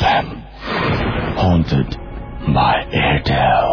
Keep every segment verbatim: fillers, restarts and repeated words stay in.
M Haunted by Airtel.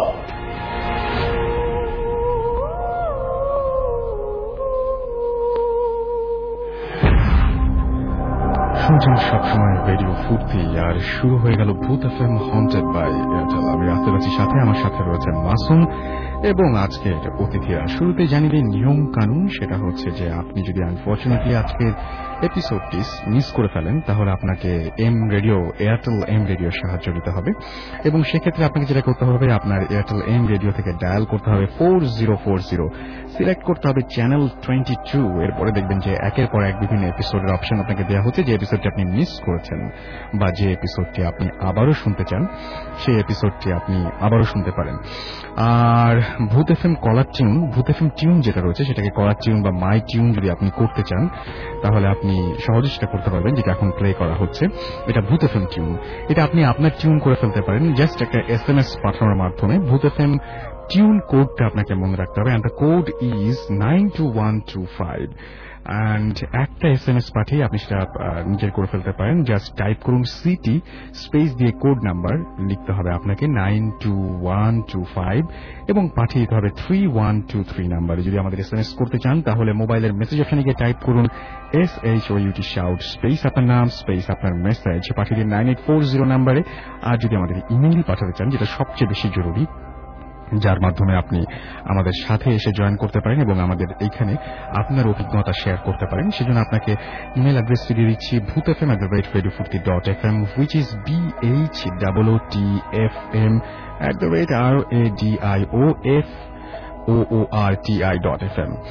শুনছেন সবসময় radio ফুর্তি, আর শুরু হয়ে গেল ভূত F M haunted by Airtel. আমি রাতে আছি সাথে, আমার সাথে রয়েছে মাসুম এবং আজকে অতিথিরা। শুরুতে জানিয়ে দিই নিয়ম কানুন, সেটা হচ্ছে যে আপনি যদি আনফর্চুনেটলি আজকের এপিসোডটি মিস করে ফেলেন তাহলে আপনাকে এম রেডিও এয়ারটেল এম রেডিওর সাহায্য নিতে হবে, এবং সেক্ষেত্রে আপনাকে যেটা করতে হবে, আপনার এয়ারটেল এম রেডিও থেকে ডায়াল করতে হবে four zero four zero, select করতে হবে চ্যানেল টোয়েন্টি টু। এরপরে দেখবেন যে একের পর এক বিভিন্ন এপিসোডের অপশন আপনাকে দেওয়া হচ্ছে। যে এপিসোডটি আপনি মিস করেছেন বা যে এপিসোডটি আপনি আবারও শুনতে চান, সেই এপিসোডটি আপনি আবারও শুনতে পারেন। আর ভূত এফ এম কলার টিউন, ভূত এফ এম টিউন যেটা রয়েছে সেটাকে কলার টিউন বা মাই টিউন যদি আপনি করতে চান তাহলে আপনি সহজে সেটা করতে পারবেন, যেটা এখন প্লে করা হচ্ছে। এটা ভূত এফ এম টিউন, এটা আপনি আপনার টিউন করে ফেলতে পারেন জাস্ট একটা এস এম এস পাঠানোর মাধ্যমে। ভূত এফ এম টিউন কোডটা আপনাকে মনে রাখতে হবে, and the code is nine two one two five, and একটা এস এম এস পাঠিয়ে আপনি সেটা নিজের করে ফেলতে পারেন। জাস্ট টাইপ করুন সিটি স্পেস দিয়ে কোড নাম্বার লিখতে হবে আপনাকে nine two one two five এবং পাঠিয়ে দিতে হবে থ্রি ওয়ান টু থ্রি নাম্বারে। যদি আমাদের এস এম এস করতে চান তাহলে মোবাইলের মেসেজ অপশনে গিয়ে টাইপ করুন S H O U T shout space আপনার নাম স্পেস আপনার মেসেজ, পাঠিয়ে দিন নাইন এইট ফোর জিরো নাম্বারে। আর যদি আমাদের ইমেইল পাঠাতে চান, যেটা সবচেয়ে বেশি জরুরি, যার মাধ্যমে আপনি আমাদের সাথে এসে জয়েন করতে পারেন এবং আমাদের এইখানে আপনার অভিজ্ঞতা শেয়ার করতে পারেন, সেজন্য আপনাকে ইমেল অ্যাড্রেসটি দিয়ে দিচ্ছি ভূত F M at the rate radio Foorti dot F M, which is B H double O T F M at the rate R A D I O F O O R T I dot F M.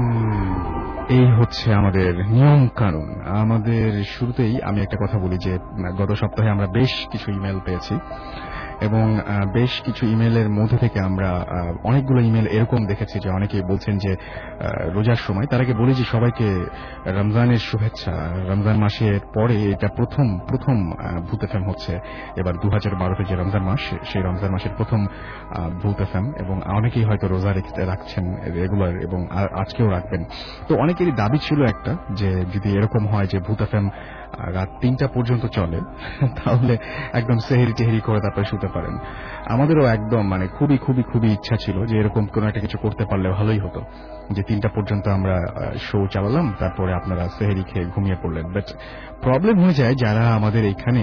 এই হচ্ছে আমাদের নিয়ম কানুন। আমাদের শুরুতেই আমি একটা কথা বলি যে গত সপ্তাহে আমরা বেশ কিছু ইমেল পেয়েছি এবং বেশ কিছু ইমেলের মধ্যে থেকে আমরা অনেকগুলো ইমেল এরকম দেখেছি যে অনেকেই বলছেন যে রোজার সময়, তার আগে বলি যে সবাইকে রমজানের শুভেচ্ছা। রমজান মাসের পরে এটা প্রথম প্রথম ভূত এফ এম হচ্ছে এবার দু হাজার বারোতে যে রমজান মাস, সেই রমজান মাসের প্রথম ভূত এফ এম, এবং অনেকেই হয়তো রোজা রাখছেন রেগুলার এবং আজকেও রাখবেন। তো অনেকেরই দাবি ছিল একটা, যে যদি এরকম হয় যে ভূত এফ এম রাত তিনটা পর্যন্ত চলে তাহলে একদম সেহেরি টেহেরি করে তারপরে শুতে পারেন। আমাদেরও একদম মানে খুবই খুবই খুবই ইচ্ছা ছিল যে এরকম কোন একটা কিছু করতে পারলে ভালোই হতো, যে তিনটা পর্যন্ত আমরা শো চালালাম, তারপরে আপনারা সেহেরি খেয়ে ঘুমিয়ে পড়লেন। বাট প্রবলেম হয়ে যায় যারা আমাদের এখানে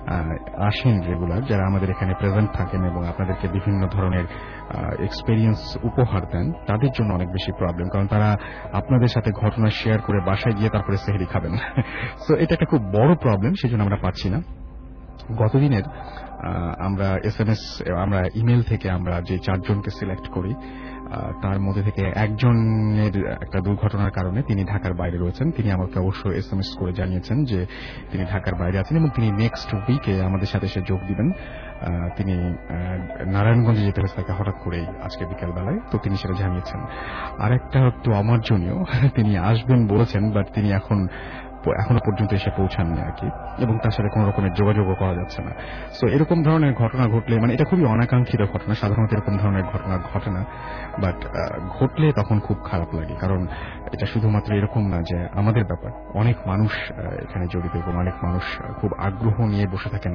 আসেন রেগুলার, যারা আমাদের এখানে প্রেজেন্ট থাকেন এবং আপনাদেরকে বিভিন্ন ধরনের এক্সপেরিয়েন্স উপহার দেন, তাদের জন্য অনেক বেশি প্রবলেম, কারণ তারা আপনাদের সাথে ঘটনা শেয়ার করে বাসায় গিয়ে তারপরে সেহরি খাবেন। সো এটা একটা খুব বড় প্রবলেম, সেই জন্য আমরা পাচ্ছি না। গতদিনের আমরা এস এম এস আমরা ইমেল থেকে আমরা যে চারজনকে সিলেক্ট করি তার মধ্যে থেকে একজনের একটা দুর্ঘটনার কারণে তিনি ঢাকার বাইরে রয়েছেন। তিনি আমাকে অবশ্যই এস এম এস করে জানিয়েছেন যে তিনি ঢাকার বাইরে আছেন এবং তিনি নেক্সট উইকে আমাদের সাথে এসে যোগ দিবেন। তিনি নারায়ণগঞ্জে যেতে হয়েছে তাকে হঠাৎ করেই আজকে বিকেল বেলায়, তো তিনি সেটা জানিয়েছেন। আর একটা একটু অমার্জনীয়, তিনি আসবেন বলেছেন বাট তিনি এখন এখনো পর্যন্ত এসে পৌঁছাননি আর কি, এবং তার সাথে কোন রকমের যোগাযোগও করা যাচ্ছে না। সো এরকম ধরনের ঘটনা ঘটলে, মানে এটা খুবই অনাকাঙ্ক্ষিত ঘটনা, সাধারণত এরকম ধরনের ঘটনা ঘটে না, বাট ঘটলে তখন খুব খারাপ লাগে, কারণ এটা শুধুমাত্র এরকম না যে আমাদের ব্যাপার, অনেক মানুষ এখানে জড়িত এবং অনেক মানুষ খুব আগ্রহ নিয়ে বসে থাকেন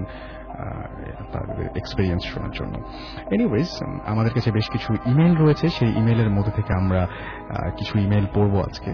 তার এক্সপেরিয়েন্স শোনার জন্য। এনিওয়েজ, আমাদের কাছে বেশ কিছু ইমেল রয়েছে, সেই ইমেলের মধ্যে থেকে আমরা কিছু ইমেল পড়বো আজকে,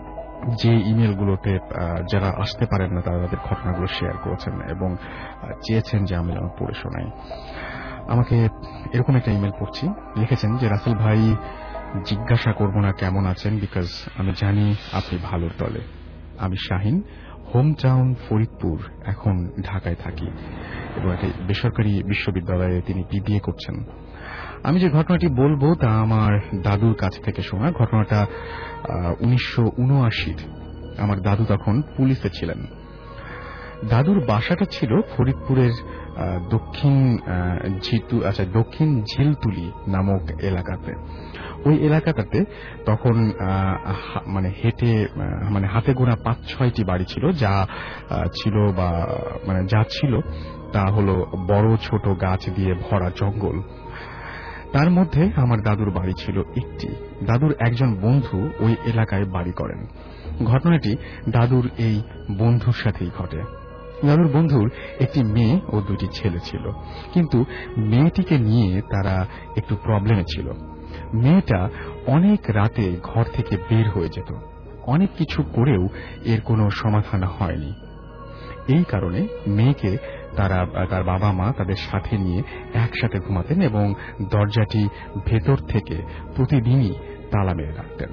যে ইমেলগুলোতে যারা আসতে পারেন না তারা তাদের ঘটনাগুলো শেয়ার করেছেন এবং চেয়েছেন যে আমি আমার পড়ে শোনাই। আমাকে এরকম একটা ইমেল পড়ছি, লিখেছেন যে রাসেল ভাই, জিজ্ঞাসা করব না কেমন আছেন, বিকজ আমি জানি আপনি ভালোর দলে। আমি শাহিন, হোম টাউন ফরিদপুর, এখন ঢাকায় থাকি এবং একটা বেসরকারি বিশ্ববিদ্যালয়ে তিনি বিবিএ করছেন। আমি যে ঘটনাটি বলবো তা আমার দাদুর কাছ থেকে শোনা। ঘটনাটা উনিশশো উনআশির। আমার দাদু তখন পুলিশে ছিলেন। দাদুর বাসাটা ছিল ফরিদপুরের দক্ষিণ ঝিতু আচ্ছা দক্ষিণ ঝিলতুলি নামক এলাকাতে। ওই এলাকাটাতে তখন মানে হেঁটে মানে হাতে গোনা পাঁচ ছয়টি বাড়ি ছিল, যা ছিল বা মানে যা ছিল তা হলো বড় ছোট গাছ দিয়ে ভরা জঙ্গল। তার মধ্যে আমার দাদুর বাড়ি ছিল একটি। দাদুর একজন বন্ধু ওই এলাকায় বাড়ি করেন। ঘটনাটি দাদুর এই বন্ধুর সাথেই ঘটে। দাদুর বন্ধুর একটি মেয়ে ও দুটি ছেলে ছিল, কিন্তু মেয়েটিকে নিয়ে তারা একটু প্রবলেমে ছিল। মেয়েটা অনেক রাতে ঘর থেকে বের হয়ে যেত, অনেক কিছু করেও এর কোনো সমাধান হয়নি। এই কারণে মেয়েকে তারা তার বাবা মা তাদের সাথে নিয়ে একসাথে ঘুমাতেন এবং দরজাটি ভেতর থেকে প্রতিদিনই তালা মেরে রাখতেন।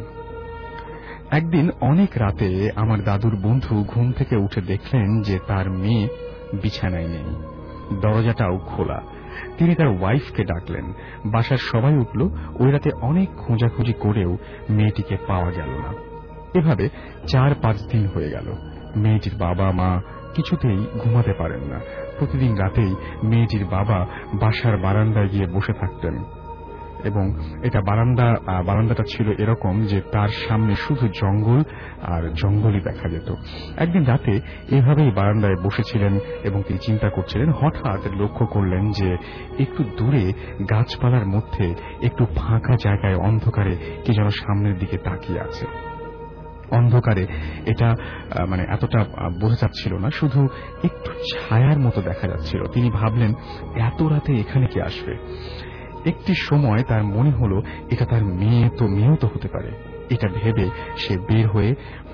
একদিন অনেক রাতে আমার দাদুর বন্ধু ঘুম থেকে উঠে দেখলেন যে তার মেয়ে বিছানায় নেই, দরজাটাও খোলা। তিনি তার ওয়াইফকে ডাকলেন, বাসার সবাই উঠল। ওই রাতে অনেক খোঁজাখুঁজি করেও মেয়েটিকে পাওয়া গেল না। এভাবে চার পাঁচ দিন হয়ে গেল। মেয়েটির বাবা মা কিছুতেই ঘুমাতে পারেন না। প্রতিদিন রাতেই মেয়েটির বাবা বাসার বারান্দায় গিয়ে বসে থাকতেন এবং এটা বারান্দা বারান্দাটা ছিল এরকম যে তার সামনে শুধু জঙ্গল আর জঙ্গলই দেখা যেত। একদিন রাতে এভাবেই বারান্দায় বসেছিলেন এবং তিনি চিন্তা করছিলেন। হঠাৎ লক্ষ্য করলেন যে একটু দূরে গাছপালার মধ্যে একটু ফাঁকা জায়গায় অন্ধকারে কে যেন সামনের দিকে তাকিয়ে আছে। অন্ধকারে এটা মানে এতটা বোঝা যাচ্ছিল না, শুধু একটু ছায়ার মতো দেখা যাচ্ছিল। তিনি ভাবলেন, এত রাতে এখানে কে আসবে? একটি সময় তার মনে হলো এটা তার মেয়ে তো মেয়েও তো হতে পারে। এটা ভেবে সে বের হয়ে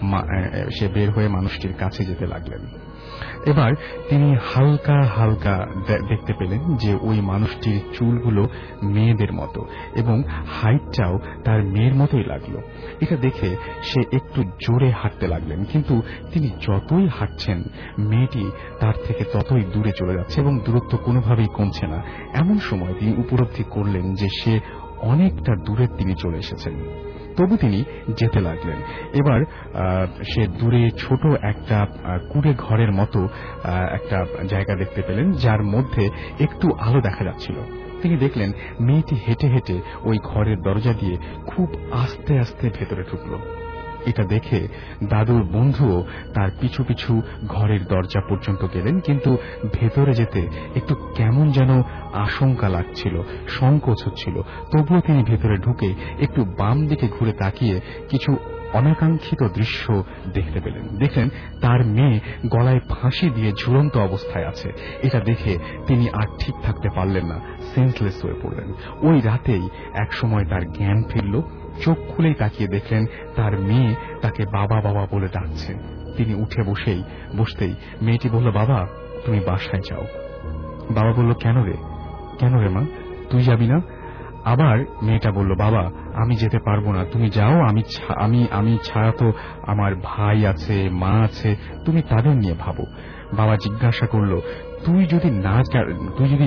সে বের হয়ে মানুষটির কাছে যেতে লাগলেন। এবার তিনি হালকা হালকা দেখতে পেলেন যে ওই মানুষটির চুলগুলো মেয়েদের মতো এবং হাইটটাও তার মেয়ের মতোই লাগলো। এটা দেখে সে একটু জোরে হাঁটতে লাগলেন, কিন্তু তিনি যতই হাঁটছেন মেয়েটি তার থেকে ততই দূরে চলে যাচ্ছে এবং দূরত্ব কোনোভাবেই কমছে না। এমন সময় তিনি উপলব্ধি করলেন যে সে অনেকটা দূরে তিনি চলে এসেছেন। তবু তিনি যেতে লাগলেন। এবার সে দূরে ছোট একটা কুড়ে ঘরের মতো একটা জায়গা দেখতে পেলেন, যার মধ্যে একটু আলো দেখা যাচ্ছিল। তিনি দেখলেন মেয়েটি হেঁটে হেঁটে ওই ঘরের দরজা দিয়ে খুব আস্তে আস্তে ভেতরে ঢুকল। এটা দেখে দাদুর বন্ধুও তার পিছু পিছু ঘরের দরজা পর্যন্ত গেলেন, কিন্তু ভেতরে যেতে একটু কেমন যেন আশঙ্কা লাগছিল, সংকোচ হচ্ছিল। তবুও তিনি ভেতরে ঢুকে একটু বাম দিকে ঘুরে তাকিয়ে কিছু অনাকাঙ্ক্ষিত দৃশ্য দেখতে পেলেন। দেখলেন তার মেয়ে গলায় ফাঁসি দিয়ে ঝুলন্ত অবস্থায় আছে। এটা দেখে তিনি আর ঠিক থাকতে পারলেন না, সেন্সলেস হয়ে পড়লেন। ওই রাতেই এক সময় তার জ্ঞান ফিরল। চোখ খুলেই তাকিয়ে দেখলেন তার মেয়ে তাকে বাবা বাবা বলে ডাকছে। তিনি উঠে বসেই বসতেই মেয়েটি বলল, বাবা তুমি বাসায় যাও। বাবা বলল, কেন রে কেন রে মা, তুই যাবি না? আবার মেয়েটা বলল, বাবা আমি যেতে পারবো না, তুমি যাও, আমি আমি আমি ছাড়া তো আমার ভাই আছে, মা আছে, তুমি তাদের নিয়ে ভাবো। বাবা জিজ্ঞাসা করল, তুই যদি না তুই যদি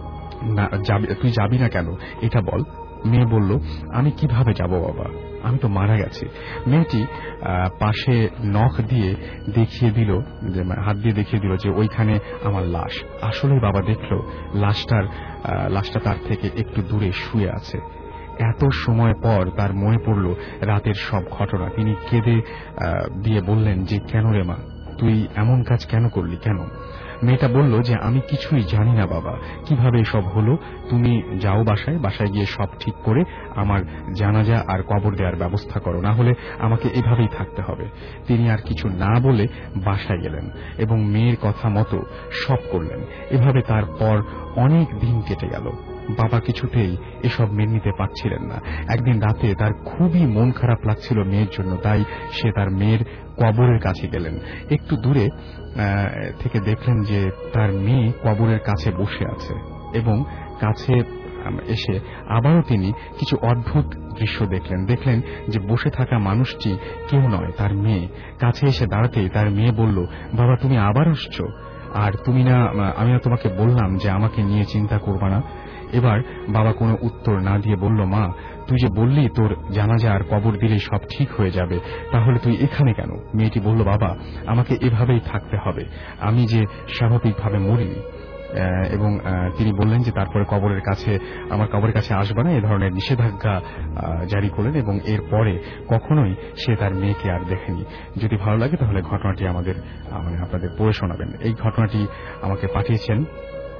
তুই যাবি না কেন এটা বল। মেয়ে বলল, আমি কিভাবে যাব বাবা, আমি তো মারা গেছি। মেয়েটি পাশে নখ দিয়ে দেখিয়ে দিল, যে হাত দিয়ে দেখিয়ে দিল যে ওইখানে আমার লাশ। আসলে বাবা দেখল লাশটার লাশটা তার থেকে একটু দূরে শুয়ে আছে। এত সময় পর তার মনে পড়ল রাতের সব ঘটনা। তিনি কেঁদে দিয়ে বললেন যে, কেন রে মা, তুই এমন কাজ কেন করলি, কেন? মেয়েটা বলল যে, আমি কিছুই জানি না বাবা, কিভাবে সব হলো। তুমি যাও বাসায়, বাসায় গিয়ে সব ঠিক করে আমার জানাজা আর কবর দেওয়ার ব্যবস্থা করো, না হলে আমাকে এভাবেই থাকতে হবে। তিনি আর কিছু না বলে বাসায় গেলেন এবং মেয়ের কথা মতো সব করলেন। এভাবে তারপর অনেক দিন কেটে গেল। বাবা কিছুতেই এসব মেনে নিতে পারছিলেন না। একদিন রাতে তার খুবই মন খারাপ লাগছিল মেয়ের জন্য, তাই সে তার মেয়ের কবরের কাছে গেলেন। একটু দূরে থেকে দেখলেন যে তার মেয়ে কবরের কাছে বসে আছে এবং কাছে এসে আবারও তিনি কিছু অদ্ভুত দৃশ্য দেখলেন। দেখলেন যে বসে থাকা মানুষটি কেউ নয়, তার মেয়ে। কাছে এসে দাঁড়াতেই তার মেয়ে বলল, বাবা তুমি আবার আসছো? আর তুমি না, আমি না তোমাকে বললাম যে আমাকে নিয়ে চিন্তা করবা না? এবার বাবা কোনো উত্তর না দিয়ে বলল, মা তুই যে বললি তোর জানাজা আর কবর দিলেই সব ঠিক হয়ে যাবে, তাহলে তুই এখানে কেন? মেয়েটি বলল, বাবা আমাকে এভাবেই থাকতে হবে, আমি যে স্বাভাবিকভাবে মরিনি। এবং তিনি বললেন যে তারপরে কবরের কাছে আমার কবরের কাছে আসবে না, এ ধরনের নিষেধাজ্ঞা জারি করলেন এবং এরপরে কখনোই সে তার মেয়েকে আর দেখেনি। যদি ভালো লাগে তাহলে ঘটনাটি আমাদের মানে আপনাদের পড়ে শোনাবেন। এই ঘটনাটি আমাকে পাঠিয়েছেন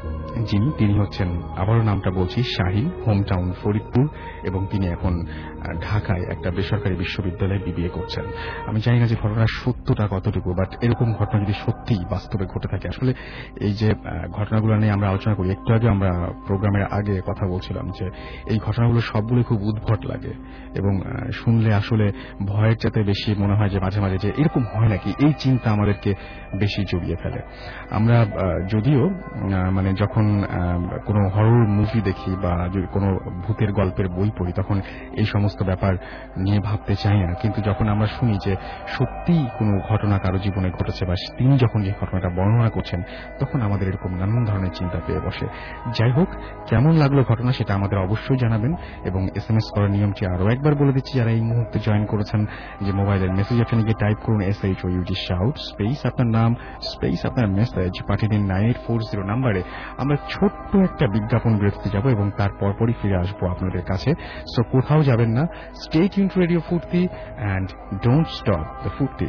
যিনি তিনি হচ্ছেন, আবারও নামটা বলছি, শাহিন, হোম টাউন ফরিদপুর, এবং তিনি এখন ঢাকায় একটা বেসরকারি বিশ্ববিদ্যালয়ে বিবিএ করছেন। আমি জানি না যে ঘটনার সত্যটা কতটুকু, বাট এরকম ঘটনা যদি সত্যিই বাস্তবে ঘটে থাকে, আসলে এই যে ঘটনাগুলো নিয়ে আমরা আলোচনা করি, একটু আগে আমরা প্রোগ্রামের আগে কথা বলছিলাম যে এই ঘটনাগুলো সবগুলো খুব উদ্ভট লাগে এবং শুনলে আসলে ভয়ের চাইতে বেশি মনে হয় যে মাঝে মাঝে যে এরকম হয় নাকি, এই চিন্তা আমাদেরকে বেশি জড়িয়ে ফেলে। আমরা যদিও মানে যখন কোনো হরর মুভি দেখি বা কোনো ভূতের গল্পের বই পড়ি তখন এই সমস্ত ব্যাপার নিয়ে ভাবতে চাই না, কিন্তু যখন আমরা শুনি যে সত্যিই কোনো ঘটনা কারো জীবনে ঘটেছে বা তিনি যখন যে ঘটনাটা বর্ণনা করছেন তখন আমাদের এরকম নানান ধরনের চিন্তা পেয়ে বসে। যাই হোক, কেমন লাগলো ঘটনা সেটা আমাদের অবশ্যই জানাবেন, এবং এস এম এস করার নিয়মটি আরও একবার বলে দিচ্ছি যারা এই মুহূর্তে জয়েন করেছেন, যে মোবাইলের মেসেজ অপশনে গিয়ে টাইপ করুন S H O U G shout space আপনার নাম স্পেস আপনার মেসেজ, পাঠিয়ে দিন নাইন এইট ফোর জিরো নাম্বারে। আমরা ছোট্ট একটা বিজ্ঞাপন বিরতিতে যাব এবং তারপর পরই ফিরে আসবো আপনাদের কাছে। সো কোথাও যাবেন না, stay tune to radio Foorti and don't stop the Foorti.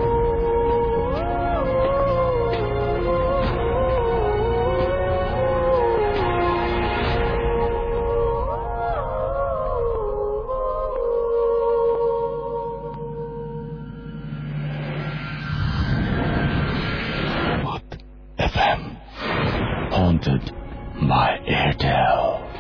Haunted by Airtel.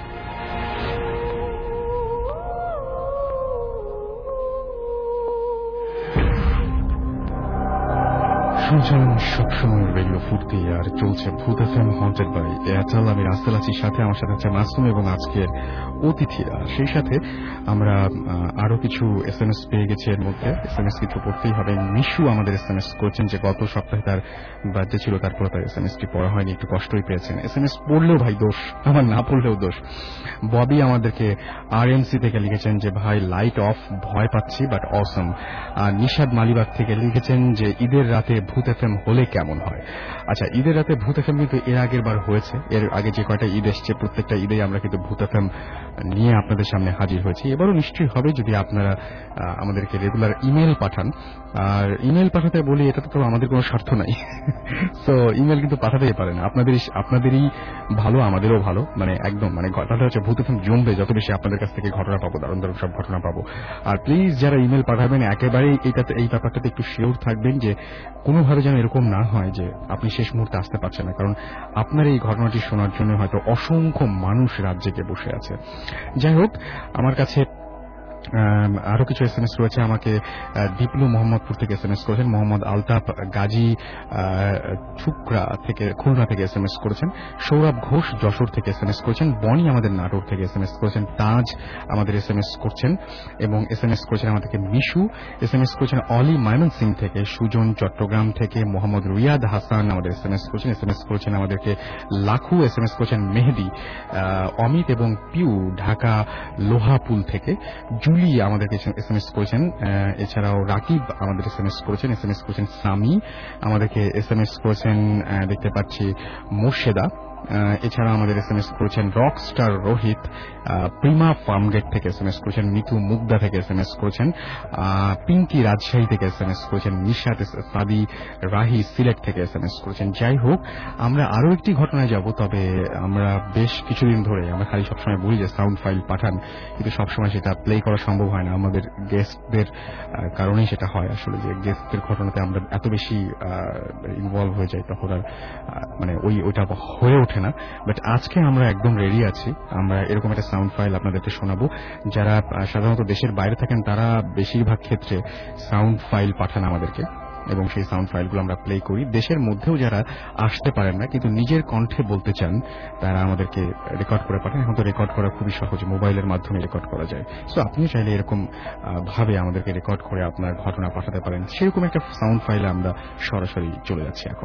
শুনছেন সবসময় রেডিও ফুর্তি, আর চলছে ভূত এফএম হন্টেড বাই এয়ারটেল। আমি রাস্তাল আছি, সাথে আমার সাথে আছে মাসুম এবং আজকের অতিথিরা। সেই সাথে আমরা আরো কিছু এস এম এস পেয়ে গেছি। এর মধ্যে এস এম এস কিছু পড়তেই হবে। মিশু আমাদের এস এম এস করেছেন যে গত সপ্তাহে তার বার্থডে ছিল, তারপর তার এস এম এস টি পড়া হয়নি, একটু কষ্টই পেয়েছেন। এস এম এস পড়লেও ভাই দোষ, আমার না পড়লেও দোষ। ববি আমাদেরকে আর এম সি থেকে লিখেছেন যে ভাই লাইট অফ, ভয় পাচ্ছি বাট অসম। আর নিশাদ মালিবাগ থেকে লিখেছেন যে ঈদের রাতে ভূত এফএম হলে কেমন হয়। আচ্ছা, ঈদের রাতে ভূত এফএম কিন্তু এর আগের বার হয়েছে, এর আগে যে কয়টা ঈদ এসছে প্রত্যেকটা ঈদে আমরা কিন্তু ভূত এফএম নিয়ে আপনাদের সামনে হাজির হয়েছি। এবারও নিশ্চয়ই হবে যদি আপনারা আমাদেরকে রেগুলার ইমেল পাঠান। আর ইমেল পাঠাতে বলি, এটা তো আমাদের কোনো স্বার্থ নাই, তো ইমেল কিন্তু পাঠাতেই পারেন। আপনাদের আপনাদেরই ভালো, আমাদেরও ভালো, মানে একদম মানে কথাটা হচ্ছে ভূত এফএম জমবে যত বেশি আপনাদের কাছ থেকে ঘটনা পাবো, দারুণ দারুণ সব ঘটনা পাবো। আর প্লিজ যারা ইমেল পাঠাবেন একেবারেই এইটাতে এই ব্যাপারটাতে একটু শিওর থাকবেন যে কোনোভাবে যেন এরকম না হয় যে আপনি শেষ মুহূর্তে আসতে পারছেন না, কারণ আপনার এই ঘটনাটি শোনার জন্য হয়তো অসংখ্য মানুষ রাত জেগে বসে আছে। যাই হোক, আমার কাছে আরো কিছু এস এম এস রয়েছে। আমাকে দীপলু মোহাম্মদপুর থেকে এস এম এস করেছেন, মোহাম্মদ আলতাফ গাজী ঠুকরা থেকে খুলনা থেকে এস এম এস করেছেন, সৌরভ ঘোষ যশোর থেকে এস এম এস করেছেন, বনি আমাদের নাটোর থেকে এস এম এস করেছেন, তাজ আমাদের এস এম এস করছেন এবং এস এম এস করেছেন আমাদেরকে মিশু, এস এম এস করেছেন অলি ময়মনসিং থেকে, সুজন চট্টগ্রাম থেকে, মোহাম্মদ রিয়াদ হাসান আমাদের এস এম এস করেছেন, এস এম এস করেছেন আমাদেরকে লাখু, এস এম এস করেছেন মেহেদি, অমিত এবং পিউ ঢাকা লোহাপুল থেকে, জুলি আমাদেরকে এস এম এস করেছেন, এছাড়াও রাকিব আমাদের এস এম এস করেছেন, এস এম এস করেছেন সামি আমাদেরকে এস এম এস করেছেন, দেখতে পাচ্ছি মোর্শেদা, এছাড়া আমাদের এস এম এস করেছেন রকস্টার রোহিত, প্রিমা ফার্মগেট থেকে এস এম এস করেছেন, মিতু মুগদা থেকে এস এম এস করেছেন, পিঙ্কি রাজশাহী থেকে এস এম এস করেছেন, নিশাত সাদি রাহি সিলেট থেকে এস এম এস করেছেন। যাই হোক, আমরা আরো একটি ঘটনায় যাব, তবে আমরা বেশ কিছুদিন ধরে আমরা খালি সবসময় বলি যে সাউন্ড ফাইল পাঠান, কিন্তু সবসময় সেটা প্লে করা সম্ভব হয় না আমাদের গেস্টদের কারণেই সেটা হয়। আসলে যে গেস্টদের ঘটনাতে আমরা এত বেশি ইনভলভ হয়ে যাই তখন আর মানে ওই ওইটা হয়ে ওঠে না। বাট আজকে আমরা একদম রেডি আছি, আমরা এরকম একটা সাউন্ড ফাইল আপনাদেরকে শোনাবো। যারা সাধারণত দেশের বাইরে থাকেন তারা বেশিরভাগ ক্ষেত্রে সাউন্ড ফাইল পাঠান আমাদেরকে এবং সেই সাউন্ড ফাইলগুলো আমরা প্লে করি। দেশের মধ্যেও যারা আসতে পারেন না কিন্তু নিজের কণ্ঠে বলতে চান তারা আমাদেরকে রেকর্ড করে পাঠান। এখন তো রেকর্ড করা খুবই সহজ, মোবাইলের মাধ্যমে রেকর্ড করা যায়। সো আপনিও চাইলে এরকম ভাবে আমাদেরকে রেকর্ড করে আপনার ঘটনা পাঠাতে পারেন। সেরকম একটা সাউন্ড ফাইলে আমরা সরাসরি চলে যাচ্ছি এখন।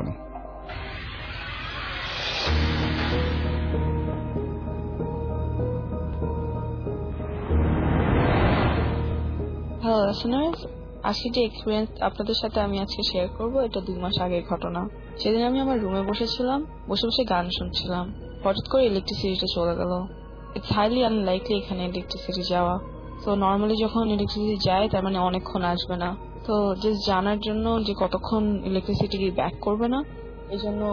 হ্যালো লিসেনার্স, আজকে যে এক্সপিরিয়েন্স আপনাদের সাথে আমি আজকে শেয়ার করব এটা দুই মাস আগের ঘটনা। সেদিন আমি আমার রুমে বসেছিলাম, বসে বসে গান শুনছিলাম। হঠাৎ করে ইলেকট্রিসিটিটা চলে গেল। ইটস হাইলি আনলাইকলি এখানে ইলেকট্রিসিটি যাওয়া। তো নর্মালি যখন ইলেকট্রিসিটি যায় তার মানে অনেকক্ষণ আসবে না। তো জাস্ট জানার জন্য যে কতক্ষণ ইলেকট্রিসিটি ব্যাক করবে না, এই জন্য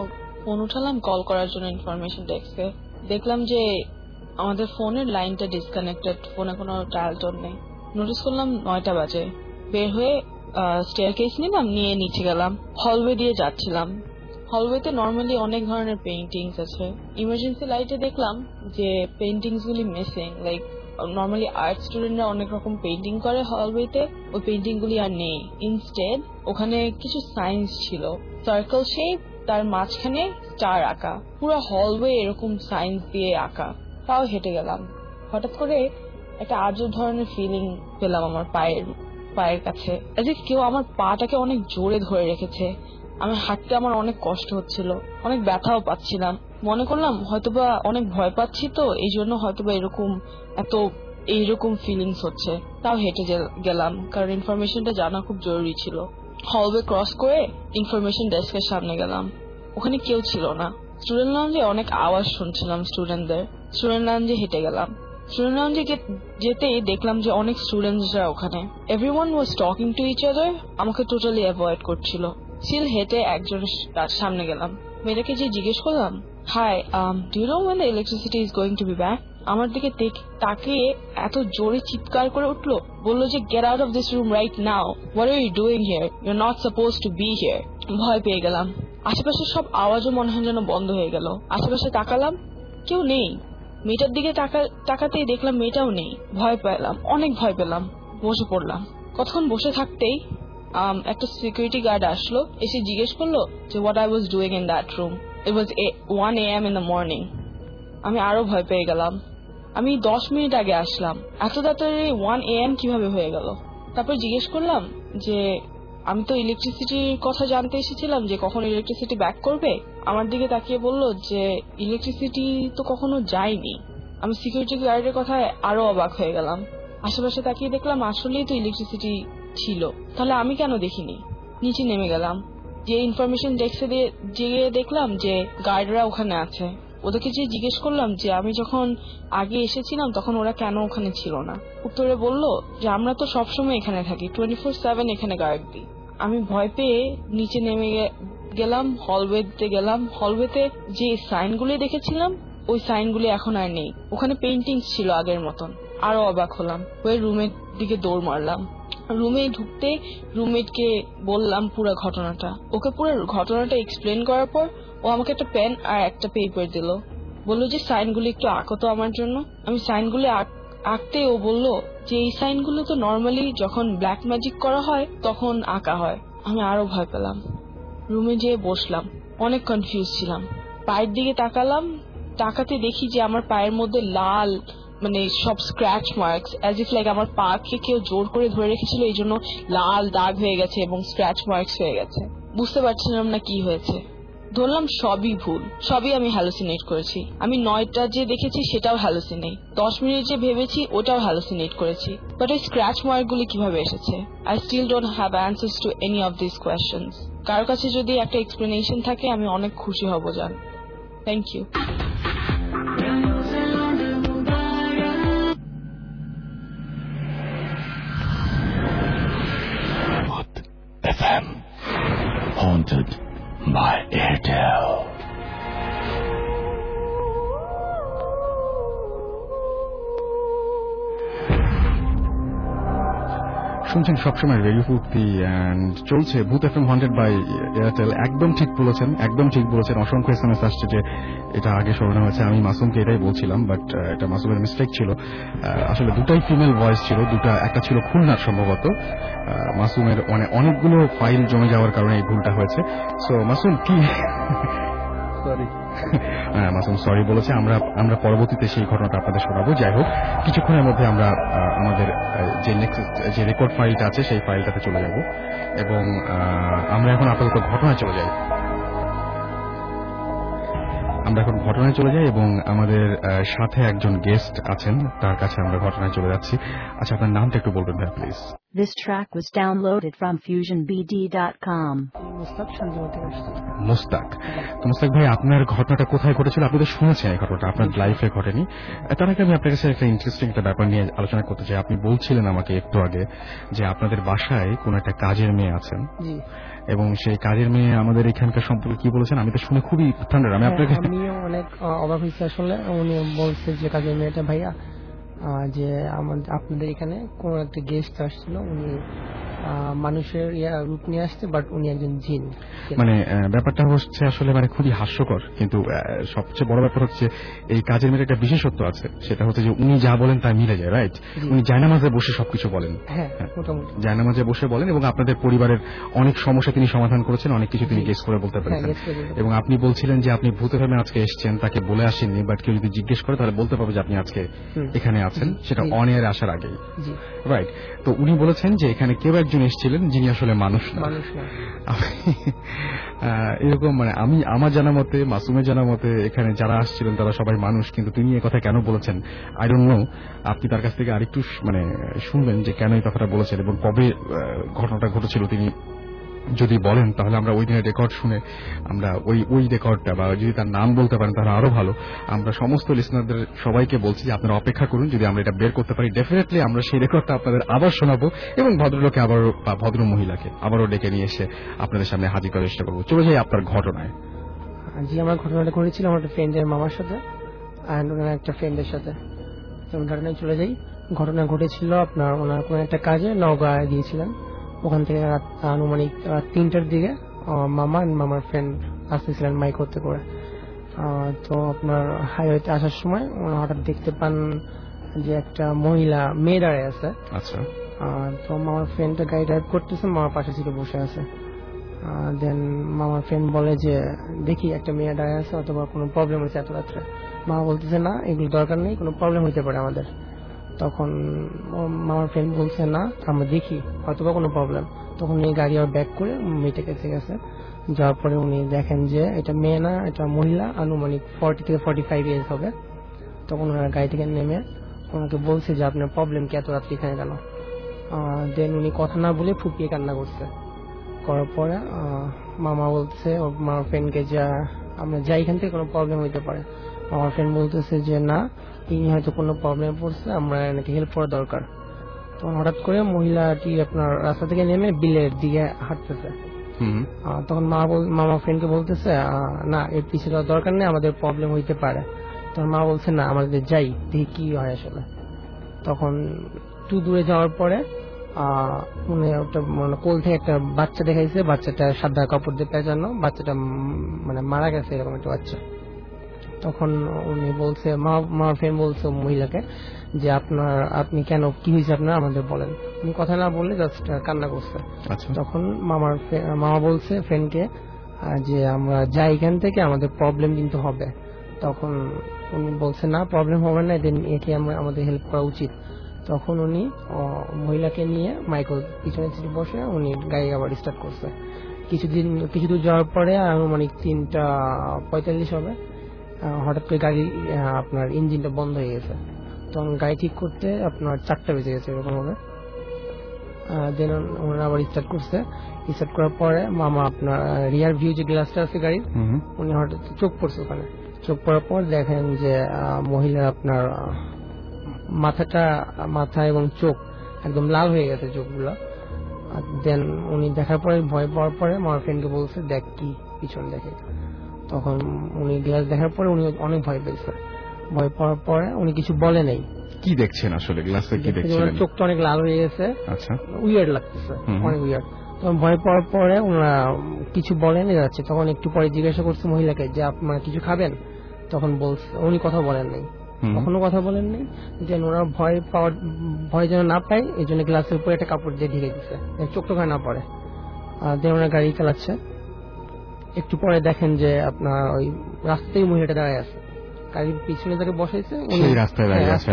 ফোন উঠালাম কল করার জন্য ইনফরমেশন ডেস্কে। দেখলাম যে আমাদের ফোনের লাইনটা ডিসকানেক্টেড, ফোনে কোনো ডায়াল টোন নেই। নোটিস করলাম নয়টা বাজে। বের হয়ে স্টেয়ার কেস নিলাম, নিয়ে নিচে গেলাম। হলওয়ে দিয়ে যাচ্ছিলাম। হলওয়েতে নর্মালি অনেক ধরনের পেইন্টিংস আছে। ইমার্জেন্সি লাইটে দেখলাম যে পেইন্টিংস গুলি মিসিং। লাইক নর্মালি আর্ট স্টুডেন্টরা অনেক রকম পেইন্টিং করে হলওয়েতে, ওই পেইন্টিং গুলি আর নেই। ইনস্টেড ওখানে কিছু সাইন্স ছিল, সার্কেল শেপ, তার মাঝখানে স্টার আঁকা। পুরো হলওয়ে এরকম সাইন্স দিয়ে আঁকা। তাও হেঁটে গেলাম। হঠাৎ করে একটা আজব ধরনের ফিলিং পেলাম আমার পায়ের পায়ের কাছে, এজ ইফ কেউ আমার পাটাকে অনেক জোরে ধরে রেখেছে। আমি হাঁটতে আমার অনেক কষ্ট হচ্ছিল, অনেক ব্যথাও পাচ্ছিলাম। মনে করলাম হয়তোবা অনেক ভয় পাচ্ছি, তো এই জন্য হয়তোবা এরকম এত এইরকম ফিলিংস হচ্ছে। তাও হেঁটে গেলাম, কারণ ইনফরমেশনটা জানা খুব জরুরি ছিল। হলওয়ে ক্রস করে ইনফরমেশন ডেস্কের সামনে গেলাম। ওখানে কেউ ছিল না। স্টুডেন্ট লাউঞ্জে অনেক আওয়াজ শুনছিলাম স্টুডেন্টদের। স্টুডেন্ট লাউঞ্জে হেঁটে গেলাম। স্টুডেন্ট লাউঞ্জে যেতেই দেখলাম যে অনেক স্টুডেন্টসরা ওখানে। Everyone was talking to each other. আমাকে টোটালি অ্যাভয়েড করছিল। সিল হেঁটে একজনের সামনে গেলাম। মেয়েটাকে যে জিজ্ঞেস করলাম, hi, do you know when the electricity is going to be back? আমার দিকে তাকিয়ে এত জোরে চিৎকার করে উঠলো, বললো যে get out of this room right now, what are you doing here, you are not supposed to be here. ভয় পেয়ে গেলাম। আশেপাশে সব আওয়াজও মনে হয় যেন বন্ধ হয়ে গেল। আশেপাশে তাকালাম, কেউ নেই। মেয়েটার দিকে তাকাতেই দেখলাম মেয়েটাও নেই। ভয় পেলাম, অনেক ভয় পেলাম। বসে পড়লাম। কতক্ষণ বসে থাকতেই একটা সিকিউরিটি গার্ড আসলো, এসে জিজ্ঞেস করলো যে what I was doing in that room. It was one A M in the morning. আমি আরো ভয় পেয়ে গেলাম। আমি দশ মিনিট আগে আসলাম, এত তাড়াতাড়ি ওয়ান এ এম কিভাবে হয়ে গেল? তারপর জিজ্ঞেস করলাম যে আমি তো ইলেকট্রিসিটির কথা জানতে এসেছিলাম, যে কখন ইলেকট্রিসিটি ব্যাক করবে। আমার দিকে তাকিয়ে বললো যে ইলেকট্রিসিটি তো কখনো যায়নি। আমি সিকিউরিটি গার্ডের কথায় আরো অবাক হয়ে গেলাম। আশেপাশে তাকিয়ে দেখলাম আসলেই তো ইলেকট্রিসিটি ছিল, তাহলে আমি কেন দেখিনি? নিচে নেমে গেলাম। যে ইনফরমেশন ডেস্কে দিয়ে গিয়ে দেখলাম যে গার্ডরা ওখানে আছে। ওদেরকে যে জিজ্ঞেস করলাম যে আমি যখন আগে এসেছিলাম তখন ওরা কেন ওখানে ছিল না। উত্তরে বললো যে আমরা তো সবসময় এখানে থাকি, টোয়েন্টি ফোর সেভেন এখানে গার্ড দিই। আমি ভয় পেয়ে নিচে নেমে গেলাম, হলওয়েতে গেলাম। হলওয়েতে যে সাইনগুলি দেখেছিলাম ওই সাইনগুলি এখন আর নেই। ওখানে পেইন্টিংস ছিল আগের মতন। আরো অবাক হলাম। ওই রুমের দিকে দৌড় মারলাম। রুমে ঢুকতে রুমমেটকে বললাম পুরো ঘটনাটা। ওকে পুরো ঘটনাটা এক্সপ্লেন করার পর ও আমাকে একটা পেন আর একটা পেপার দিল। বললো যে সাইনগুলি একটু আঁকো তো আমার জন্য। আমি সাইনগুলি আঁকতে ও বললো যে এই সাইনগুলো তো নর্মালি যখন ব্ল্যাক ম্যাজিক করা হয় তখন আঁকা হয়। আমি আরো ভয় পেলাম। রুমে যেয়ে বসলাম, অনেক কনফিউজ ছিলাম। পায়ের দিকে তাকালাম, তাকাতে দেখি যে আমার পায়ের মধ্যে লাল মানে সব scratch marks, as if like আমার পাকে কেউ জোর করে ধরে রেখেছিল, এই জন্য লাল দাগ হয়ে গেছে এবং স্ক্র্যাচ মার্কস হয়ে গেছে। বুঝতে পারছিলাম না কি হয়েছে। ধরলাম সবই ভুল, সবই আমি হ্যালুসিনেট করেছি। আমি নয়টা যে দেখেছি সেটাও হ্যালুসিনেট, দশ মিনিট যে ভেবেছি ওটাও হ্যালুসিনেট করেছি। বাট ওই স্ক্র্যাচ মার্ক গুলি কিভাবে এসেছে? I still don't have answers to any of this questions. কারো কাছে যদি একটা এক্সপ্লেনেশন থাকে আমি অনেক খুশি হব জান। Thank you. F M Haunted by Airtel. শুনছেন সবসময় রেডিও ফুর্তি অ্যান্ড চলছে ভূত F M haunted by Airtel. একদম ঠিক বলেছেন, একদম ঠিক বলেছেন। অসংখ্য এস এম এস আসছে যে এটা আগে শোনানো হয়েছে। আমি মাসুমকে এটাই বলছিলাম, বাট এটা মাসুমের মিস্টেক ছিল। আসলে দুটাই ফিমেল ভয়েস ছিল, দুটা একটা ছিল খুলনার সম্ভবত। মাসুমের মানে অনেকগুলো ফাইল জমে যাওয়ার কারণে এই ভুলটা হয়েছে। সো মাসুম কি সরি হ্যাঁ মাসুম সরি বলেছে। আমরা আমরা পরবর্তীতে সেই ঘটনাটা আপনাদের শোনাবো। যাই হোক, কিছুক্ষণের মধ্যে আমরা আমাদের যে নেক্সট যে রেকর্ড ফাইলটা আছে সেই ফাইলটাতে চলে যাব এবং আমরা এখন আপাতত ঘটনায় চলে যাই আমরা এখন ঘটনায় চলে যাই এবং আমাদের সাথে একজন গেস্ট আছেন, তার কাছে আমরা ঘটনায় চলে যাচ্ছি। আচ্ছা, আপনার নামটা একটু বলবেন ভাই please? This track was downloaded from fusion b d dot com. Mustak Shantimoti থেকে আসছে। মুস্তাক, তো মুস্তাক ভাই, আপনার ঘটনাটা কোথায় ঘটেছিল? আপনি তো শুনেছেন এই ঘটনাটা, আপনার লাইফে ঘটেনি। তার আগে আমি আপনার কাছে একটা ইন্টারেস্টিং একটা ব্যাপার নিয়ে আলোচনা করতে চাই। আপনি বলছিলেন আমাকে একটু আগে যে আপনাদের বাসায় কোন একটা কাজের মেয়ে আছেন, এবং সেই কাজের মেয়ে আমাদের এখানকার সম্পর্কে কি বলেছেন আমি তো শুনে খুবই ঠান্ডা। আমি আপনাকে আমিও অনেক অবাক হয়েছি আসলে। উনি বলছে যে কাজের মেয়েটা ভাইয়া যে আমাদের আপনাদের এখানে কোন একটা গেস্ট আসছিল, উনি মানুষের রূপ নিয়ে আসছে, বাট উনি একজন জিন। মানে ব্যাপারটা হচ্ছে আসলে মানে খুবই হাস্যকর, কিন্তু সবচেয়ে বড় ব্যাপার হচ্ছে এই কাজের মেয়ের একটা বিশেষত্ব আছে, সেটা হচ্ছে যে উনি যা বলেন তা মিলে যায়, রাইট? উনি জায়নামাজে বসে সবকিছু বলেন, জায়নামাজে বসে বলেন, এবং আপনাদের পরিবারের অনেক সমস্যা তিনি সমাধান করেছেন, অনেক কিছু তিনি গেস করে বলতে পেরেছেন। এবং আপনি বলছিলেন যে আপনি ভূত এফএমে আজকে এসেছেন, তাকে বলে আসেননি, বাট কেউ যদি জিজ্ঞেস করে তাহলে বলতে পারবে যে আপনি আজকে এখানে আছেন, সেটা অন এয়ারে আসার আগেই, রাইট? তো উনি বলেছেন যে এখানে কেউ একজন এসেছিলেন যিনি আসলে মানুষ না। এরকম মানে আমি আমার জানা মতে, মাসুমের জানা মতে এখানে যারা আসছিলেন তারা সবাই মানুষ, কিন্তু তিনি এই কথা কেন বলেছেন আই ডোন্ট নো। আপনি তার কাছ থেকে আরেকটু মানে শুনবেন যে কেন এই কথাটা বলেছেন এবং কবে ঘটনাটা ঘটেছিল তিনি যদি বলেন, তাহলে আমরা ওই দিনের রেকর্ড শুনে আমরা ওই ওই রেকর্ডটা, বা যদি তার নাম বলতে পারেন তাহলে আরো ভালো। আমরা সমস্ত লিসনারদের সবাইকে বলছি যে আপনারা অপেক্ষা করুন, যদি আমরা এটা বের করতে পারি ডেফিনেটলি আমরা সেই রেকর্ডটা আপনাদের আবার শোনাবো, এবং ভদ্রলোকে আবারও বা ভদ্র মহিলাকে আবারও ডেকে নিয়ে এসে আপনাদের সামনে হাজির করার চেষ্টা করবো। চলে যাই আপনার ঘটনায়। জি, আমার ঘটনাটা ঘটেছিল আমার একটা ফ্রেন্ডের মামার সাথে অ্যান্ড ওনার একটা ফ্রেন্ডের সাথে। ঘটনায় চলে যাই। ঘটনা ঘটেছিল আপনার ওনার কোন একটা কাজে নওগাঁয় দিয়েছিলেন। ওখান থেকে আনুমানিক তিনটার দিকে মামা মামার ফ্রেন্ড আসতেছিলেন মাইক করতে করে। তো আপনার হাইওয়েতে আসার সময় হঠাৎ দেখতে পান যে একটা মহিলা মেয়ে দাঁড়িয়ে আছে। আচ্ছা। তো মামার ফ্রেন্ডটা গাড়ি ড্রাইভ করতেছে, মামার পাশে ছিল বসে আছে। দেন মামার ফ্রেন্ড বলে যে দেখি একটা মেয়ে দাঁড়িয়ে আছে, অথবা কোনো প্রবলেম হয়েছে এত রাত্রে। মামা বলতেছে না, এগুলো দরকার নেই, কোনো প্রবলেম হইতে পারে আমাদের। তখন আমার ফ্রেন্ড বলছে না, আমরা দেখি হয়তোবা কোনো প্রবলেম। তখন এই গাড়ি আর ব্যাক করে মেয়েটা কাছে গেছে। যাওয়ার পরে উনি দেখেন যে এটা মেয়ে না, এটা মহিলা, আনুমানিক ফর্টি থেকে ফর্টি ফাইভ ইয়ার্স হবে। তখন ওনার গাড়ি থেকে নেমে ওনাকে বলছে যে আপনার প্রবলেম কি, এত রাত্রি এখানে কেন? দেন উনি কথা না বলে ফুপিয়ে কান্না করছে। করার পরে মামা বলছে মামার ফ্রেন্ডকে যে আমরা যাই, এখান থেকে কোনো প্রবলেম হইতে পারে। আমার ফ্রেন্ড বলতেছে যে না, তিনি হয়তো কোনো প্রবলেম পড়ছে, আমরা নাকি হেল্প করা দরকার। তখন হঠাৎ করে মহিলাটি আপনার রাস্তা থেকে নেমে বিলের দিকে হাঁটতেছে। তখন মামা ফ্রেন্ডকে বলতেছে না, এর পিছিয়ে যাওয়ার দরকার নেই, আমাদের প্রবলেম হইতে পারে। তখন মা বলছে না, আমাদের যাই, দেখি কি হয় আসলে। তখন একটু দূরে যাওয়ার পরে আহ উনি একটা মানে কোল থেকে একটা বাচ্চা দেখাইছে, বাচ্চাটা সাদা কাপড় দিয়ে পেঁচানো, বাচ্চাটা মানে মারা গেছে, এরকম একটা বাচ্চা। তখন উনি বলছে, মা ফ্রেন্ড বলছে মহিলাকে যে আপনার আপনি কেন, কি হয়েছে আপনার, আমাদের বলেন। উনি কথা না বললে জাস্ট কান্না করছে। তখন মামার মামা বলছে ফ্রেন্ডকে যে আমরা যাই এখান থেকে, আমাদের প্রবলেম কিন্তু হবে। তখন উনি বলছে না, প্রবলেম হবে না, দেন একে আমরা আমাদের হেল্প করা উচিত। তখন উনি মহিলাকে নিয়ে মাইকেল পিছনে সিটে বসে উনি গাড়ি আবার স্টার্ট করছে। কিছুদিন কিছু দূর যাওয়ার পরে আনুমানিক তিনটা পঁয়তাল্লিশ হবে, হঠাৎ করে গাড়ি আপনার ইঞ্জিনটা বন্ধ হয়ে গেছে। তখন গাড়ি ঠিক করতে আপনার চারটা বেজে গেছে এরকম হবে। দেন ওনারা আবার স্টার্ট করছে। স্টার্ট করার পরে মামা আপনার রিয়ার ভিউ যে গ্লাসটা আছে গাড়ির, উনি হঠাৎ চোখ পড়ছে ওখানে। চোখ পড়ার পর দেখেন যে মহিলা আপনার মাথাটা মাথা এবং চোখ একদম লাল হয়ে গেছে চোখগুলো। দেন উনি দেখার পরে ভয় পাওয়ার পরে আমার ফ্রেন্ডকে বলছে দেখ কি পিছন দেখে। তখন উনি গ্লাস দেখার পরে উনি অনেক ভয় পেয়েছে। ভয় পাওয়ার পরে উনি কিছু বলে নাই। কি দেখছেন আসলে গ্লাসে, কি দেখছেন? চোখটা অনেক লাল হয়ে গেছে। আচ্ছা, উইয়ার্ড লাগতেছে, অনেক উইয়ার্ড। তখন ভয় পাওয়ার পরে ওনারা কিছু বলেনি যাচ্ছে। তখন একটু পরে জিজ্ঞাসা করছে মহিলাকে যে আপনারা কিছু খাবেন? তখন বলছে, উনি কথা বলেন নাই, কখনো কথা বলেন নাই। যে ওনারা ভয় পাওয়ার ভয় যেন না পায় এই জন্য গ্লাসের উপরে একটা কাপড় দিয়ে ঢেকে দিচ্ছে, চোখটা ঘাড় না পড়ে। দেন ওনারা গাড়ি চালাচ্ছে। একটু পরে দেখেন যে আপনার ওই রাস্তায় মহিলাটা দাঁড়ায় আছে, গাড়ির পিছনে যাকে বসাইছে উনি রাস্তায় দাঁড়িয়ে আছে।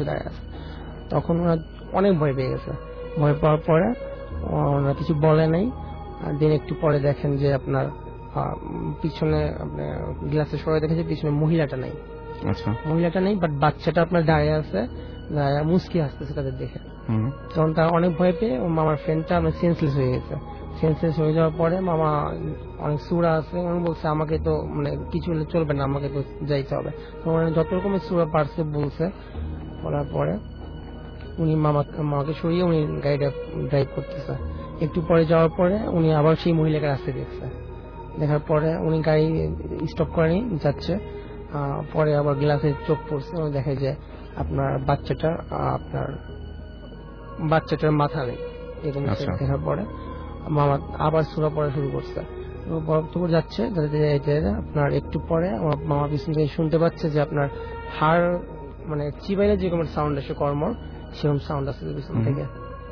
তখন ওরা অনেক ভয় পেয়ে গেছে। ভয় পাওয়ার পরে ওনারা কিছু বলে নাই। দিন একটু পরে দেখেন যে আপনার পিছনে আপনার গ্লাসের সবাই দেখেছে পিছনে মহিলাটা নাই। আচ্ছা, মহিলাটা নেই, বাট বাচ্চাটা আপনার দাঁড়িয়ে আছে, মুস্কি হাসতেছে তাদের দেখে। তখন তার অনেক ভয় পেয়ে ও মামার ফ্রেন্ডটা আমার সেন্সলেস হয়ে গেছে। সেন্সলেস হয়ে যাওয়ার পরে মামা অনেক সুরা আছে, উনি বলছে আমাকে তো মানে কিছু হলে চলবে না, আমাকে তো যাইতে হবে। তো যত রকমের সুরা পারছে বলছে, বলার পরে উনি মামা মামাকে সরিয়ে উনি গাড়িটা ড্রাইভ করতেছে। একটু পরে যাওয়ার পরে উনি আবার সেই মহিলাকে রাস্তায় দেখছে, দেখার পরে উনি গাড়ি স্টপ করেনি, যাচ্ছে। পরে আবার গ্লাসে চোখ পড়ছে, দেখে যে আপনার বাচ্চাটা আপনার বাচ্চাটার মাথা নেই এরকম। দেখার পরে মামা আবার সুরা পড়া শুরু করছে, বরফ যাচ্ছে। আপনার একটু পরে আমার মামা পিছন থেকে শুনতে পাচ্ছে যে আপনার হাড় মানে চিবাইলে যেরকম সাউন্ড আসে কর্মর, সেরকম সাউন্ড আসছে পিছন থেকে।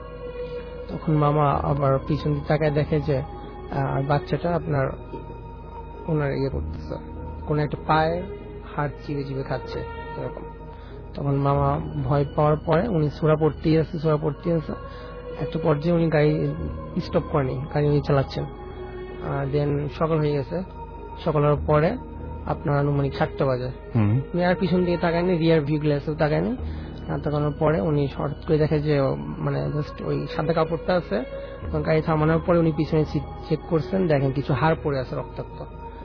তখন মামা আবার পিছন দিকে তাকায়, দেখে যে বাচ্চাটা আপনার ওনার ইয়ে করতেছে, কোন একটা পায়ের হাড় চিবে চিবে খাচ্ছে এরকম। তখন মামা ভয় পাওয়ার পরে উনি সুরা পড়তেই আছে সুরা পড়তেই আছে একটা পর্যায়ে উনি গাড়ি স্টপ করেনি, গাড়ি উনি চালাচ্ছেন। দেন সকাল হয়ে গেছে, সকাল হওয়ার পরে আপনার আনুমানিক সাতটা বাজে। উনি আর পিছন দিকে তাকায়নি, রিয়ার ভিউ গ্লাসেও তাকায়নি। তাকানোর পরে উনি হঠাৎ করে দেখে যে মানে জাস্ট ওই সাদা কাপড়টা আছে। গাড়ি থামানোর পরে উনি পিছনে সিট চেক করছেন, দেখেন কিছু হাড় পড়ে আছে রক্তাক্ত।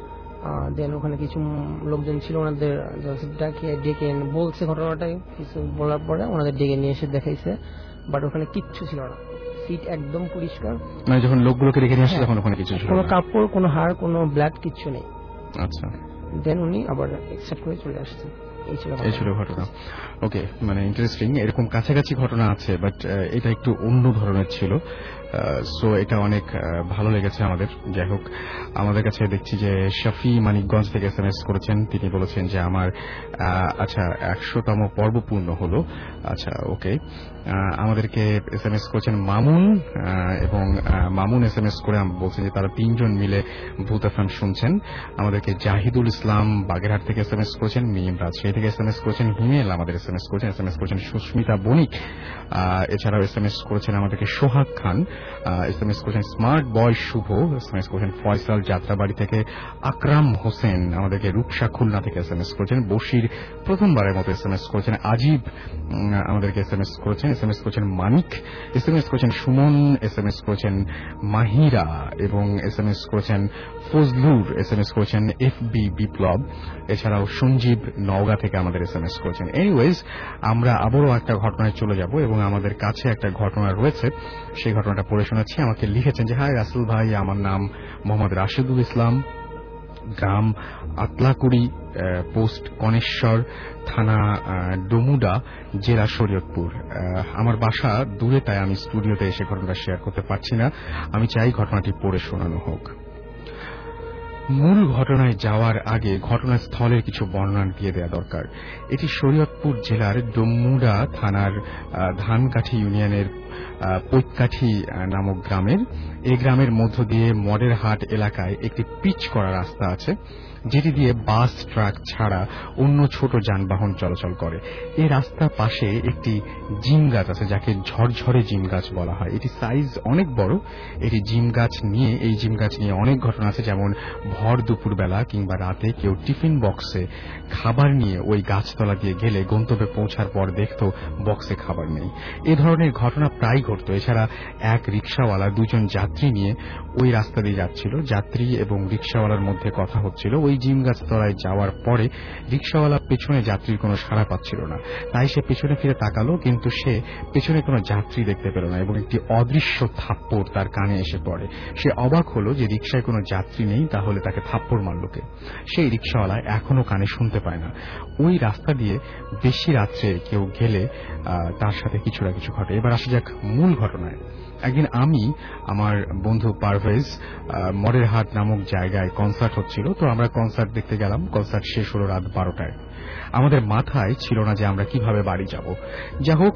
দেন ওখানে কিছু লোকজন ছিল, ওনাদের ডাকে ডেকে বলছে ঘটনাটাই, কিছু বলার পরে ওনাদের ডেকে নিয়ে এসে দেখাইছে, বাট ওখানে কিচ্ছু ছিল না, সিট একদম পরিষ্কার। মানে যখন লোকগুলোকে রেখে নিয়ে আসছে তখন ওখানে কিছু ছিল, কোনো কাপড়, কোনো হাড়, কোনো ব্লাড, কিচ্ছু নেই। আচ্ছা, দেন উনি আবার অ্যাকসেপ্ট করে চলে আসছেন। এই ছিল ঘটনা। ওকে, মানে ইন্টারেস্টিং। এরকম কাছাকাছি ঘটনা আছে, বাট এটা একটু অন্য ধরনের ছিল। সো এটা অনেক ভালো লেগেছে আমাদের। যাই হোক, আমাদের কাছে দেখছি যে শফি মানিকগঞ্জ থেকে এস এম এস করেছেন। তিনি বলেছেন যে আমার আচ্ছা একশোতম পর্ব পূর্ণ হলো। আচ্ছা, ওকে। আমাদেরকে এস এম এস করেছেন মামুন, এবং মামুন এস এম এস করে বলছেন যে তারা তিনজন মিলে ভূত এফএম শুনছেন। আমাদেরকে জাহিদুল ইসলাম বাগেরহাট থেকে এস এম এস করেছেন, মিম রাজশাহী থেকে এস এম এস করেছেন, হিমেল আমাদের এস এম এস করেছেন, এস এম এস করেছেন সুস্মিতা বণিক। এছাড়াও এস এম এস করেছেন আমাদেরকে Sohag Khan, S M S করেছেন smart boy Shuvo, S M S করেছেন ফয়সাল যাত্রাবাড়ি থেকে, আকরাম হোসেন আমাদেরকে রূপসা খুলনা থেকে এস এম এস করেছেন, বশির প্রথমবারের মতো এস এম এস করেছেন, আজিব আমাদেরকে এস এম এস করেছেন, এস এম এস করেছেন মানিক, এস এম এস করেছেন সুমন, এস এম এস করেছেন মাহিরা, এবং এস এম এস করেছেন ফজলুর, এস এম এস করেছেন এফ বি বিপ্লব। এছাড়াও সঞ্জীব নওগাঁ থেকে আমাদের এস এম এস করেছেন। এনিওয়েজ, আমরা আবারও একটা ঘটনায় চলে যাব, এবং আমাদের কাছে একটা ঘটনা রয়েছে, সেই ঘটনাটা পড়ে শোনাচ্ছি। আমাকে লিখেছেন যে হাই রাসেল ভাই, আমার নাম মোহাম্মদ রাশেদুল ইসলাম, গ্রাম আতলাকুড়ি, পোস্ট কনেশ্বর, থানা ডুমুডা, জেলা শরীয়তপুর। আমার বাসা দূরে, তাই আমি স্টুডিওতে এসে ঘটনাটা শেয়ার করতে পারছি না। আমি চাই ঘটনাটি পড়ে শোনানো হোক। মূল ঘটনায় যাওয়ার আগে ঘটনাস্থলের কিছু বর্ণনা দিয়ে দেওয়া দরকার। এটি শরীয়তপুর জেলার ডুমুডা থানার ধানকাঠি ইউনিয়নের পৈতকাঠি নামক গ্রামের। এই গ্রামের মধ্য দিয়ে মডেরহাট এলাকায় একটি পিচ করা রাস্তা আছে, যেটি দিয়ে বাস, ট্রাক ছাড়া অন্য ছোট যানবাহন চলাচল করে। এই রাস্তার পাশে একটি জিম গাছ আছে, যাকে ঝরঝরে জিম গাছ বলা হয়। এটি সাইজ অনেক বড়। এটি জিম গাছ নিয়ে এই জিম গাছ নিয়ে অনেক ঘটনা আছে, যেমন ভর দুপুর বেলা কিংবা রাতে কেউ টিফিন বক্সে খাবার নিয়ে ওই গাছতলা দিয়ে গেলে গন্তব্যে পৌঁছার পর দেখত বক্সে খাবার নেই। এ ধরনের ঘটনা প্রায় ঘটত। এছাড়া এক রিকশাওয়ালা দুজন যাত্রী নিয়ে ওই রাস্তা দিয়ে যাচ্ছিল। যাত্রী এবং রিকশাওয়ালার মধ্যে কথা হচ্ছিল। ওই জিম গাছ তলায় যাওয়ার পরে রিকশাওয়ালা পেছনে যাত্রীর কোনো সাড়া পাচ্ছিল না, তাই সে পেছনে ফিরে তাকালো, কিন্তু সে পেছনে কোনো যাত্রী দেখতে পেল না, এবং একটি অদৃশ্য থাপ্পড় তার কানে এসে পড়ে। সে অবাক হলো যে রিকশায় কোনো যাত্রী নেই, তাহলে তাকে থাপ্পড় মারল কে? সেই রিকশাওয়ালা এখনো কানে শুনতে পায় না। ওই রাস্তা দিয়ে বেশি রাত্রে কেউ গেলে তার সাথে কিছু না কিছু ঘটে। এবার আসা যাক মূল ঘটনায়। একদিন আমি, আমার বন্ধু পারভেজ, মডেরহাট নামক জায়গায় কনসার্ট হচ্ছিল, তো আমরা কনসার্ট দেখতে গেলাম। কনসার্ট শেষ হলো রাত বারোটায়। আমাদের মাথায় ছিল না যে আমরা কিভাবে বাড়ি যাব। যা হোক,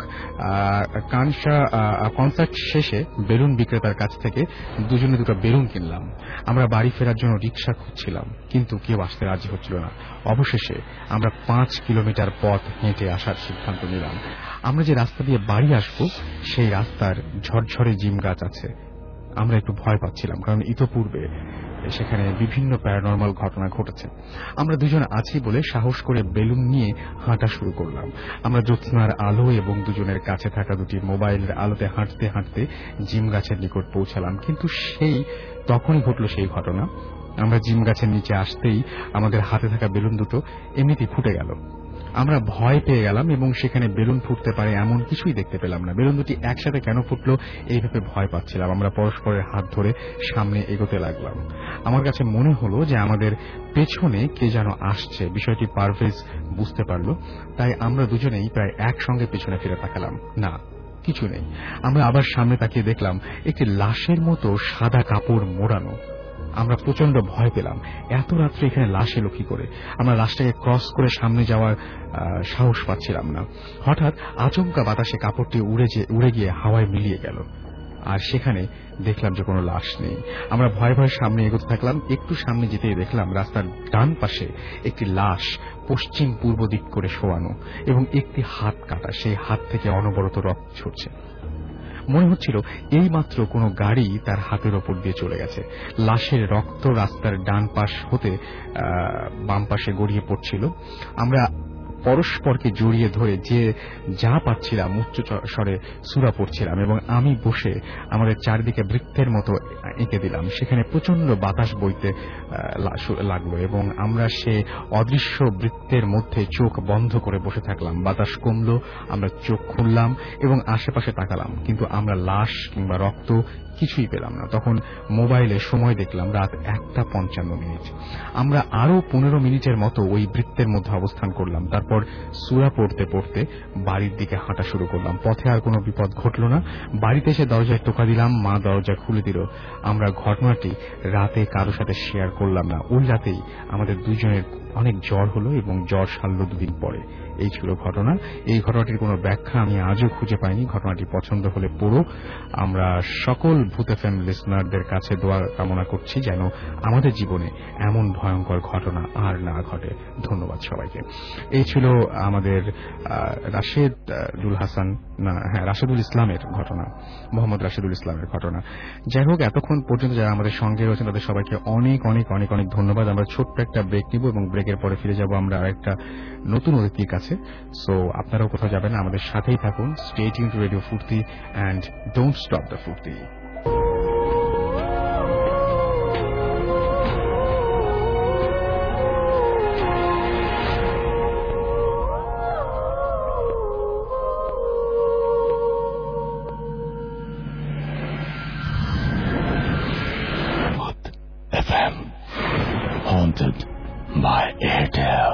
কনসার্ট শেষে বেলুন বিক্রেতার কাছ থেকে দুজনে দুটো বেলুন কিনলাম। আমরা বাড়ি ফেরার জন্য রিক্সা খুঁজছিলাম, কিন্তু কেউ আসতে রাজি হচ্ছিল না। অবশেষে আমরা পাঁচ কিলোমিটার পথ হেঁটে আসার সিদ্ধান্ত নিলাম। আমরা যে রাস্তা দিয়ে বাড়ি আসব, সেই রাস্তার ঝরঝরে জিম গাছ আছে। আমরা একটু ভয় পাচ্ছিলাম, কারণ ইতোপূর্বে সেখানে বিভিন্ন প্যারানর্মাল ঘটনা ঘটেছে। আমরা দুজন আছি বলে সাহস করে বেলুন নিয়ে হাঁটা শুরু করলাম। আমরা জ্যোৎস্নার আলো এবং দুজনের কাছে থাকা দুটি মোবাইলের আলোতে হাঁটতে হাঁটতে জিম গাছের নিকট পৌঁছালাম। কিন্তু সেই তখনই ঘটল সেই ঘটনা। আমরা জিম গাছের নিচে আসতেই আমাদের হাতে থাকা বেলুন দুটো এমনিতেই ফুটে গেল। আমরা ভয় পেয়ে গেলাম এবং সেখানে বেলুন ফুটতে পারে এমন কিছুই দেখতে পেলাম না। বেলুন দুটি একসাথে কেন ফুটলো এইভাবে ভয় পাচ্ছিলাম। আমরা পরস্পরের হাত ধরে সামনে এগোতে লাগলাম। আমার কাছে মনে হলো যে আমাদের পেছনে কে যেন আসছে। বিষয়টি পারভেজ বুঝতে পারল, তাই আমরা দুজনেই প্রায় একসঙ্গে পেছনে ফিরে তাকালাম। না, কিছু নেই। আমরা আবার সামনে তাকিয়ে দেখলাম একটি লাশের মতো সাদা কাপড় মোড়ানো। আমরা প্রচন্ড ভয় পেলাম। এত রাত্রে এখানে লাশ এলো কি করে? আমরা লাশটাকে ক্রস করে সামনে যাওয়ার সাহস পাচ্ছিলাম না। হঠাৎ আচমকা বাতাসে কাপড়টি উড়ে উড়ে গিয়ে হাওয়ায় মিলিয়ে গেল, আর সেখানে দেখলাম যে কোনো লাশ নেই। আমরা ভয়ে ভয়ে সামনে এগোতে থাকলাম। একটু সামনে যেতেই দেখলাম রাস্তার ডান পাশে একটি লাশ পশ্চিম পূর্ব দিক করে শোয়ানো এবং একটি হাত কাটা। সেই হাত থেকে অনবরত রক্ত ঝরছে। মনে হচ্ছিল এই মাত্র কোনো গাড়ি তার হাতের ওপর দিয়ে চলে গেছে। লাশের রক্ত রাস্তার ডান পাশ হতে বাম পাশে গড়িয়ে পড়ছিল। আমরা পরস্পরকে জড়িয়ে ধরে যে যা পাচ্ছিলাম উচ্চ স্বরে সূরা পড়ছিলাম এবং আমি বসে আমাদের চারদিকে বৃত্তের মতো এঁকে দিলাম। সেখানে প্রচন্ড বাতাস বইতে লাগলো এবং আমরা সে অদৃশ্য বৃত্তের মধ্যে চোখ বন্ধ করে বসে থাকলাম। বাতাস কমলো, আমরা চোখ খুললাম এবং আশেপাশে তাকালাম, কিন্তু আমরা লাশ কিংবা রক্ত কিছুই পেলাম না। তখন মোবাইলে সময় দেখলাম রাত একটা পঞ্চান্ন মিনিট। আমরা আরো পনেরো মিনিটের মতো ওই বৃত্তের মধ্যে অবস্থান করলাম। তারপর সূরা পড়তে পড়তে বাড়ির দিকে হাঁটা শুরু করলাম। পথে আর কোনো বিপদ ঘটল না। বাড়িতে এসে দরজায় টোকা দিলাম, মা দরজা খুলে দিল। আমরা ঘটনাটি রাতে কারো সাথে শেয়ার করলাম না। ওই রাতেই আমাদের দুজনের অনেক জ্বর হলো এবং জ্বর সারল দুদিন পরে। এই ছিল ঘটনা। এই ঘটনাটির কোনো ব্যাখ্যা আমি আজও খুঁজে পাইনি। ঘটনাটি পছন্দ হলে পড়ো। আমরা সকল ভূত এফএম লিসনারদের কাছে দোয়া কামনা করছি যেন আমাদের জীবনে এমন ভয়ঙ্কর ঘটনা আর না ঘটে। ধন্যবাদ সবাইকে। এই ছিল আমাদের রাশেদুল হাসান না হ্যাঁ রাশেদুল ইসলামের ঘটনা, মোহাম্মদ রাশেদুল ইসলামের ঘটনা। যাই হোক, এতক্ষণ পর্যন্ত যারা আমাদের সঙ্গে রয়েছেন তাদের সবাইকে অনেক অনেক অনেক অনেক ধন্যবাদ। আমরা ছোট্ট একটা ব্রেক নিব এবং ব্রেকের পরে ফিরে যাব আমরা আরেকটা নতুন অতিথির কাছে। সো আপনারাও কোথাও যাবেন, আমাদের সাথেই থাকুন। Stay tune to radio Foorti and don't stop the Foorti. F M, haunted by Airtel.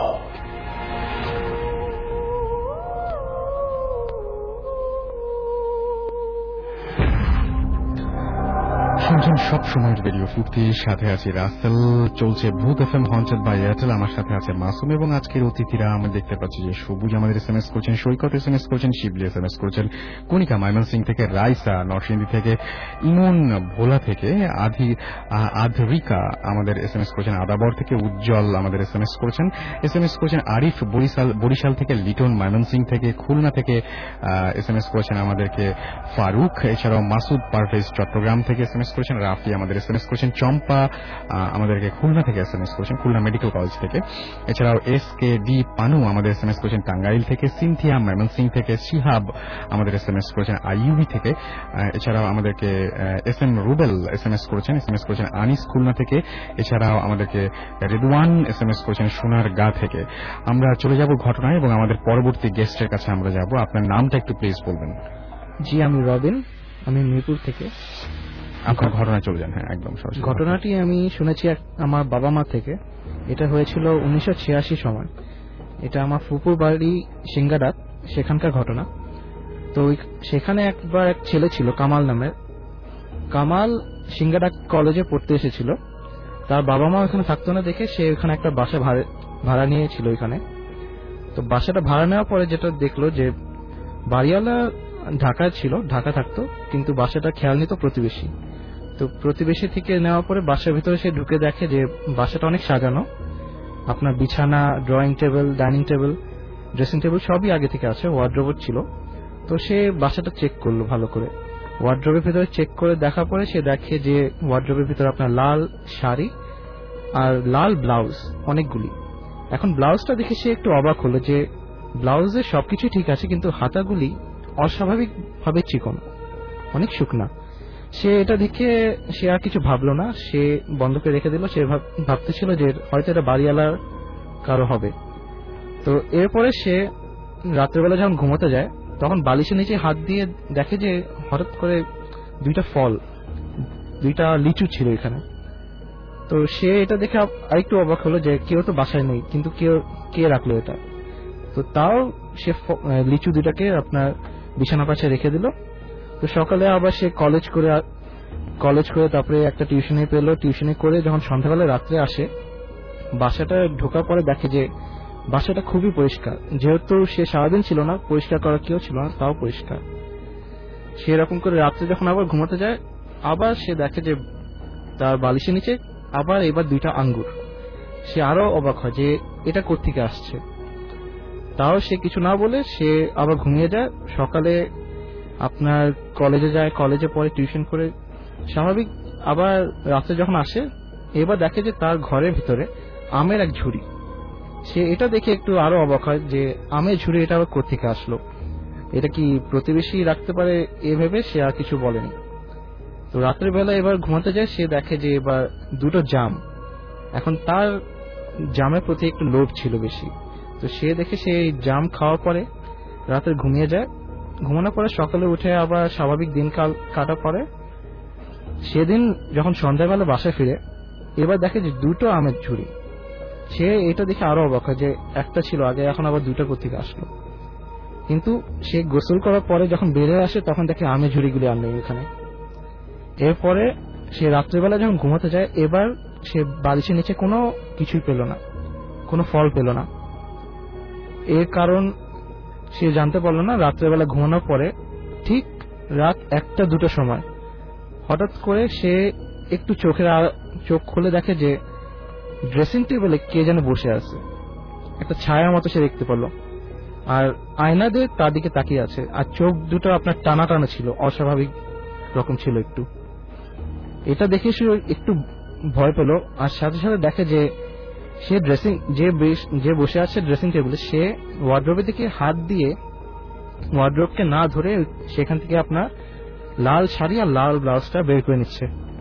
শুনছেন সব সময়ের রেডিও ফুর্তির সাথে আছি রাসেল। চলছে ভূত এফএম হন্টেড বাই এয়ারটেল। আমার সাথে আছে মাসুম এবং আজকের অতিথিরা আমি দেখতে পাচ্ছি যে সবুজ আমাদের এস এম এস করছেন, সৈকত এস এম এস করছেন, শিবলি এস এম এস করছেন, কণিকা ময়মনসিং থেকে, রাইসা নরসিংদী থেকে, ইমন ভোলা থেকে, আধি আধরিকা আমাদের এস এম এস করছেন, আদাবর থেকে, উজ্জ্বল আমাদের এস এম এস করছেন, এস এম এস করছেন আরিফ বরিশাল বরিশাল থেকে, লিটন ময়মনসিং থেকে, খুলনা থেকে এস এম এস করছেন আমাদেরকে ফারুক, এছাড়াও মাসুদ পারভেজ চট্টগ্রাম থেকে এস এম এস করেছেন, রাফি আমাদের এস এম এস করেছেন, চম্পা আমাদেরকে খুলনা থেকে S M S Khulna, Khulna medical college থেকে, এছাড়াও এস কে ডি পানু আমাদের এস এম এস করেছেন টাঙ্গাইল থেকে, সিনথিয়া ময়মনসিং থেকে, শিহাব আমাদের এস এম এস করেছেন আইইউবি থেকে, এছাড়াও আমাদেরকে S M Rubel S M S করেছেন, এস এম এস করেছেন আনিস খুলনা থেকে, এছাড়াও আমাদেরকে রেদওয়ান এস এম এস করেছেন সোনার গা থেকে। আমরা চলে যাব ঘটনায় এবং আমাদের পরবর্তী গেস্টের কাছে আমরা যাব। আপনার নামটা একটু প্লিজ বলবেন। জি, আমি রবিন, আমি মিরপুর থেকে। আপনার ঘটনা চলে যান। হ্যাঁ, একদম সরাসরি। ঘটনাটি আমি শুনেছি আমার বাবা মা থেকে। এটা হয়েছিল উনিশশো ছিয়াশি সময়। এটা আমার ফুপুর বাড়ি সিঙ্গাডাত, সেখানকার ঘটনা। তো সেখানে একবার এক ছেলে ছিল কামাল নামের। কামাল সিঙ্গাডাত কলেজে পড়তে এসেছিল। তার বাবা মা ওখানে থাকতো না দেখে সে ওখানে একটা বাসা ভাড়া নিয়েছিল ওইখানে। তো বাসাটা ভাড়া নেওয়ার পরে যেটা দেখলো যে বাড়িওয়ালা ঢাকায় ছিল, ঢাকা থাকতো, কিন্তু বাসাটা খেয়াল নিত প্রতিবেশী। তো প্রতিবেশী থেকে নেওয়ার পরে বাসার ভিতরে সে ঢুকে দেখে যে বাসাটা অনেক সাজানো, আপনার বিছানা, drawing table, dining table, dressing table সবই আগে থেকে আছে, ওয়ার্ড্রোব ছিল। তো সে বাসাটা চেক করলো ভালো করে। ওয়ার্ড্রোবের ভিতরে চেক করে দেখার পরে সে দেখে যে ওয়ার্ড্রোবের ভিতরে আপনার লাল শাড়ি আর লাল ব্লাউজ অনেকগুলি। এখন ব্লাউজটা দেখে সে একটু অবাক হলো যে ব্লাউজে সবকিছু ঠিক আছে, কিন্তু হাতাগুলি অস্বাভাবিক ভাবে চিকন, অনেক শুকনা। সে এটা দেখে সে আর কিছু ভাবলো না, সে বন্ধ করে রেখে দিল। সে ভাবতেছিল যে হয়তো এটা বাড়িওয়ালার কারো হবে। তো এরপরে সে রাত্রেবেলা যখন ঘুমোতে যায় তখন বালিশের নিচে হাত দিয়ে দেখে যে হঠাৎ করে দুইটা ফল, দুইটা লিচু ছিল এখানে। তো সে এটা দেখে আরেকটু অবাক হলো যে কেউ তো বাসায় নেই, কিন্তু কেউ কে রাখলো এটা। তো তাও সে লিচু দুটাকে আপনার বিছানা পাশে রেখে দিল। তো সকালে আবার সে কলেজ করে কলেজ করে তারপরে একটা টিউশনি পেলো। টিউশনি করে যখন সন্ধ্যাবেলা রাত্রে আসে, বাসাটা ঢোকার পরে দেখে যে বাসাটা খুবই পরিষ্কার। যেহেতু সে সারাদিন ছিল না, পরিষ্কার করার কেউ ছিল না, তাও পরিষ্কার। সেরকম করে রাত্রে যখন আবার ঘুমাতে যায়, আবার সে দেখে যে তার বালিশের নিচে আবার এবার দুইটা আঙ্গুর। সে আরো অবাক হয় যে এটা কোত্থেকে আসছে। তাও সে কিছু না বলে সে আবার ঘুমিয়ে যায়। সকালে আপনার কলেজে যায়, কলেজে পরে টিউশন করে স্বাভাবিক আবার রাত্রে যখন আসে, এবার দেখে যে তার ঘরের ভিতরে আমের এক ঝুড়ি। সে এটা দেখে একটু আরো অবাক হয় যে আমের ঝুড়ি এটা আবার কোত্থেকে আসলো, এটা কি প্রতিবেশী রাখতে পারে, এ ভেবে সে আর কিছু বলেনি। তো রাত্রের বেলা এবার ঘুমাতে যায়, সে দেখে যে এবার দুটো জাম। এখন তার জামের প্রতি একটু লোভ ছিল বেশি। তো সে দেখে সে জাম খাওয়ার পরে রাতে ঘুমিয়ে যায়। ঘুমানোর পরে সকালে উঠে আবার স্বাভাবিক দিন কাল কাটা পরে সেদিন যখন সন্ধ্যাবেলা বাসায় ফিরে, এবার দেখে যে দুটো আমের ঝুড়ি। সে এটা দেখে আরো অবাক হয় যে একটা ছিল আগে, এখন আবার দুটো কোত্থেকে আসলো। কিন্তু সে গোসল করার পরে যখন বেরিয়ে আসে তখন দেখে আমের ঝুড়িগুলি আর নেই এখানে। এরপরে সে রাত্রেবেলা যখন ঘুমাতে যায়, এবার সে বালিশের নিচে কোনো কিছুই পেল না, কোনো ফল পেল না। এর কারণ সে জানতে পারল না। রাত্রেবেলা ঘুমানোর পরে ঠিক রাত একটা দুটো সময় হঠাৎ করে সে একটু চোখের চোখ খুলে দেখে যে ড্রেসিং টেবিলে কে যেন বসে আছে, একটা ছায়া মতো সে দেখতে পেল। আর আয়না দিয়ে তার দিকে তাকিয়ে আছে, আর চোখ দুটো আপনার টানা টানা ছিল, অস্বাভাবিক রকম ছিল একটু। এটা দেখে সে একটু ভয় পেল, আর সাথে সাথে দেখে যে সে ড্রেসিং যে যে বসে আছে ড্রেসিং টেবিলে, সে ওয়ার্ড্রোবের দিকে হাত দিয়ে ওয়ার্ড্রোবকে না ধরে সেখান থেকে আপনার লাল শাড়ি আর লাল ব্লাউজটা বের করে নিচ্ছে।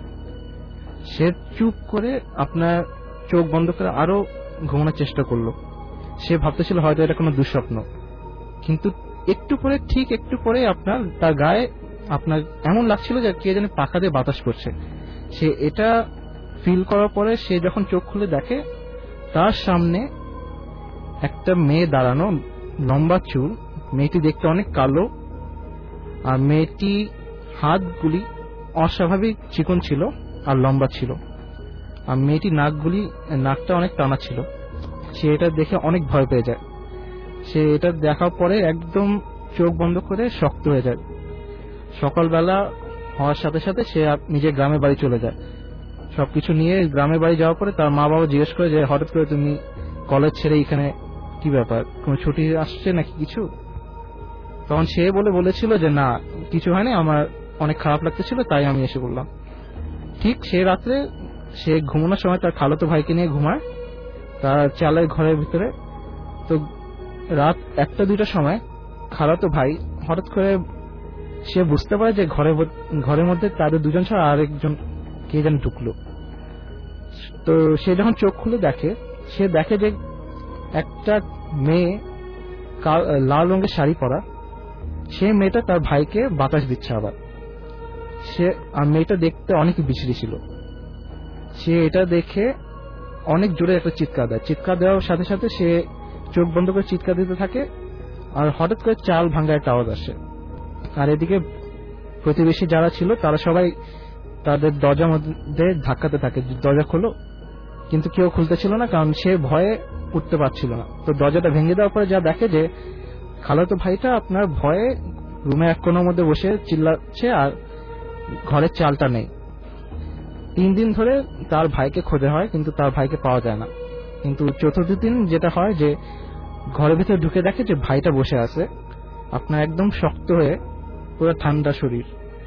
সে চুপ করে আপনার চোখ বন্ধ করে আরো ঘুমানোর চেষ্টা করলো। সে ভাবতেছিল হয়তো এটা কোনো দুঃস্বপ্ন, কিন্তু একটু পরে ঠিক একটু পরে আপনার তার গায়ে আপনার এমন লাগছিল যে কে জানি পাখা দিয়ে বাতাস করছে। সে এটা ফিল করার পরে সে যখন চোখ খুলে দেখে তার সামনে একটা মেয়ে দাঁড়ানো, লম্বা চুল, মেয়েটি দেখতে অনেক কালো, আর মেয়েটি হাতগুলি অস্বাভাবিক চিকন ছিল আর লম্বা ছিল, আর মেয়েটি নাকগুলি নাকটা অনেক টানা ছিল। সে এটা দেখে অনেক ভয় পেয়ে যায়। সে এটা দেখার পরে একদম চোখ বন্ধ করে শক্ত হয়ে যায়। সকালবেলা হওয়ার সাথে সাথে সে নিজের গ্রামের বাড়ি চলে যায়। সবকিছু নিয়ে গ্রামের বাড়ি যাওয়ার পরে তার মা বাবা জিজ্ঞেস করে যে হঠাৎ করে তুমি কলেজ ছেড়ে এখানে কি ব্যাপার, কোনো ছুটি আসছে নাকি কিছু? তখন সে বলে বলেছিল যে না, কিছু হয়নি, আমার অনেক খারাপ লাগতেছিল তাই আমি এসে বললাম। ঠিক সে রাত্রে সে ঘুমানোর সময় তার খালাতো ভাইকে নিয়ে ঘুমায় তার চালের ঘরের ভিতরে। তো রাত একটা দুইটার সময় খালাতো ভাই হঠাৎ করে সে বুঝতে পারে যে ঘরে ঘরের মধ্যে তাদের দুজন ছাড়া আরেকজন কে যেন ঢুকলো। তো সে যখন চোখ খুলে দেখে, সে দেখে যে একটা মেয়ে লাল রঙের শাড়ি পরা, সে মেয়েটা তার ভাইকে বাতাস দিচ্ছে। আবার সে আর মেয়েটা দেখতে অনেক বিশ্রী ছিল। সে এটা দেখে অনেক জোরে একটা চিৎকার দেয়। চিৎকার দেওয়ার সাথে সাথে সে চোখ বন্ধ করে চিৎকার দিতে থাকে, আর হঠাৎ করে চাল ভাঙ্গা একটা আওয়াজ আসে। আর এদিকে প্রতিবেশী যারা ছিল তারা সবাই তাদের দরজার মধ্যে ধাক্কাতে থাকে, দরজা খোলো, কিন্তু কেউ খুলতেছিল না, কারণ সে ভয়ে উঠতে পারছিল না। তো দরজাটা ভেঙে দেওয়ার পরে যা দেখে যে খালাতো ভাইটা আপনার ভয়ে রুমে এক কোণের মধ্যে বসে চিল্লাচ্ছে, আর ঘরের চালটা নেই। তিন দিন ধরে তার ভাইকে খোঁজা হয়, কিন্তু তার ভাইকে পাওয়া যায় না। কিন্তু চতুর্থ দিন যেটা হয় যে ঘরের ভিতরে ঢুকে দেখে যে ভাইটা বসে আছে আপনার একদম শক্ত হয়ে, পুরো ঠান্ডা শরীর,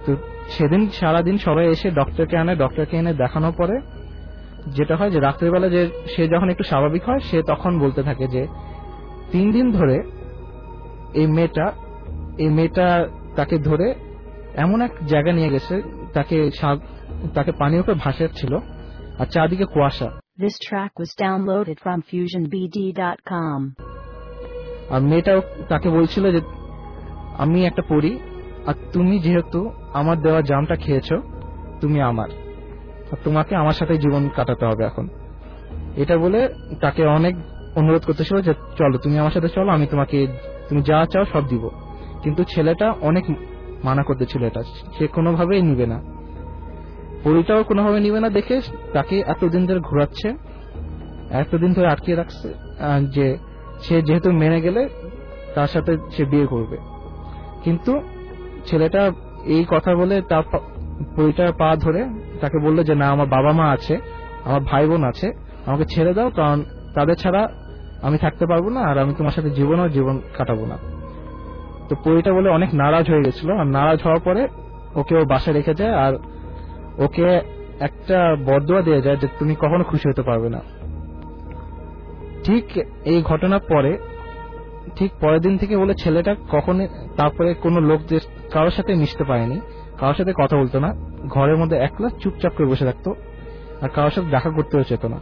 তো সেদিন সারাদিন সবাই এসে ডক্টরকে আনে, ডক্টরকে এনে দেখানোর পরে যেটা হয় যে রাত্রেবেলা যে সে যখন একটু স্বাভাবিক হয় সে তখন বলতে থাকে যে তিন দিন ধরে এই মেয়েটা এই মেয়েটা তাকে ধরে এমন এক জায়গা নিয়ে গেছে, তাকে তাকে পানির উপর ভাসাচ্ছিল আর চারদিকে কুয়াশা। This track was downloaded from fusion b d dot com. আর মেয়েটাও তাকে বলছিল যে আমি একটা পড়ি, আর তুমি যেহেতু আমার দেওয়া জামটা খেয়েছো তুমি আমার, আর তোমাকে আমার সাথে জীবন কাটাতে হবে এখন। এটা বলে তাকে অনেক অনুরোধ করতেছিল যে চলো তুমি আমার সাথে চলো, আমি তোমাকে তুমি যা চাও সব দিব। কিন্তু ছেলেটা অনেক মানা করতেছিল, এটা সে কোনোভাবেই নিবে না, পরিটাও কোনোভাবে নিবে না। দেখে তাকে এতদিন ধরে ঘোরাচ্ছে, এতদিন ধরে আটকে রাখছে যে সে যেহেতু মেনে গেলে তার সাথে সে বিয়ে করবে। কিন্তু ছেলেটা এই কথা বলে তার পরিটার পা ধরে তাকে বললো যে না, আমার বাবা মা আছে, আমার ভাই বোন আছে, আমাকে ছেড়ে দাও, কারণ তাদের ছাড়া আমি থাকতে পারবো না, আর আমি তোমার সাথে জীবনও জীবন কাটাবো না। তো পরিটা বলে অনেক নারাজ হয়ে গেছিল, আর নারাজ হওয়ার পরে ওকে ও বাসায় রেখে যায়, আর ওকে একটা বদদোয়া দিয়ে যায় যে তুমি কখনো খুশি হতে পারবে না। ঠিক এই ঘটনার পরে ঠিক পরের দিন থেকে বলে ছেলেটা কখনো তারপরে কোনো লোক যে কারোর সাথে মিশতে পারেনি, কারোর সাথে কথা বলতো না, ঘরের মধ্যে একলা চুপচাপ করে বসে থাকতো, আর কারোর সাথে দেখা করতেও চেত না।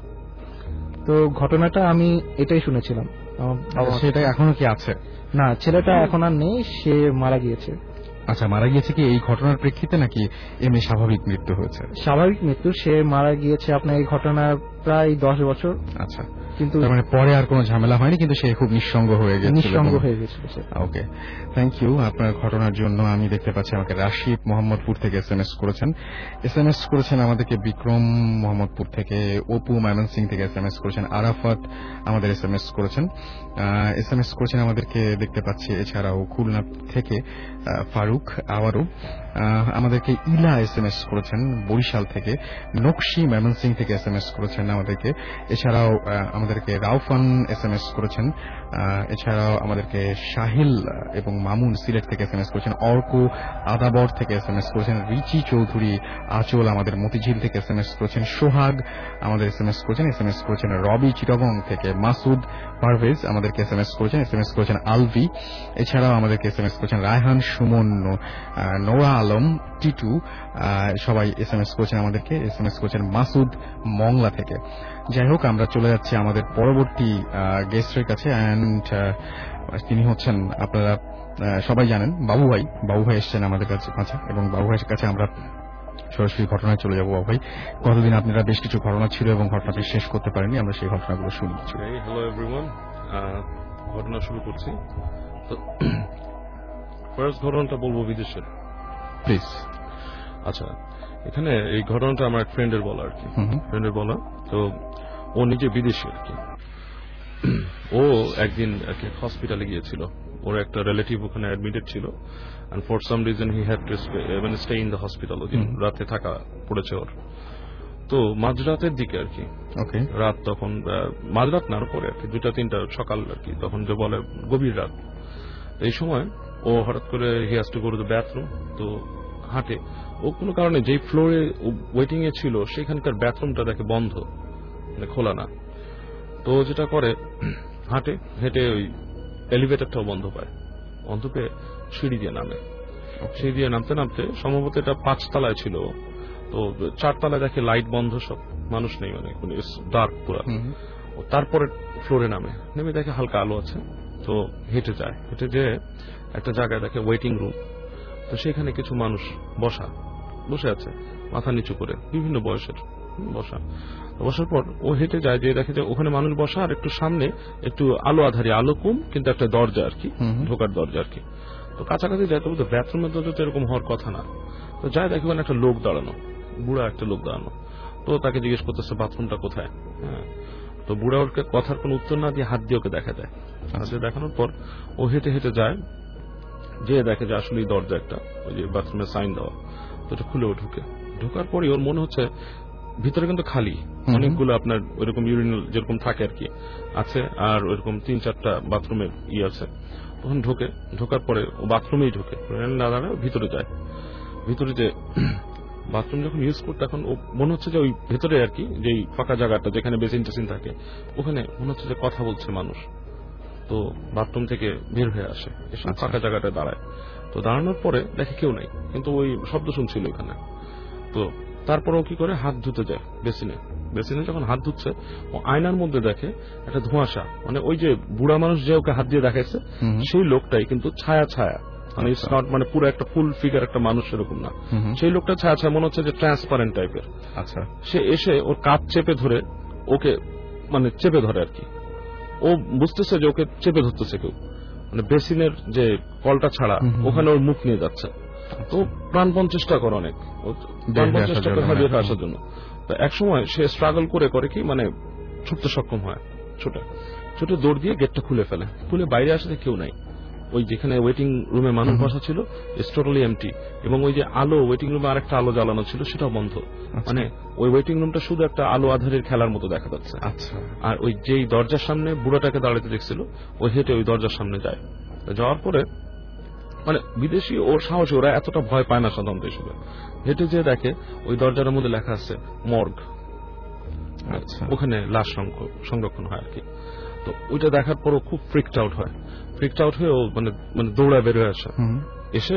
তো ঘটনাটা আমি এটাই শুনেছিলাম। সেটা এখনো কি আছে? না, ছেলেটা এখন আর নেই, সে মারা গিয়েছে। আচ্ছা, মারা গিয়েছে কি এই ঘটনার প্রেক্ষিতে নাকি এমনি স্বাভাবিক মৃত্যু হয়েছে? স্বাভাবিক মৃত্যু, সে মারা গিয়েছে আপনার এই ঘটনার প্রায় দশ বছর। আচ্ছা, কিন্তু মানে পরে আর কোনো ঝামেলা হয়নি, কিন্তু সে খুব নিঃসঙ্গ হয়ে গেছে। নিঃসঙ্গ হয়ে গেছে। ওকে, থ্যাংক ইউ আপনার ঘটনার জন্য। আমি দেখতে পাচ্ছি আমাকে রাশিদ মোহাম্মদপুর থেকে এস এম এস করেছেন এস এম এস করেছেন আমাদেরকে বিক্রম মোহাম্মদপুর থেকে, অপু ময়মনসিং থেকে এস এম এস করেছেন, আরাফাত আমাদের এস এম এস করেছেন এস এম এস করেছেন আমাদেরকে দেখতে পাচ্ছি। এছাড়াও খুলনা থেকে ফারুক আবারও আমাদেরকে, ইলা এস এম এস করেছেন বরিশাল থেকে, নকশি ময়মনসিং থেকে এস এম এস করেছেন আমাদেরকে। এছাড়াও আমাদেরকে রাউফান এস এম এস করেছেন। এছাড়াও আমাদেরকে শাহিল এবং মামুন সিলেট থেকে এস এম এস করেছেন। অর্ক আদাবর থেকে এস এম এস করেছেন। রিচি চৌধুরী আচল আমাদের মতিঝিল থেকে এস এম এস করেছেন। সোহাগ আমাদের এস এম এস করেছেন এস এম এস করেছেন রবি চিটাগং থেকে। মাসুদ পারভেজ আমাদেরকে এস এম এস করেছেন এস এম এস করেছেন আলভি। এছাড়াও আমাদেরকে এস এম এস করেছেন রায়হান সুমন, নোরা আলম, টিটু, সবাই এস এম এস করেছেন আমাদেরকে। এস এম এস করেছেন মাসুদ মংলা থেকে। যাই হোক, আমরা চলে যাচ্ছি আমাদের পরবর্তী গেস্টের কাছে। অ্যান্ড তিনি হচ্ছেন, আপনারা সবাই জানেন, বাবু ভাই। বাবু ভাই এসছেন আমাদের কাছে কাছে এবং বাবু ভাইয়ের কাছে আমরা সরাসরি ঘটনায় চলে যাবো। বাবু ভাই, গতদিন আপনারা বেশ কিছু ঘটনা ছিল এবং ঘটনাটি শেষ করতে পারেননি, আমরা সেই ঘটনাগুলো শুনি কিছু। হ্যালো এভরিওয়ান, ঘটনা শুরু করছি। তো ফার্স্ট ঘটনাটা বলবো বিদেশের, প্লিজ। আচ্ছা, এখানে এই ঘটনাটা আমার এক ফ্রেন্ডের বলা আর কি, ফ্রেন্ডের বলা। তো ও নিজে বিদেশি আর কি। ও একদিন হসপিটালে গিয়েছিল, ওর একটা রিলেটিভ ওখানে অ্যাডমিটেড ছিল, and for some reason he had to stay in the hospital. ওদিন রাতে থাকা পড়েছে ওর। তো মাঝরাতের দিকে আর কি, ওকে, রাত তখন মাঝরাত না পরে আর কি, দুটা তিনটা সকাল আর কি, তখন যে বলে গভীর রাত। এই সময় ও হঠাৎ করে he has to go to the bathroom. তো হাঁটে, ও কোনো কারণে যেই ফ্লোরে ওয়েটিং এ ছিল সেখানকার বাথরুমটা দেখে বন্ধ, মানে খোলা না। তো যেটা করে, হাঁটে হেঁটে ওই এলিভেটরটাও বন্ধ পায়, বন্ধ পেয়ে সিঁড়ি দিয়ে নামে। সিঁড়ি দিয়ে নামতে নামতে সম্ভবত এটা পাঁচতলায় ছিল, তো চারতলায় দেখে লাইট বন্ধ, সব মানুষ নেই, মানে ডার্ক পুরা। তারপরে ফ্লোরে নামে, নেমে দেখে হালকা আলো আছে। তো হেঁটে যায়, হেঁটে যেয়ে একটা জায়গায় দেখে ওয়েটিং রুম। তো সেখানে কিছু মানুষ বসা বসে আছে, মাথা নিচু করে, বিভিন্ন বয়সের বসা। বসার পর ও হেঁটে যায়, যে দেখে যে ওখানে মানুষ বসা, আর একটু সামনে একটু আলো আধারি, আলো কম, কিন্তু একটা দরজা আর কি, ঢোকার দরজা আর কি। তো কাছাকাছি যায়, তবু তো বাথরুমের দরজা তো এরকম হওয়ার কথা না। তো যায় দেখে ওখানে একটা লোক দাঁড়ানো, বুড়া একটা লোক দাঁড়ানো। তো তাকে জিজ্ঞেস করতেছে বাথরুমটা কোথায়। হ্যাঁ, তো বুড়া ওর কথার কোনো উত্তর না দিয়ে হাত দিয়ে ওকে দেখা দেয়। হাত দিয়ে দেখানোর পর ও হেঁটে হেঁটে যায়, যে দেখে যে আসলে দরজা একটা, ওই যে বাথরুমের সাইন দেওয়া। তো এটা খুলেও ঢুকে, ঢোকার পরে ওর মনে হচ্ছে ভিতরে কিন্তু খালি, অনেকগুলো আপনার ওইরকম ইউরিনাল যেরকম থাকে আর কি আছে, আর ওইরকম তিন চারটা বাথরুমের ই আছে। তখন ঢোকে, ঢোকার পরে ও বাথরুমেই ঢোকে, না দাঁড়ায় ভিতরে যায়। ভিতরে যে বাথরুম যখন ইউজ করতে, এখন মনে হচ্ছে যে ওই ভেতরে আর কি যে ফাঁকা জায়গাটা যেখানে বেসিন টেসিন থাকে, ওখানে মনে হচ্ছে যে কথা বলছে মানুষ। তো বাথরুম থেকে বের হয়ে আসে, এসে ফাঁকা জায়গাটায় দাঁড়ায়। তো দাঁড়ানোর পরে দেখে কেউ নাই, কিন্তু ওই শব্দ শুনছিল এখানে। তো তারপরেও কি করে, হাত ধুতে যায় বেসিনে। বেসিনে যখন হাত ধুচ্ছে, ও আয়নার মধ্যে দেখে একটা ধোঁয়াশা, মানে ওই যে বুড়া মানুষ যে ওকে হাত দিয়ে দেখাইছে সেই লোকটাই কিন্তু ছায়া ছায়া, মানে ইটস নট মানে পুরো একটা ফুল ফিগার একটা মানুষ এরকম না, সেই লোকটা ছায়া ছায়া মনে হচ্ছে যে ট্রান্সপারেন্ট টাইপের। আচ্ছা, সে এসে ওর কাঁধ চেপে ধরে ওকে মানে চেপে ধরে আর কি। ও বুঝতেছে যে ওকে চেপে ধরতেছে কেউ, মানে বেসিনের যে কলটা ছাড়া ওখানে ওর মুখ নিয়ে যাচ্ছে। তো প্রাণপণ চেষ্টা করে অনেক, প্রাণপণ চেষ্টা করে বের হয়ে আসার জন্য। তো এক সময় সে স্ট্রাগল করে করে কি মানে ছুটতে সক্ষম হয়, ছুটে ছুটে দৌড় দিয়ে গেটটা খুলে ফেলে। খুলে বাইরে আসতে কেউ নাই, ওই যেখানে ওয়েটিং রুমে মানুষ বসা ছিল ইটস টোটালি এমটি, এবং ওই যে আলো ওয়েটিং রুমে আরেকটা আলো জ্বালানো ছিল সেটাও বন্ধ। মানে ওই ওয়েটিং রুমটা শুধু একটা আলো আধারের খেলার মতো দেখা যাচ্ছে। আচ্ছা, আর ওই যেই দরজার সামনে বুড়াটাকে দাঁড়াতে দেখছিল, ওই হেঁটে ওই দরজার সামনে যায়। যাওয়ার পরে মানে বিদেশি ওর সাহসী, ওরা এতটা ভয় পায় না সাধারণত এসবে। হেঁটে যে দেখে ওই দরজার মধ্যে লেখা আছে মর্গ, ওখানে লাশ সংরক্ষণ হয় আর কি। তো ওইটা দেখার পরও খুব ফ্রিকড আউট হয়, ফ্রিকড আউট হয়ে ও মানে মানে দৌড়ায় বের হয়ে আসে। এসে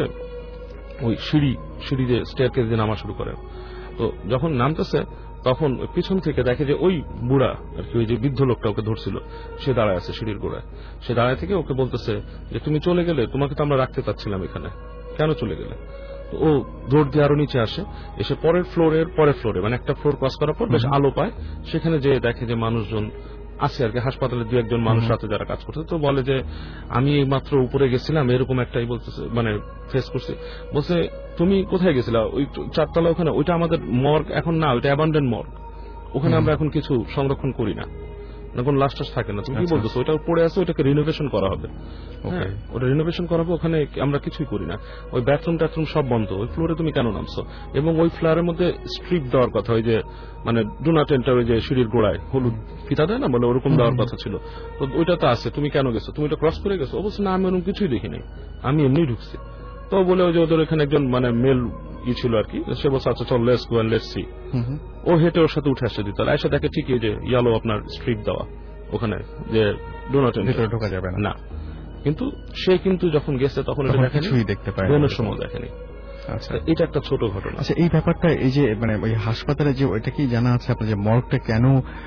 ওই সিঁড়ি সিঁড়ি দিয়ে স্টেয়ারকেস দিয়ে নামা শুরু করে। তো যখন নামতেছে তখন পিছন থেকে দেখে যে ওই বুড়া আর কি, ওই যে বৃদ্ধ লোকটা ওকে ধরছিল, সে দাঁড়ায় আছে সিঁড়ির গোড়ায়। সে দাঁড়ায় থেকে ওকে বলতেছে যে তুমি চলে গেলে, তোমাকে তো আমরা রাখতে চাচ্ছিলাম এখানে, কেন চলে গেলে? তো ও দৌড় দিয়ে আরো নিচে আসে, এসে পরের ফ্লোরের পরের ফ্লোরে মানে একটা ফ্লোর ক্রস করার পর বেশ আলো পায়, সেখানে যে দেখে যে মানুষজন আছে আর কি, হাসপাতালে দু একজন মানুষ রাতে যারা কাজ করছে। তো বলে যে আমি এই মাত্র উপরে গেছিলাম, এরকম একটাই বলতেছে মানে ফেস করছি। বলছে তুমি কোথায় গেছিলা? ওই চারতলা ওখানে, ওইটা আমাদের মর্গ এখন না, ওইটা অ্যাবান্ডেন মর্গ, ওখানে আমরা এখন কিছু সংরক্ষণ করি না, কোন লাশ টাশ থাকে না। তুমি কি বলতেছো? ওইটা পড়ে আছে, ওইটাকে রিনোভেশন করা হবে। হ্যাঁ, ওটা রিনোভেশন করা হবে, ওখানে আমরা কিছুই করি না, ওই বাথরুম টাথরুম সব বন্ধ, ওই ফ্লোরে তুমি কেন নামছো? এবং ওই ফ্লোরের মধ্যে স্ট্রিপ দেওয়ার কথা, ওই যে মানে ডু নট এন্টার, ওই যে সিঁড়ির গোড়ায় হলুদ ফিতা দেয় না, বলে ওরকম দেওয়ার কথা ছিল। তো ওইটা তো আছে, তুমি কেন গেছো? তুমি এটা ক্রস করে গেছো? অবশ্য না, আমি ওরকম কিছুই দেখি নাই, আমি এমনি ঢুকছি। তো বলে ওই যে ওদের এখানে একজন মানে মেল ই ছিল আর কি, সে বলছে আচ্ছা চল let's go and let's see. ও হেঁটে ওর সাথে উঠে আসে দিতে, এসে দেখে ঠিকই যে ইয়ালো আপনার স্ট্রিপ দেওয়া ওখানে, যে ডু নট এন্টার, ঢোকা যাবে না। কিন্তু সে কিন্তু যখন গেছে তখন এটা কিছুই দেখতে পায়, বেরোনোর সময় দেখেনি। আচ্ছা, এটা একটা ছোট ঘটনা। আচ্ছা, এই ব্যাপারটা এই যে মানে ওই হাসপাতালে যে ওইটা কি জানা আছে আপনার, যে মর্গটা কেন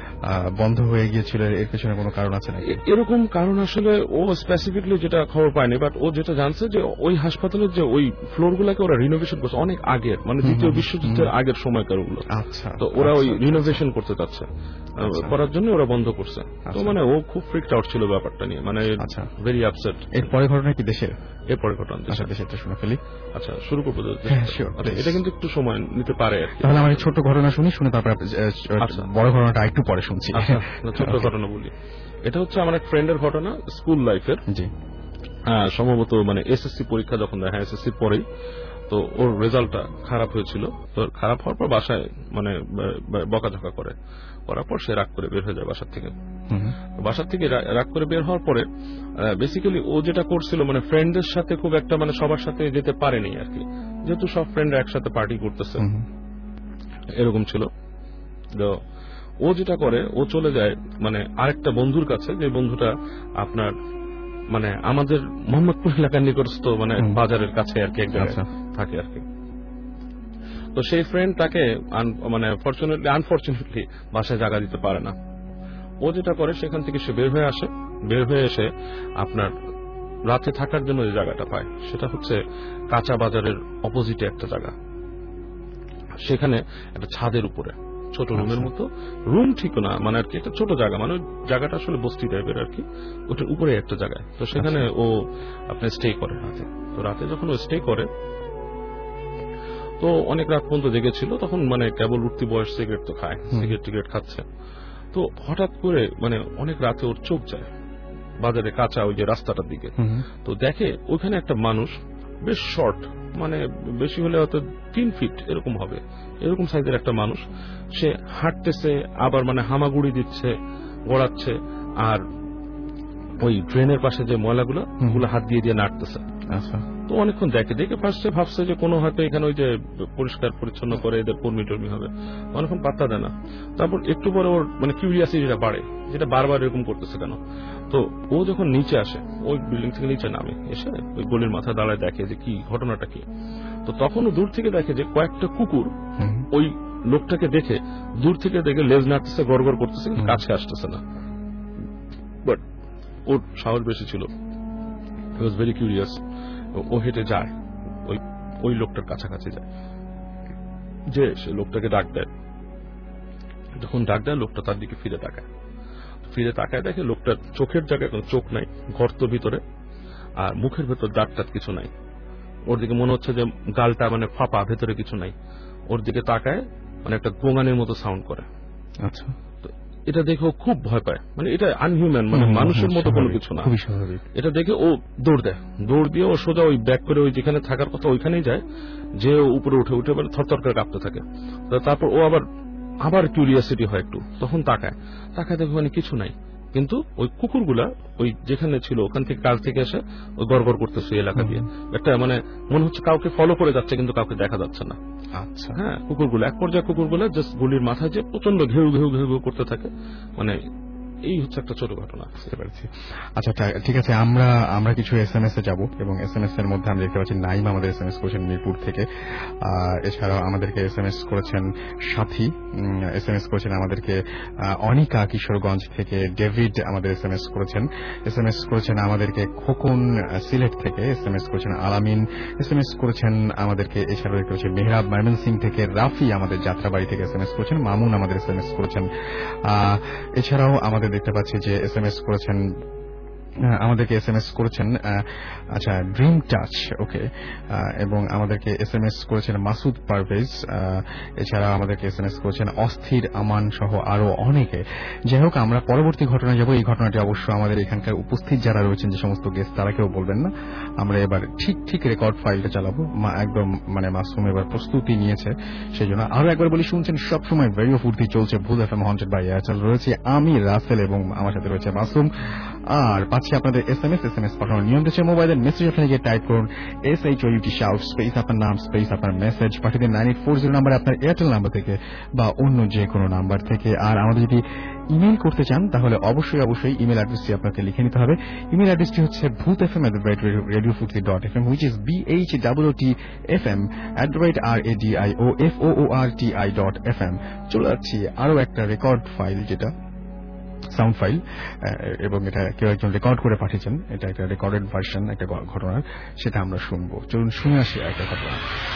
বন্ধ হয়ে গিয়েছিল, এর পেছনে কোনো কারণ আছে নাকি? এরকম কারণ আসলে ও স্পেসিফিকলি যেটা খবর পায়নি, বাট ও যেটা জানছে যে ওই হাসপাতালের যে ওই ফ্লোর গুলাকে ওরা রিনোভেশন করছে অনেক আগের, মানে দ্বিতীয় বিশ্বযুদ্ধের আগের সময়কার ওগুলো। আচ্ছা, তো ওরা ওই রিনোভেশন করতে চাচ্ছে, করার জন্য ওরা বন্ধ করছে। তো মানে ও খুব ফ্রিকড আউট ছিল ব্যাপারটা নিয়ে, মানে ভেরি আপসেট। এর পরে ঘটনা কি দেশের? এরপরে ঘটনা দেশের, দেশেরটা শুনে ফেলি। আচ্ছা, শুরু করবো। এটা কিন্তু একটু সময় নিতে পারে। তাহলে আমার ছোট ঘটনা শুনি, শুনে তারপরে বড় ঘটনাটা একটু পরে শুনছি। ছোট্ট ঘটনা বলি। এটা হচ্ছে আমার এক ফ্রেন্ডের ঘটনা, স্কুল লাইফের। জি, হ্যাঁ, সম্ভবত মানে এসএসসি পরীক্ষা যখন দেয়, হ্যাঁ এসএসসির পরেই। তো ওর রেজাল্টটা খারাপ হয়েছিল। তো খারাপ হওয়ার পর বাসায় মানে বকাঝকা করে, করার পর সে রাগ করে বের হয়ে যায় বাসার থেকে। বাসার থেকে রাগ করে বের হওয়ার পরে বেসিক্যালি ও যেটা করছিল মানে ফ্রেন্ডদের সাথে খুব একটা মানে সবার সাথে যেতে পারেনি আর কি, যেহেতু সব ফ্রেন্ডরা একসাথে পার্টি করতেছে এরকম ছিল। তো ও যেটা করে, ও চলে যায় মানে আরেকটা বন্ধুর কাছে, যে বন্ধুটা আপনার মানে আমাদের মোহাম্মদপুর এলাকার নিকটস্থ মানে বাজারের কাছে আর কি এক জায়গায় থাকে আর কি। তো সেই ফ্রেন্ড তাকে মানে ফরচুনেটলি আনফরচুনেটলি বাসায় জায়গা দিতে পারে না। ও যেটা করে, সেখান থেকে সে বের হয়ে আসে, বের হয়ে এসে আপনার রাতে থাকার জন্য যে জায়গাটা পায় সেটা হচ্ছে কাঁচা বাজারের অপোজিটে একটা জায়গা, সেখানে একটা ছাদের উপরে ছোট রুমের মতো, রুম ঠিক না মানে আর কি, একটা ছোট জায়গা, মানে জায়গাটা আসলে বস্তি টাইপের আর কি, ওটার উপরে একটা জায়গায়। তো সেখানে ও আপনার স্টে করে রাতে। তো রাতে যখন ও স্টে করে, তো অনেক রাত পর্যন্ত জেগেছিল, তখন মানে কেবল উঠতি বয়স, সিগারেট তো খায়, সিগারেট টিগারেট খাচ্ছে। তো হঠাৎ করে মানে অনেক রাতে ওর চোখ যায় বাজারে কাঁচা ওই যে রাস্তাটার দিকে। তো দেখে ওইখানে একটা মানুষ, বেশ শর্ট, মানে বেশি হলে হয়তো তিন ফিট এরকম হবে, এরকম সাইজের একটা মানুষ। সে হাঁটতেছে, আবার মানে হামাগুড়ি দিচ্ছে, গড়াচ্ছে, আর ওই ড্রেনের পাশে যে ময়লাগুলো ওগুলো হাত দিয়ে দিয়ে নাড়তেছে। আচ্ছা, তো অনেকক্ষণ দেখে দেখে ফার্স্টে ভাবছে যে কোনো হয়তো এখানে ওই যে পরিষ্কার পরিচ্ছন্ন করে এদের কর্মী টর্মী হবে, অনেকক্ষণ পাত্তা দেয় না। তারপর একটু পরে ওর মানে কিউরিয়াসিটিটা বাড়ে, যেটা বারবার এরকম করতেছে কেন। তো ও যখন নিচে আসে, ওই বিল্ডিং থেকে নিচে নামে, এসে ওই গলির মাথায় দাঁড়ায় দেখে যে কি ঘটনাটা কি। তো তখন ও দূর থেকে দেখে যে কয়েকটা কুকুর ওই লোকটাকে দেখে দূর থেকে দেখে লেজ নাড়তেছে, গড় গড় করতেছে, কাছে আসতেছে না। বাট ওর সাহস বেশি ছিল, হি ওয়াজ ভেরি কিউরিয়াস। ও হেঁটে যায়, ওই ওই লোকটার কাছাকাছি যায়, যে সে লোকটাকে ডাক দেয়। যখন ডাক দেয় লোকটা তার দিকে ফিরে তাকায়, ফিরে তাকায় দেখে লোকটার চোখের জায়গায় কোনো চোখ নাই, গর্ত ভিতরে, আর মুখের ভেতর দাঁত টাত কিছু নাই। ওর দিকে মনে হচ্ছে যে গালটা মানে ফাঁপা, ভেতরে কিছু নাই। ওর দিকে তাকায়, মানে একটা গোঙানির মতো সাউন্ড করে। আচ্ছা, এটা দেখে ও খুব ভয় পায়, মানে এটা আনহিউম্যান, মানে মানুষের মতো কোনো কিছু না। এটা দেখে ও দৌড় দেয়, দৌড় দিয়ে ও সোজা ওই ব্যাক করে ওই যেখানে থাকার কথা ওইখানেই যায়, যে উপরে উঠে উঠে মানে থরথর করে কাঁপতে থাকে। তারপর ও আবার আবার কিউরিয়াসিটি হয় একটু, তখন তাকায়, তাকায় দেখে মানে কিছু নাই, কিন্তু ওই কুকুরগুলা ওই যেখানে ছিল ওখান থেকে কাল থেকে এসে ওই গড় গড় করতেছে এলাকা দিয়ে, একটা মানে মনে হচ্ছে কাউকে ফলো করে যাচ্ছে, কিন্তু কাউকে দেখা যাচ্ছে না। আচ্ছা, হ্যাঁ, কুকুরগুলো এক পর্যায়ে কুকুরগুলো জাস্ট গলির মাথায় যে প্রচন্ড ঘেউ ঘেউ ঘেউ ঘেউ করতে থাকে, মানে এই হচ্ছে একটা ছোট ঘটনা। বুঝতে পারছি। আচ্ছা ঠিক আছে, আমরা আমরা কিছু এস এম এস এ যাবো, এবং এস এম এস এর মধ্যে আমরা দেখতে পাচ্ছি নাইম আমাদের এস এম এস করেছেন মিরপুর থেকে, এছাড়াও আমাদেরকে এস এম এস করেছেন সাথী, এস এম এস করেছেন আমাদেরকে অনিকা কিশোরগঞ্জ থেকে, ডেভিড আমাদের এস এম এস করেছেন, এস এম এস করেছেন আমাদেরকে খোকন সিলেট থেকে, এস এম এস করেছেন আলামিন, এস এম এস করেছেন আমাদেরকে, এছাড়াও দেখতে পাচ্ছি মেহরাব ময়মনসিং থেকে, রাফি আমাদের যাত্রাবাড়ি থেকে এস এম এস করেছেন, মামুন আমাদের এস এম এস করেছেন, এছাড়াও আমাদের দেখতে পাচ্ছি যে এস এম এস করেছেন আমাদেরকে এস এম এস করেছেন আচ্ছা ড্রিম টাচ, ওকে, এবং আমাদেরকে এস এম এস করেছেন মাসুদ পারভেজ, এছাড়া আমাদেরকে এস এম এস করেছেন অস্থির আমান সহ আরো অনেকে। যাই হোক, আমরা পরবর্তী ঘটনা যাব। এই ঘটনাটি অবশ্য আমাদের এখানকার উপস্থিত যারা রয়েছেন, যে সমস্ত গেস্ট, তারা কেউ বলবেন না। আমরা এবার ঠিক ঠিক রেকর্ড ফাইলটা চালাবো, একদম মানে মাসুম এবার প্রস্তুতি নিয়েছে, সেই জন্য আরো একবার বলি, শুনছেন সবসময় রেডিও ফুর্তি চলছে ভুল F M haunted by Airtel. রয়েছে আমি রাসেল এবং আমার সাথে রয়েছে মাসুম। আর পাচ্ছি আপনাদের S M S S M S পাঠানোর নিয়ম দিচ্ছে, মোবাইলের মেসেজ আপনারা গিয়ে টাইপ করুন S H O U T shout space আপনার নাম স্পেস আপনার মেসেজ পাঠিয়ে দিন নাইন এইট ফোর জিরো নাম্বারে, আপনার এয়ারটেল নাম্বার থেকে বা অন্য যে কোনো নাম্বার থেকে। আর আমাদের যদি ইমেল করতে চান তাহলে অবশ্যই অবশ্যই ইমেল অ্যাড্রেসটি আপনাকে লিখে নিতে হবে। ইমেল অ্যাড্রেসটি হচ্ছে ভূত F M at the rate radio Foorti dot F M, which is B H double O T F M at the rate R A D I O F O O R T I dot F M. চলে যাচ্ছি আরো একটা record file, যেটা sound file, এবং এটা কেউ একজন record করে পাঠিয়েছেন, এটা একটা রেকর্ডেড ভার্সন একটা ঘটনার, সেটা আমরা শুনবো। চলুন শুনে আসি একটা ঘটনা।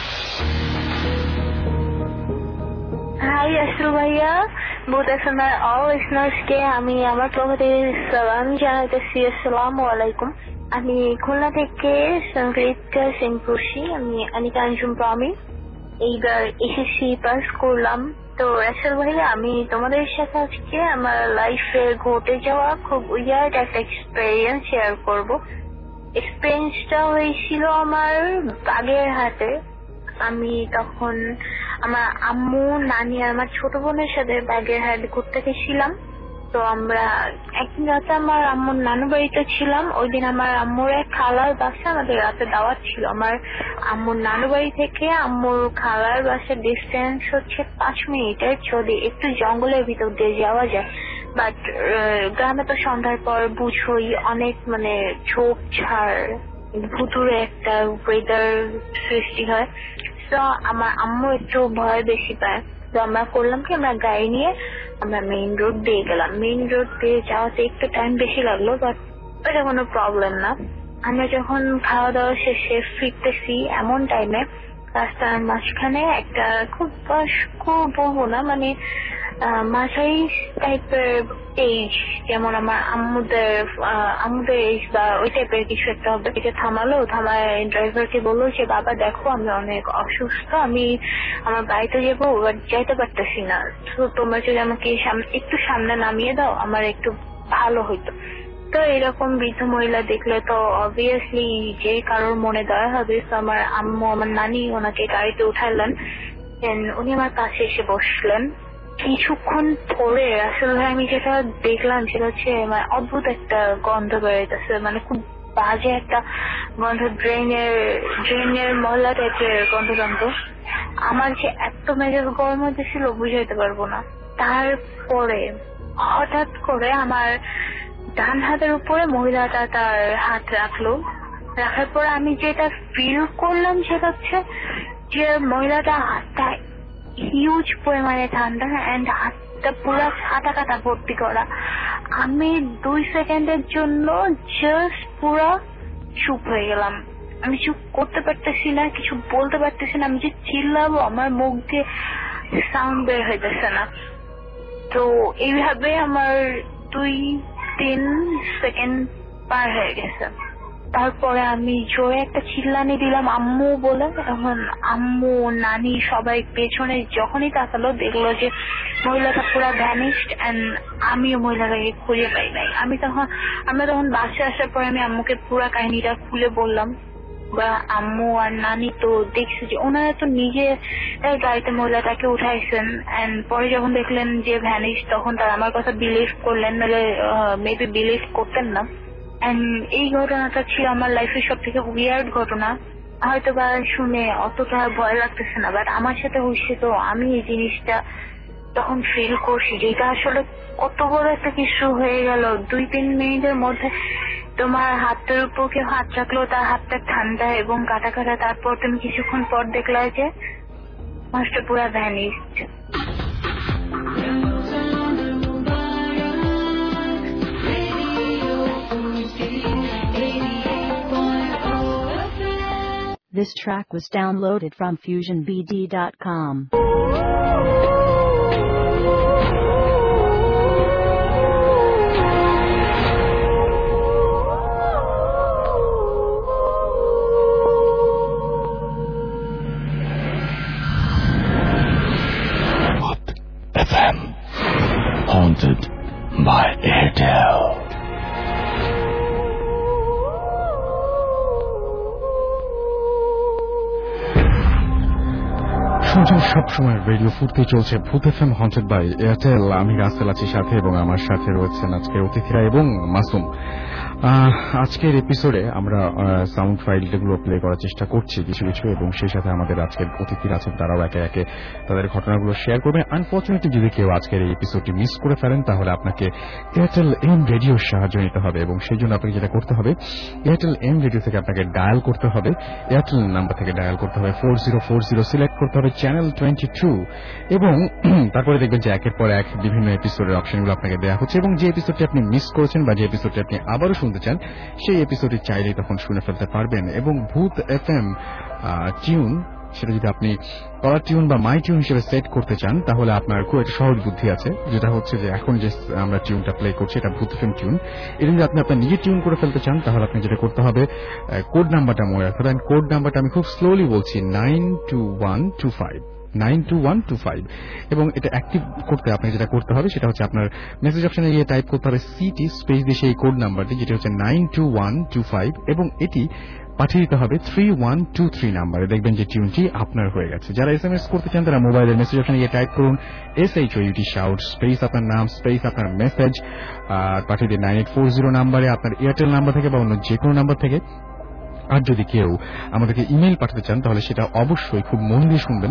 হাই আসল ভাইয়া, ভূত এফ এম এর অল লিসনার্সকে আমি আমার পক্ষ থেকে সালাম জানাতেছি। আসসালামু আলাইকুম। আমি খুলনা থেকে সংগীতা সিংপুরসি, আমি অনিকা আঞ্জুম প্রমি, এইবার এসএসসি পাস করলাম। তো আসল ভাইয়া, আমি তোমাদের সাথে আজকে আমার লাইফে ঘটে যাওয়া খুব উইয়ার্ড একটা এক্সপেরিয়েন্স শেয়ার করব। এক্সপেরিয়েন্সটা হয়েছিল আমার বাগেরহাটে। আমি তখন আমার আম্মু, নানি আর আমার ছোট বোনের সাথে বাগেরহাট ঘুরতে গেছিলাম। তো আমরা একদিন রাতে আমার আম্মুর নানু বাড়িতে ছিলাম। ওই দিন আমার আম্মুর এক খালার বাসা আমাদের রাতে দাওয়াত ছিল। আমার আম্মুর নানু বাড়ি থেকে আম্মুর খালার বাসার ডিস্টেন্স হচ্ছে পাঁচ মিনিটের, যদি একটু জঙ্গলের ভিতর দিয়ে যাওয়া যায়। বাট গ্রামে তো সন্ধ্যার পর বুঝোই অনেক মানে ঝোপ ঝাড়, ভুতুরে একটা ওয়েদার সৃষ্টি হয়। তো আমার আম্মু একটু ভয় বেশি পায়। তো আমরা করলাম কি, আমরা গাড়ি নিয়ে আমরা মেইন রোড দিয়ে গেলাম। মেইন রোড দিয়ে যাওয়াতে একটু টাইম বেশি লাগলো, বাট এটা কোনো প্রবলেম না। আমরা যখন খাওয়া দাওয়া শেষে ফিরতেছি এমন টাইমে রাস্তার মাঝখানে একটা খুব খুব বলবো না, মানে মাঝারি টাইপের এজ, যেমন আমার আম্মুদের আম্মুদের এজ বা ওই টাইপের কিছু একটা হবে। এটা থামালো, থামায় ড্রাইভারকে বললো যে বাবা দেখো আমি অনেক অসুস্থ, আমি আমার বাড়িতে যাবো, যাইতে পারতেছি না, তো তোমরা যদি আমাকে একটু সামনে নামিয়ে দাও আমার একটু ভালো হইতো। তো এরকম বৃদ্ধ মহিলা দেখলে তো অবভিয়াসলি যে কারোর মনে দয়া হবে। তো আমার আম্মু, আমার নানি ওনাকে গাড়িতে উঠাইলেন, উনি আমার কাছে এসে বসলেন। কিছুক্ষণ পরে আসলে আমি যেটা দেখলাম সেটা হচ্ছে মানে অদ্ভুত একটা গন্ধ বেরোতেছে, মানে খুব বাজে একটা গন্ধ, ড্রেনের ড্রেনের ময়লা টাইপের গন্ধ গন্ধ। আমার যে এত মেজাজ গরম হয়েছিল বুঝাইতে পারবো না। তারপরে হঠাৎ করে আমার ডান হাতের উপরে মহিলাটা তার হাত রাখলো। রাখার পরে আমি যেটা ফিল করলাম সেটা হচ্ছে যে মহিলাটা হাতটা হিউজ পরিমাণে ঠান্ডা অ্যান্ড হাতটা পুরো কাটা কাটা ভর্তি করা। আমি দুই সেকেন্ডের জন্য জাস্ট পুরো চুপ হয়ে গেলাম। আমি চুপ করতে পারতেছি না, কিছু বলতে পারতেছি না। আমি যে চিল্লাবো আমার মুখ দিয়ে সাউন্ড বের হইতেছে না। তো এইভাবে আমার দুই তিন সেকেন্ড পার হয়ে গেছে। তারপরে আমি জোরে একটা চিল্লানি দিলাম আম্মু বলে। এখন আম্মু নানি সবাই পেছনে যখনই তাকালো দেখলো যে মহিলাটা পুরো ভ্যানিশড এন্ড আমিও মহিলাটাকে খুঁজে পাই নাই। আমি তখন আমরা তখন বাসে আসার পরে আমি আম্মুকে পুরো কাহিনীটা খুলে বললাম, বা আম্মু আর নানি তো দেখছে যে ওনারা তো নিজে গাড়িতে মহিলাটাকে উঠাইছেন এন্ড পরে যখন দেখলেন যে ভ্যানিশ তখন তারা আমার কথা বিলিভ করলেন, নাহলে মেবি বিলিভ করতেন না। এই ঘটনাটা ছিল আমার লাইফের সব থেকে উইয়ার্ড ঘটনা। হয়তো বা শুনে অতটা ভয় লাগতেছে না, বাট আমার সাথে হয়েছে তো আমি এই জিনিসটা তখন ফিল করছি যে এটা আসলে কত বড় একটা কিছু হয়ে গেল। দুই তিন মিনিটের মধ্যে তোমার হাতের উপর কেউ হাত রাখলো, তার হাতটা ঠান্ডা এবং কাটা কাটা। তারপর তুমি কিছুক্ষণ পর দেখলা যে মাছটা পুরা vanished. This track was downloaded from fusion b d dot com. F M, haunted by Airtel. শুনছেন সবসময় রেডিও ফুর্তি, চলছে ভূত F M haunted by Airtel. আমি রাসেল আছি সাথে এবং আমার সাথে রয়েছেন আজকের অতিথিরা এবং মাসুম। আজকের এপিসোডে আমরা সাউন্ড ফাইলগুলো প্লে করার চেষ্টা করছি কিছু কিছু, এবং সেই সাথে আমাদের আজকের অতিথিরা আছেন, তারাও একে একে তাদের ঘটনাগুলো শেয়ার করবে। আনফর্চুনেটলি যদি কেউ আজকের এই এপিসোডটি মিস করে ফেলেন তাহলে আপনাকে এয়ারটেল এম রেডিওর সাহায্য নিতে হবে, এবং সেই জন্য আপনাকে যেটা করতে হবে এয়ারটেল এম রেডিও থেকে আপনাকে ডায়াল করতে হবে, এয়ারটেল নাম্বার থেকে ডায়াল করতে হবে four zero four zero, select করতে হবে চ্যানেল টোয়েন্টি টু, এবং তারপরে দেখবেন যে একের পর এক বিভিন্ন এপিসোডের অপশনগুলো আপনাকে দেওয়া হচ্ছে, এবং যে এপিসোডটি আপনি মিস করেছেন বা যে এপিসোডটি আপনি আবারও শুনতে চান সেই এপিসোডটি চাইলেই তখন শুনে ফেলতে পারবেন। এবং ভূত এফ এম টিউন সেটা যদি আপনি কলার টিউন বা মাই টিউন হিসেবে সেট করতে চান তাহলে আপনার খুব একটা সহজ বুদ্ধি আছে, যেটা হচ্ছে যে এখন যে আমরা টিউনটা প্লে করছি এটা ভূত এফ এম টিউন। এটা যদি আপনি আপনার নিজের টিউন করে ফেলতে চান তাহলে আপনি যেটা করতে হবে কোড নাম্বারটা মনে রাখতে হবে। কোড নাম্বারটা আমি খুব স্লোলি বলছি, nine two one two five nine two one two five, এবং এটা অ্যাক্টিভ করতে আপনি যেটা করতে হবে সেটা হচ্ছে আপনার মেসেজ অপশনে গিয়ে টাইপ করতে হবে সিটি স্পেস দিয়ে সেই কোড নাম্বারটি, যেটা হচ্ছে nine two one two five, এবং এটি পাঠিয়ে দিতে হবে থ্রি ওয়ান টু থ্রি নাম্বারে। দেখবেন যে টিউনটি আপনার হয়ে গেছে। যারা এস এম এস করতে চান তারা মোবাইলের মেসেজ অপশনে গিয়ে টাইপ করুন S H O U T shout space আপনার নাম স্পেস আপনার মেসেজ, আর পাঠিয়ে দিন নাইন এইট ফোর জিরো নাম্বারে আপনার এয়ারটেল নাম্বার থেকে বা অন্য যে কোনো নাম্বার থেকে। আর যদি কেউ আমাদেরকে ইমেল পাঠাতে চান তাহলে সেটা অবশ্যই খুব মন দিয়ে শুনবেন।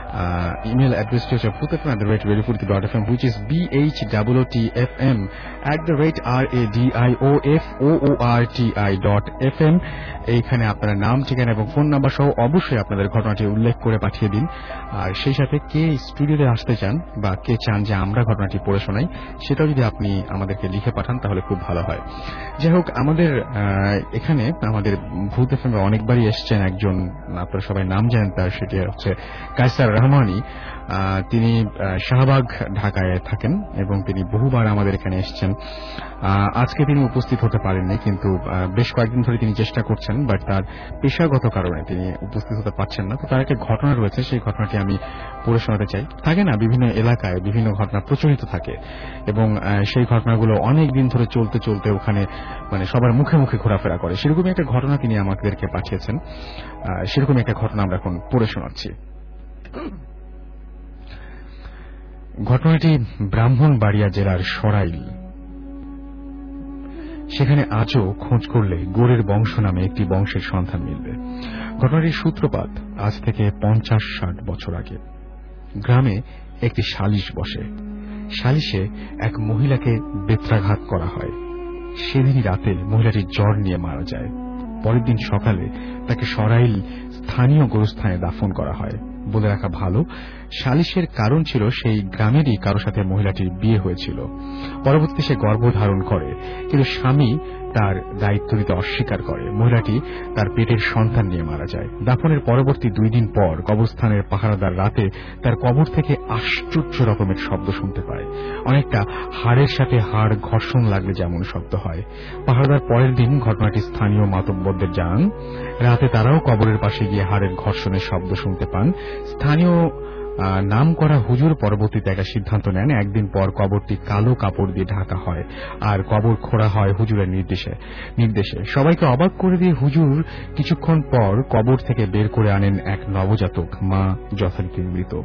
ইমেল অ্যাড্রেসটি হচ্ছে ভূত F M at the rate Radiofoorti dot F M, which is B H double O T F M at the rate R A D I O F O O R T I dot F M. এইখানে আপনারা নাম, ঠিকানা এবং phone number সহ অবশ্যই আপনাদের ঘটনাটি উল্লেখ করে পাঠিয়ে দিন। আর সেই সাথে কে স্টুডিওতে আসতে চান বা কে চান যে আমরা ঘটনাটি পড়ে শোনাই সেটাও যদি আপনি আমাদেরকে লিখে পাঠান তাহলে খুব ভালো হয়। যাই হোক, আমাদের এখানে আমাদের ভূত এফ এম অনেকবারই এসছেন একজন, আপনারা সবাই নাম জানেন তার, সেটি হচ্ছে কায়সার রহমানি। তিনি শাহবাগ ঢাকায় থাকেন এবং তিনি বহুবার আমাদের এখানে এসেছেন। আজকে তিনি উপস্থিত হতে পারেননি, কিন্তু বেশ কয়েকদিন ধরে তিনি চেষ্টা করছেন, বাট তার পেশাগত কারণে তিনি উপস্থিত হতে পারছেন না। তো তার একটা ঘটনা রয়েছে, সেই ঘটনাটি আমি পড়ে শোনাতে চাই। থাকে না বিভিন্ন এলাকায় বিভিন্ন ঘটনা প্রচলিত থাকে, এবং সেই ঘটনাগুলো অনেক দিন ধরে চলতে চলতে ওখানে মানে সবার মুখে মুখে ঘোরাফেরা করে। সেরকমই একটা ঘটনা তিনি আমাদেরকে পাঠিয়েছেন। সেরকমই একটা ঘটনা আমরা এখন পড়ে শোনাচ্ছি। ঘটনাটি ব্রাহ্মণবাড়িয়া জেলার সরাইল। সেখানে আজও খোঁজ করলে গোরের বংশ নামে একটি বংশের সন্ধান মিলবে। ঘটনাটির সূত্রপাত আজ থেকে পঞ্চাশ ষাট বছর আগে। গ্রামে একটি সালিশ বসে। সালিশে এক মহিলাকে বেত্রাঘাত করা হয়। সেদিনই রাতে মহিলাটি জ্বর নিয়ে মারা যায়। পরের দিন সকালে তাকে সরাইল স্থানীয় গোরস্থানে দাফন করা হয়। বলে রাখা ভালো, সালিশের কারণ ছিল সেই গ্রামেরই কারো সাথে মহিলাটির বিয়ে হয়েছিল। পরবর্তীতে সে গর্ভধারণ করে, কিন্তু স্বামী তার দায়িত্ব নিতে অস্বীকার করে। মহিলাটি তার পেটের সন্তান নিয়ে মারা যায়। দাফনের পরবর্তী দুই দিন পর কবরস্থানের পাহারাদার রাতে তার কবর থেকে আশ্চর্য রকমের শব্দ শুনতে পায়, অনেকটা হাড়ের সাথে হাড় ঘর্ষণ লাগলে যেমন শব্দ হয়। পাহারাদার পরের দিন ঘটনাটি স্থানীয় মাতব্বরদের জানান। রাতে তারাও কবরের পাশে গিয়ে হাড়ের ঘর্ষণের শব্দ শুনতে পান। স্থানীয় নাম করা হুজুর পরবর্তীতে একটা সিদ্ধান্ত নেন, একদিন পর কবরটি কালো কাপড় দিয়ে ঢাকা হয় আর কবর খোঁড়া হয় হুজুরের নির্দেশে নির্দেশে সবাইকে অবাক করে দিয়ে হুজুর কিছুক্ষণ পর কবর থেকে বের করে আনেন এক নবজাতক, মা যথারীতি মৃত।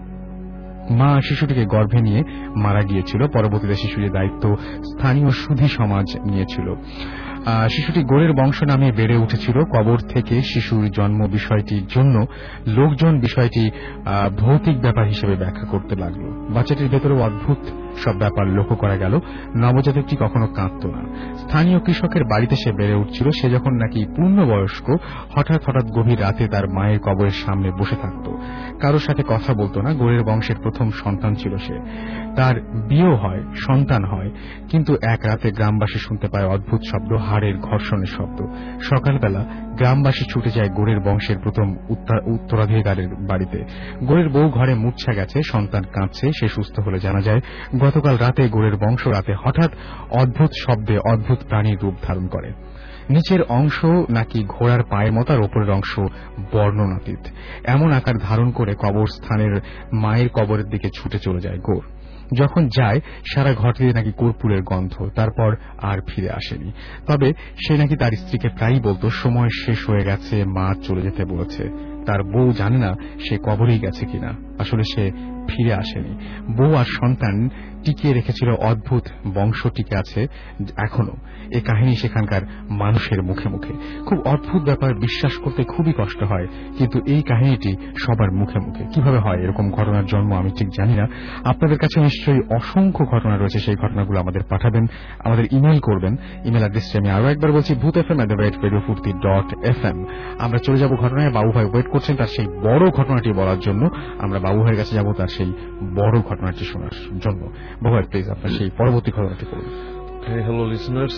মা শিশুটিকে গর্ভে নিয়ে মারা গিয়েছিল। পরবর্তীতে শিশুটির দায়িত্ব স্থানীয় সুধী সমাজ নিয়েছিল। শিশুটি গোরের বংশ নামে বেড়ে উঠেছিল। কবর থেকে শিশুর জন্ম বিষয়টির জন্য লোকজন বিষয়টি ভৌতিক ব্যাপার হিসেবে ব্যাখ্যা করতে লাগল। বাচ্চাটির ভেতরেও অদ্ভুত সব ব্যাপার লক্ষ্য করা গেল। নবজাতকটি কখনো কাঁদত না। স্থানীয় কৃষকের বাড়িতে সে বেড়ে উঠছিল। সে যখন নাকি পূর্ণবয়স্ক, হঠাৎ হঠাৎ গভীর রাতে তার মায়ের কবরের সামনে বসে থাকত। কারোর সাথে কথা বলতো না। গোরের বংশের প্রথম সন্তান ছিল সে। তার বিয়েও হয়, সন্তান হয়, কিন্তু এক রাতে গ্রামবাসী শুনতে পায় অদ্ভুত শব্দ, হাড়ের ঘর্ষণের শব্দ। সকালবেলা গ্রামবাসী ছুটে যায় গোরের বংশের প্রথম উত্তরাধিকারের বাড়িতে। গোরের বউ ঘরে মূর্ছা গেছে, সন্তান কাঁদছে, সে সুস্থ হলে জানা যায় গতকাল রাতে গোরের বংশ রাতে হঠাৎ অদ্ভুত শব্দে অদ্ভুত প্রাণীর রূপ ধারণ করে। নিচের অংশ নাকি ঘোড়ার পায়ের মতো আর ওপরের অংশ বর্ণনাতীত। এমন আকার ধারণ করে কবরস্থানের মায়ের কবরের দিকে ছুটে চলে যায় গোর। যখন যায় সারা ঘরটিতে নাকি কর্পূরের গন্ধ। তারপর আর ফিরে আসেনি। তবে সে নাকি তার স্ত্রীকে প্রায়ই বলতো সময় শেষ হয়ে গেছে, মা চলে যেতে বলেছে। তার বউ জানে না সে কবরেই গেছে কিনা। আসলে সে ফিরে আসেনি। বউ আর সন্তান টিকিয়ে রেখেছিল অদ্ভুত বংশ টিকে আছে এখনো। এই কাহিনী সেখানকার মানুষের মুখে মুখে। খুব অদ্ভুত ব্যাপার, বিশ্বাস করতে খুবই কষ্ট হয়, কিন্তু এই কাহিনীটি সবার মুখে মুখে। কিভাবে হয় এরকম ঘটনার জন্ম আমি ঠিক জানি না। আপনাদের কাছে নিশ্চয়ই অসংখ্য ঘটনা রয়েছে। সেই ঘটনাগুলো আমাদের পাঠাবেন, আমাদের ইমেল করবেন। ইমেল অ্যাড্রেসটি আমি আরো একবার বলছি, ভূত F M at the rate radio Foorti dot F M. আমরা চলে যাব ঘটনায়। বাবু ভাই ওয়েট করছেন তার সেই বড় ঘটনাটি বলার জন্য। আমরা বাবু ভাইয়ের কাছে যাব তার সেই বড় ঘটনাটি শোনার জন্য। বাবু ভাই প্লিজ আপনার সেই পরবর্তী ঘটনাটি করুন। হ্যালো লিসনার্স,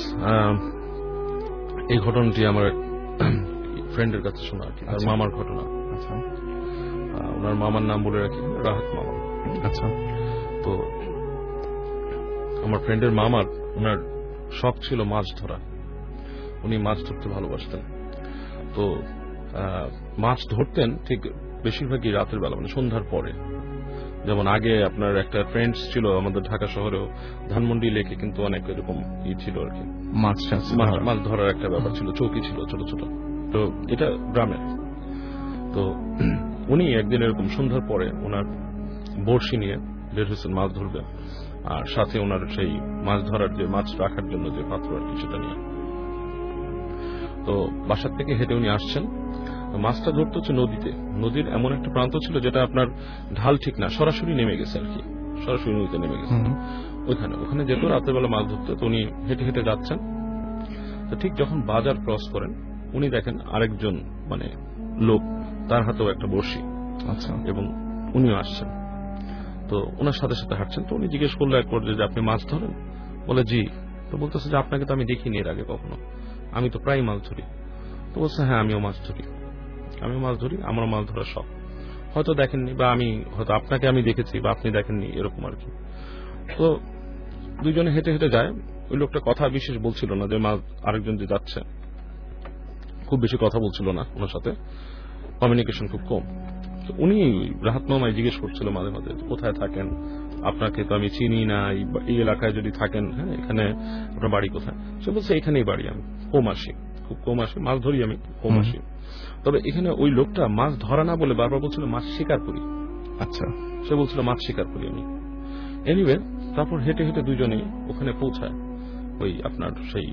এই ঘটনাটি আমার ফ্রেন্ডের কাছে শোনা আর কি, তার মামার ঘটনা। আচ্ছা, ওনার মামার নাম বলে রাখি রাহাত মামা। আচ্ছা, তো আমার ফ্রেন্ডের মামার ওনার শখ ছিল মাছ ধরা। উনি মাছ ধরতে ভালোবাসতেন। তো মাছ ধরতেন ঠিক বেশিরভাগই রাতের বেলা, মানে সন্ধ্যার পরে। যেমন আগে আপনার একটা ফ্রেন্ডস ছিল আমাদের ঢাকা শহরেও, ধানমন্ডি লেকে কিন্তু অনেক এরকম ই ছিল আর কি, মাছ মাছ ধরার একটা ব্যাপার ছিল, চৌকি ছিল ছোট ছোট। তো এটা গ্রামে। তো উনি একদিন এরকম সন্ধ্যার পরে ওনার বড়শি নিয়ে বের হয়েছেন মাছ ধরবে, আর সাথে ওনার সেই মাছ ধরার যে মাছ রাখার জন্য যে পাত্র আর কি সেটা নিয়ে। তো বাসার থেকে হেঁটে উনি আসছেন। মাছটা ধরতে হচ্ছে নদীতে। নদীর এমন একটা প্রান্ত ছিল যেটা আপনার ঢাল ঠিক না, সরাসরি নেমে গেছে আর কি, সরাসরি নদীতে নেমে গেছে। ওইখানে ওখানে যেত রাতের বেলা মাছ ধরতে। তো উনি হেঁটে হেঁটে যাচ্ছেন। তো ঠিক যখন বাজার ক্রস করেন উনি দেখেন আরেকজন মানে লোক, তার হাতেও একটা বড়শি। আচ্ছা, এবং উনিও আসছেন। তো ওনার সাথে সাথে হাঁটছেন। তো উনি জিজ্ঞেস করলো এক পর্যায়ে যে আপনি মাছ ধরেন? বলে জি। তো বলতেছে যে আপনাকে তো আমি দেখিনি এর আগে কখনো, আমি তো প্রায় মাছ ধরি। তো বলছে হ্যাঁ আমিও মাছ ধরি, আমিও মাছ ধরি, আমারও মাছ ধরার শখ। হয়তো দেখেননি, বা আমি হয়তো আপনাকে আমি দেখেছি বা আপনি দেখেননি, এরকম আর কি। তো দুইজনে হেঁটে হেঁটে যায়। ওই লোকটা কথা বিশেষ বলছিল না, যে মাছ আরেকজন যে যাচ্ছে খুব বেশি কথা বলছিল না, ওনার সাথে কমিউনিকেশন খুব কম। তো উনি রাহাত মামায় জিজ্ঞেস করছিল মাঝে মাঝে কোথায় থাকেন, আপনাকে তো আমি চিনি না, এই এলাকায় যদি থাকেন, হ্যাঁ এখানে আপনার বাড়ি কোথায়? সে বলছে এখানেই বাড়ি, আমি কম আসি, খুব কম আসি, মাছ ধরি আমি, কম আসি। তবে এখানে ওই লোকটা মাছ ধরা না বলে বারবার বলছিল মাছ শিকার করি। আচ্ছা, সে বলছিল মাছ শিকার করি আমি। এনিওয়ে, তারপর হেঁটে হেঁটে দুজনেই ওখানে পৌঁছায়, ওই আপনার সেই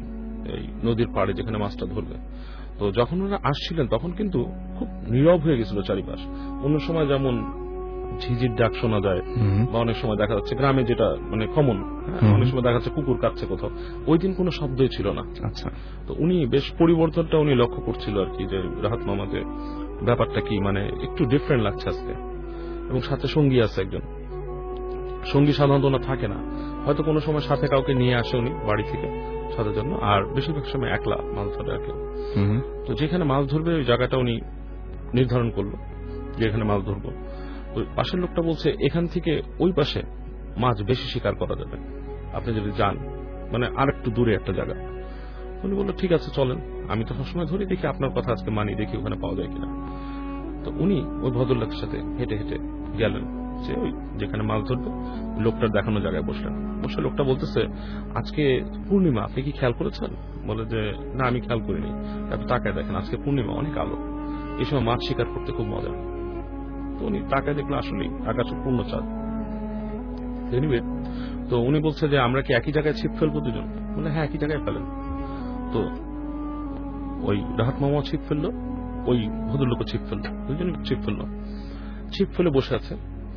এই নদীর পাড়ে যেখানে মাছটা ধরবে। তো যখন ওরা আসছিলেন তখন কিন্তু খুব নীরব হয়ে গেছিল চারিপাশ। অন্য সময় যেমন ঝিঝির ডাক শোনা যায় বা অনেক সময় দেখা যাচ্ছে গ্রামে যেটা মানে কমন, অনেক সময় দেখা যাচ্ছে কুকুর কাটছে কোথাও, ওই দিন কোনো শব্দই ছিল না। আচ্ছা, তো উনি বেশ পরিবর্তনটা উনি লক্ষ্য করছিল আর কি, যে রাহাত মামাকে ব্যাপারটা কি মানে একটু ডিফারেন্ট লাগছে আজকে। এবং সাথে সঙ্গী আছে একজন, সঙ্গী সাধারণত না থাকে না, হয়তো কোনো সময় সাথে কাউকে নিয়ে আসে উনি বাড়ি থেকে সাথে জন্য, আর বেশিরভাগ সময় একলা মাছ ধরে আর কি। তো যেখানে মাছ ধরবে ওই জায়গাটা উনি নির্ধারণ করলো যে এখানে মাছ ধরবো। ওই পাশের লোকটা বলছে এখান থেকে ওই পাশে মাছ বেশি শিকার করা যাবে আপনি যদি যান, মানে আর একটু দূরে একটা জায়গা। উনি বললো ঠিক আছে চলেন, আমি তো সবসময় ধরি, দেখি আপনার কথা আজকে মানি, দেখি ওখানে পাওয়া যায় কিনা। তো উনি ওই ভদ্রলোকের সাথে হেঁটে হেঁটে গেলেন, যে ওই যেখানে মাছ ধরবে লোকটার দেখানো জায়গায় বসলেন। বসে লোকটা বলতেছে আজকে পূর্ণিমা, আপনি কি খেয়াল করেছেন? বলে যে না আমি খেয়াল করিনি। আপনি তাকায় দেখেন আজকে পূর্ণিমা, অনেক আলো, এই সময় মাছ শিকার করতে খুব মজা। তো উনি তাকায় দেখলো আসলেই আকাশে পূর্ণ চাঁদ। এনিওয়ে, তো উনি বলছে যে আমরা কি একই জায়গায় ছিপ ফেলবো দুজন? বলে হ্যাঁ একই জায়গায় ফেলেন। তো ওই রাহাত মামা ছিপ ফেললো, ওই ভদ্রলোকও ছিপ ফেললো, দুজনে ছিপ ফেললো। ছিপ ফেলে বসে আছে,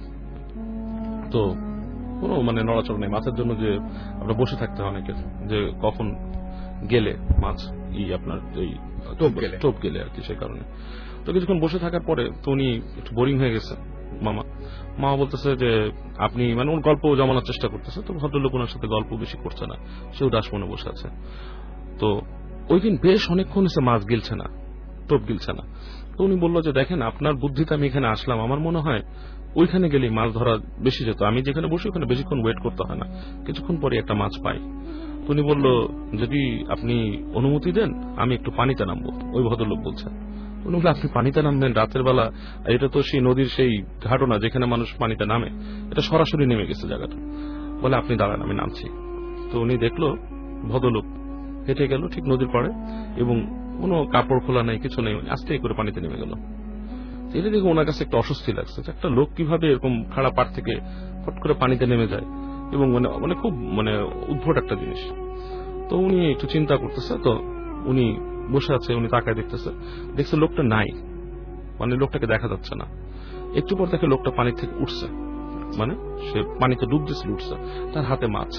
তো কোনো মানে নড়াচড়া নেই মাছের জন্য, যে আমরা বসে থাকতে হয় অনেকের, যে কখন গেলে মাছ ই আপনার এই টোপ গেলে টোপ গেলে আর কি, সেই কারণে। তো কিছুক্ষণ বসে থাকার পরে তো উনি একটু বোরিং হয়ে গেছে মামা। মামা বলতেছে যে আপনি মানে ওর গল্প জমানোর চেষ্টা করতেছে। তো ভদ্রলোক ওনার সাথে গল্প বেশি করছে না, সেও দাস মনে বসে আছে। তো ওই দিন বেশ অনেকক্ষণ এসে মাছ গিলছে না, টোপ গিলছে না। তো উনি বললো যে দেখেন আপনার বুদ্ধিতে আমি এখানে আসলাম, আমার মনে হয় ওইখানে গেলেই মাছ ধরা বেশি যেত, আমি যেখানে বসি ওখানে বেশিক্ষণ ওয়েট করতে হয় না, কিছুক্ষণ পরে একটা মাছ পাই। তো উনি বললো যদি আপনি অনুমতি দেন আমি একটু পানিতে নামবো। ওই ভদ্রলোক বলছেন, উনি বললো আপনি পানিতে নামবেন রাতের বেলা? এটা তো সেই নদীর সেই ঘাটনা যেখানে মানুষ পানিতে নামে, এটা সরাসরি নেমে গেছে জায়গাটা। বলে আপনি দাঁড়ান আমি নামছি। তো উনি দেখলো ভদ্রলোক হেঁটে গেল ঠিক নদীর পাড়ে, এবং কোনো কাপড় খোলা নেই, কিছু নেই, আস্তে করে পানিতে নেমে গেল। এটা দেখে ওনার কাছে একটা অস্বস্তি লাগছে, একটা লোক কিভাবে এরকম খাড়া পাড় থেকে ফট করে পানিতে নেমে যায়, এবং মানে মানে খুব মানে উদ্ভট একটা জিনিস। তো উনি একটু চিন্তা করতেছে, তো উনি বসে আছে, উনি তাকায় দেখতেছে, দেখছে লোকটা নাই, মানে লোকটাকে দেখা যাচ্ছে না। একটু পর দেখে লোকটা পানি থেকে উঠছে, মানে সে পানিতে ডুব দিয়েছিল, উঠছে, তার হাতে মাছ,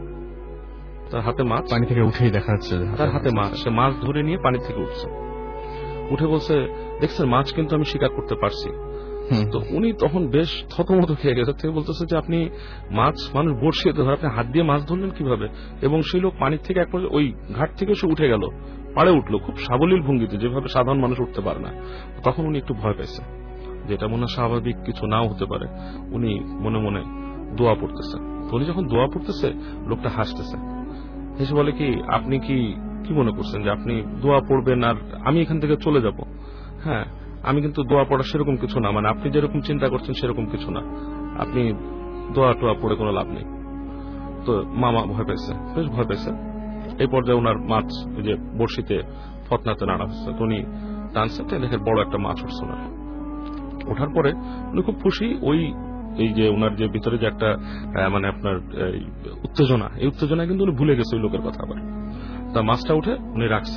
তার হাতে মাছ পানি থেকে উঠেই দেখা যাচ্ছে তার হাতে মাছ, সে মাছ ধরে নিয়ে পানি থেকে উঠছে। উঠে বলছে দেখছেন মাছ কিন্তু আমি শিকার করতে পারছি। তো উনি তখন বেশ থতমত খেয়ে গেছে, থেকে বলতেছে যে আপনি মাছ মানুষ বর্ষিয়ে ধরে আপনি হাত দিয়ে মাছ ধরলেন কিভাবে? এবং সেই লোক পানির থেকে একবার ওই ঘাট থেকে সে উঠে গেল, পাড়ে উঠলো খুব সাবলীল ভঙ্গিতে, যেভাবে সাধারণ মানুষ উঠতে পারে না। তখন উনি একটু ভয় পেয়েছে, যেটা মনে স্বাভাবিক কিছু নাও হতে পারে। উনি মনে মনে দোয়া পড়তেছে। উনি যখন দোয়া পড়তেছে লোকটা হাসতেছে, হেসে বলে কি আপনি কি কি মনে করছেন যে আপনি দোয়া পড়বেন আর আমি এখান থেকে চলে যাব? হ্যাঁ, আমি কিন্তু দোয়া পড়া সেরকম কিছু না, মানে আপনি যেরকম চিন্তা করছেন সেরকম কিছু না, আপনি দোয়া টোয়া পড়ে কোনো লাভ নেই। তো মামা ভয় পেয়েছে, বেশ ভয় পেয়েছে। এই পর্যায়ে ওনার মাছ যে বড়শিতে ফতনাতে নাড়া হচ্ছে, তো উনি টানছে, দেখে বড় একটা মাছ উঠছে ওনার। ওঠার পরে উনি খুব খুশি, ওই এই যে ওনার যে ভিতরে যে একটা মানে আপনার উত্তেজনা, এই উত্তেজনা কিন্তু উনি ভুলে গেছে ওই লোকের কথা। আবার তা মাছটা উঠে উনি রাখছে,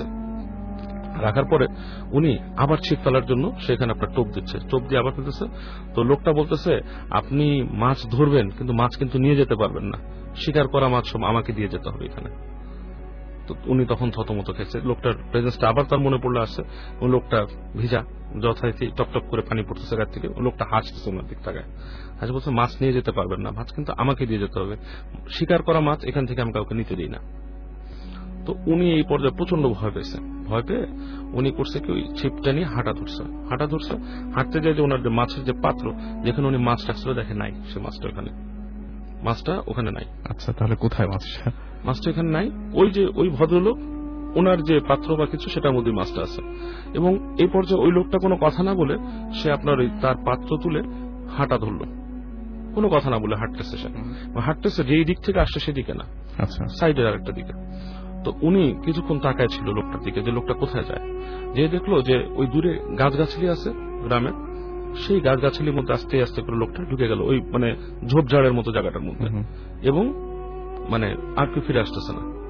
রাখার পরে উনি আবার ছিপ ফেলার জন্য সেখানে আপনার টোপ দিচ্ছে, টোপ দিয়ে আবার ফেলতেছে। তো লোকটা বলতেছে আপনি মাছ ধরবেন কিন্তু মাছ কিন্তু নিয়ে যেতে পারবেন না, শিকার করা মাছ সব আমাকে দিয়ে যেতে হবে এখানে। তো উনি তখন থতমত খেয়েছে, লোকটার প্রেজেন্সটা আবার তার মনে পড়লে আসছে। ওই লোকটা ভিজা, যথারীতি টপ টপ করে পানি পড়তেছে গাছ থেকে, ওই লোকটা হাসতেছে ওনার দিক টাকায়, হাসে বলছে মাছ নিয়ে যেতে পারবেন না, মাছ কিন্তু আমাকে দিয়ে যেতে হবে, শিকার করা মাছ এখান থেকে আমি কাউকে নিতে দিই না। তো উনি এই পর্যায়ে প্রচন্ড ভয় পেয়েছে, ভয় পেয়ে উনি করছে কি ওই ছিপটা নিয়ে হাঁটা ধরছে, হাঁটা ধরছে হাঁটতে যায় যে ওনার যে মাছের যে পাত্র যেখানে উনি মাছ রাখছিল দেখে নাই, সে মাছটা ওখানে, মাছটা ওখানে নাই। আচ্ছা, তাহলে কোথায় মাছটা? মাছটা এখানে নাই, ওই যে ওই ভদ্রলোক ওনার যে পাত্র বা কিছু সেটার মধ্যে মাছটা আছে। এবং এই পর্যায়ে ওই লোকটা কোনো কথা না বলে সে আপনার ওই তার পাত্র তুলে হাঁটা ধরলো, কোনো কথা না বলে হাঁটতেছে, সে হাঁটতেছে যেই দিক থেকে আসছে সেদিকে না, আচ্ছা সাইডের আরেকটা দিকে। তো উনি কিছুক্ষণ তাকায় ছিল লোকটার দিকে, যে লোকটা কোথায় যায়, যে দেখলো যে ওই দূরে গাছগাছালি আছে গ্রামে, সেই গাছগাছালির মধ্যে আস্তে আস্তে করে লোকটা ঢুকে গেল ওই মানে ঝোপঝাড়ের মতো জায়গাটার মধ্যে, এবং মানে আর কি ফিরে আসতেছে না। তো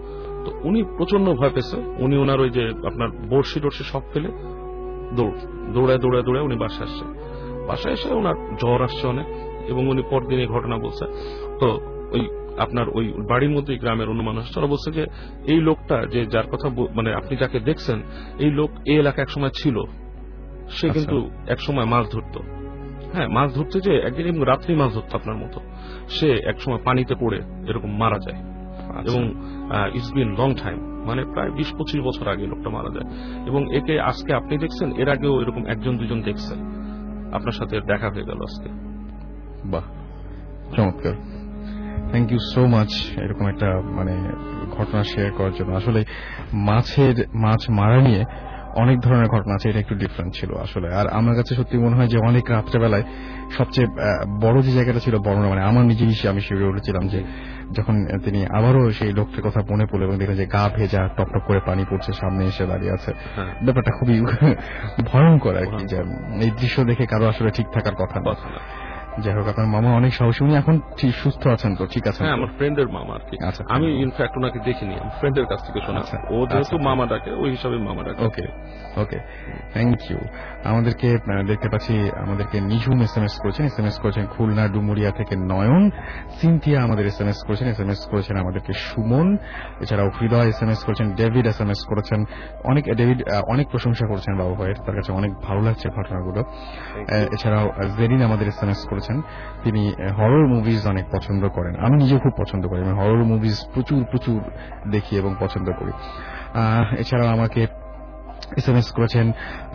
তো উনি প্রচন্ড ভয় পেয়েছে। উনি ওনার ওই যে আপনার বড়শি টর্শি সব ফেলে দৌড়ায় দৌড়ায় দৌড়ায় উনি বাসায় আসছে। বাসায় এসে ওনার জ্বর আসছে অনেক, এবং উনি পরদিন এই ঘটনা বলছে। তো ওই আপনার ওই বাড়ির মধ্যে গ্রামের অন্য মানুষ তারা বলছে যে এই লোকটা যে যার কথা মানে আপনি যাকে দেখছেন এই লোক এই এলাকা এক সময় ছিল, সে কিন্তু এক সময় মাছ ধরতো। হ্যাঁ, মাছ ধরতে যে একদিন এবং রাত্রি মাছ ধরতো আপনার মতো, সে এক সময় পানিতে পড়ে এরকম মারা যায়। এবং ইটস বিন লং টাইম, মানে প্রায় বিশ পঁচিশ বছর আগে লোকটা মারা যায়। এবং একে আজকে আপনি দেখছেন, এর আগেও এরকম একজন দুজন দেখছে। আপনার সাথে দেখা হয়ে গেল আজকে। বাহ, চমৎকার। থ্যাংক ইউ সো মাচ এরকম একটা মানে ঘটনা শেয়ার করার জন্য। আসলে মাছের মাছ মারা নিয়ে অনেক ধরনের ঘটনা আছে, এটা একটু ডিফারেন্ট ছিল আসলে। আর আমার কাছে সত্যি মনে হয় যে অনেক রাত্রেবেলায় সবচেয়ে বড় যে জায়গাটা ছিল বর্ণনা, মানে আমার নিজের হিসেবে আমি শিউরে উঠেছিলাম যে যখন তিনি আবারও সেই লোকটির কথা মনে পড়লো এবং দেখলেন যে গা ভেজা টপটপ করে পানি পড়ছে, সামনে এসে দাঁড়িয়ে আছে। ব্যাপারটা খুবই ভয়ঙ্কর আর কি, যে এই দৃশ্য দেখে কারো আসলে ঠিক থাকার কথা না। যাই হোক, আপনার মামা অনেক সাহসী, উনি এখন সুস্থ আছেন তো? ঠিক আছে, আমার ফ্রেন্ডের মামা আর কি। আমি ইনফ্যাক্ট ওনাকে দেখিনি, ফ্রেন্ডের কাছ থেকে শোনা। ও যেহেতু মামা ডাকে, ওই হিসাবে মামা ডাকে। Okay okay, thank you. আমাদেরকে দেখতে পাচ্ছি আমাদেরকে নিঝুম এস এম এস করেছেন, এস এম এস করেছেন খুলনা ডুমুরিয়া থেকে নয়ন। সিনথিয়া আমাদের এস এম এস করেছেন, এস এম এস করেছেন আমাদেরকে সুমন। এছাড়াও হৃদয় এস এম এস করেছেন, ডেভিড এস এম এস করেছেন। অনেক ডেভিড অনেক প্রশংসা করেছেন বাবু ভাইয়ের, তার কাছে অনেক ভালো লাগছে ঘটনাগুলো। এছাড়াও জেরিন আমাদের এস এম এস করেছেন, তিনি হরর মুভিজ অনেক পছন্দ করেন। আমি নিজেও খুব পছন্দ করি, আমি হরর মুভিজ প্রচুর প্রচুর দেখি এবং পছন্দ করি। এছাড়াও আমাকে এস এম এস করেছেন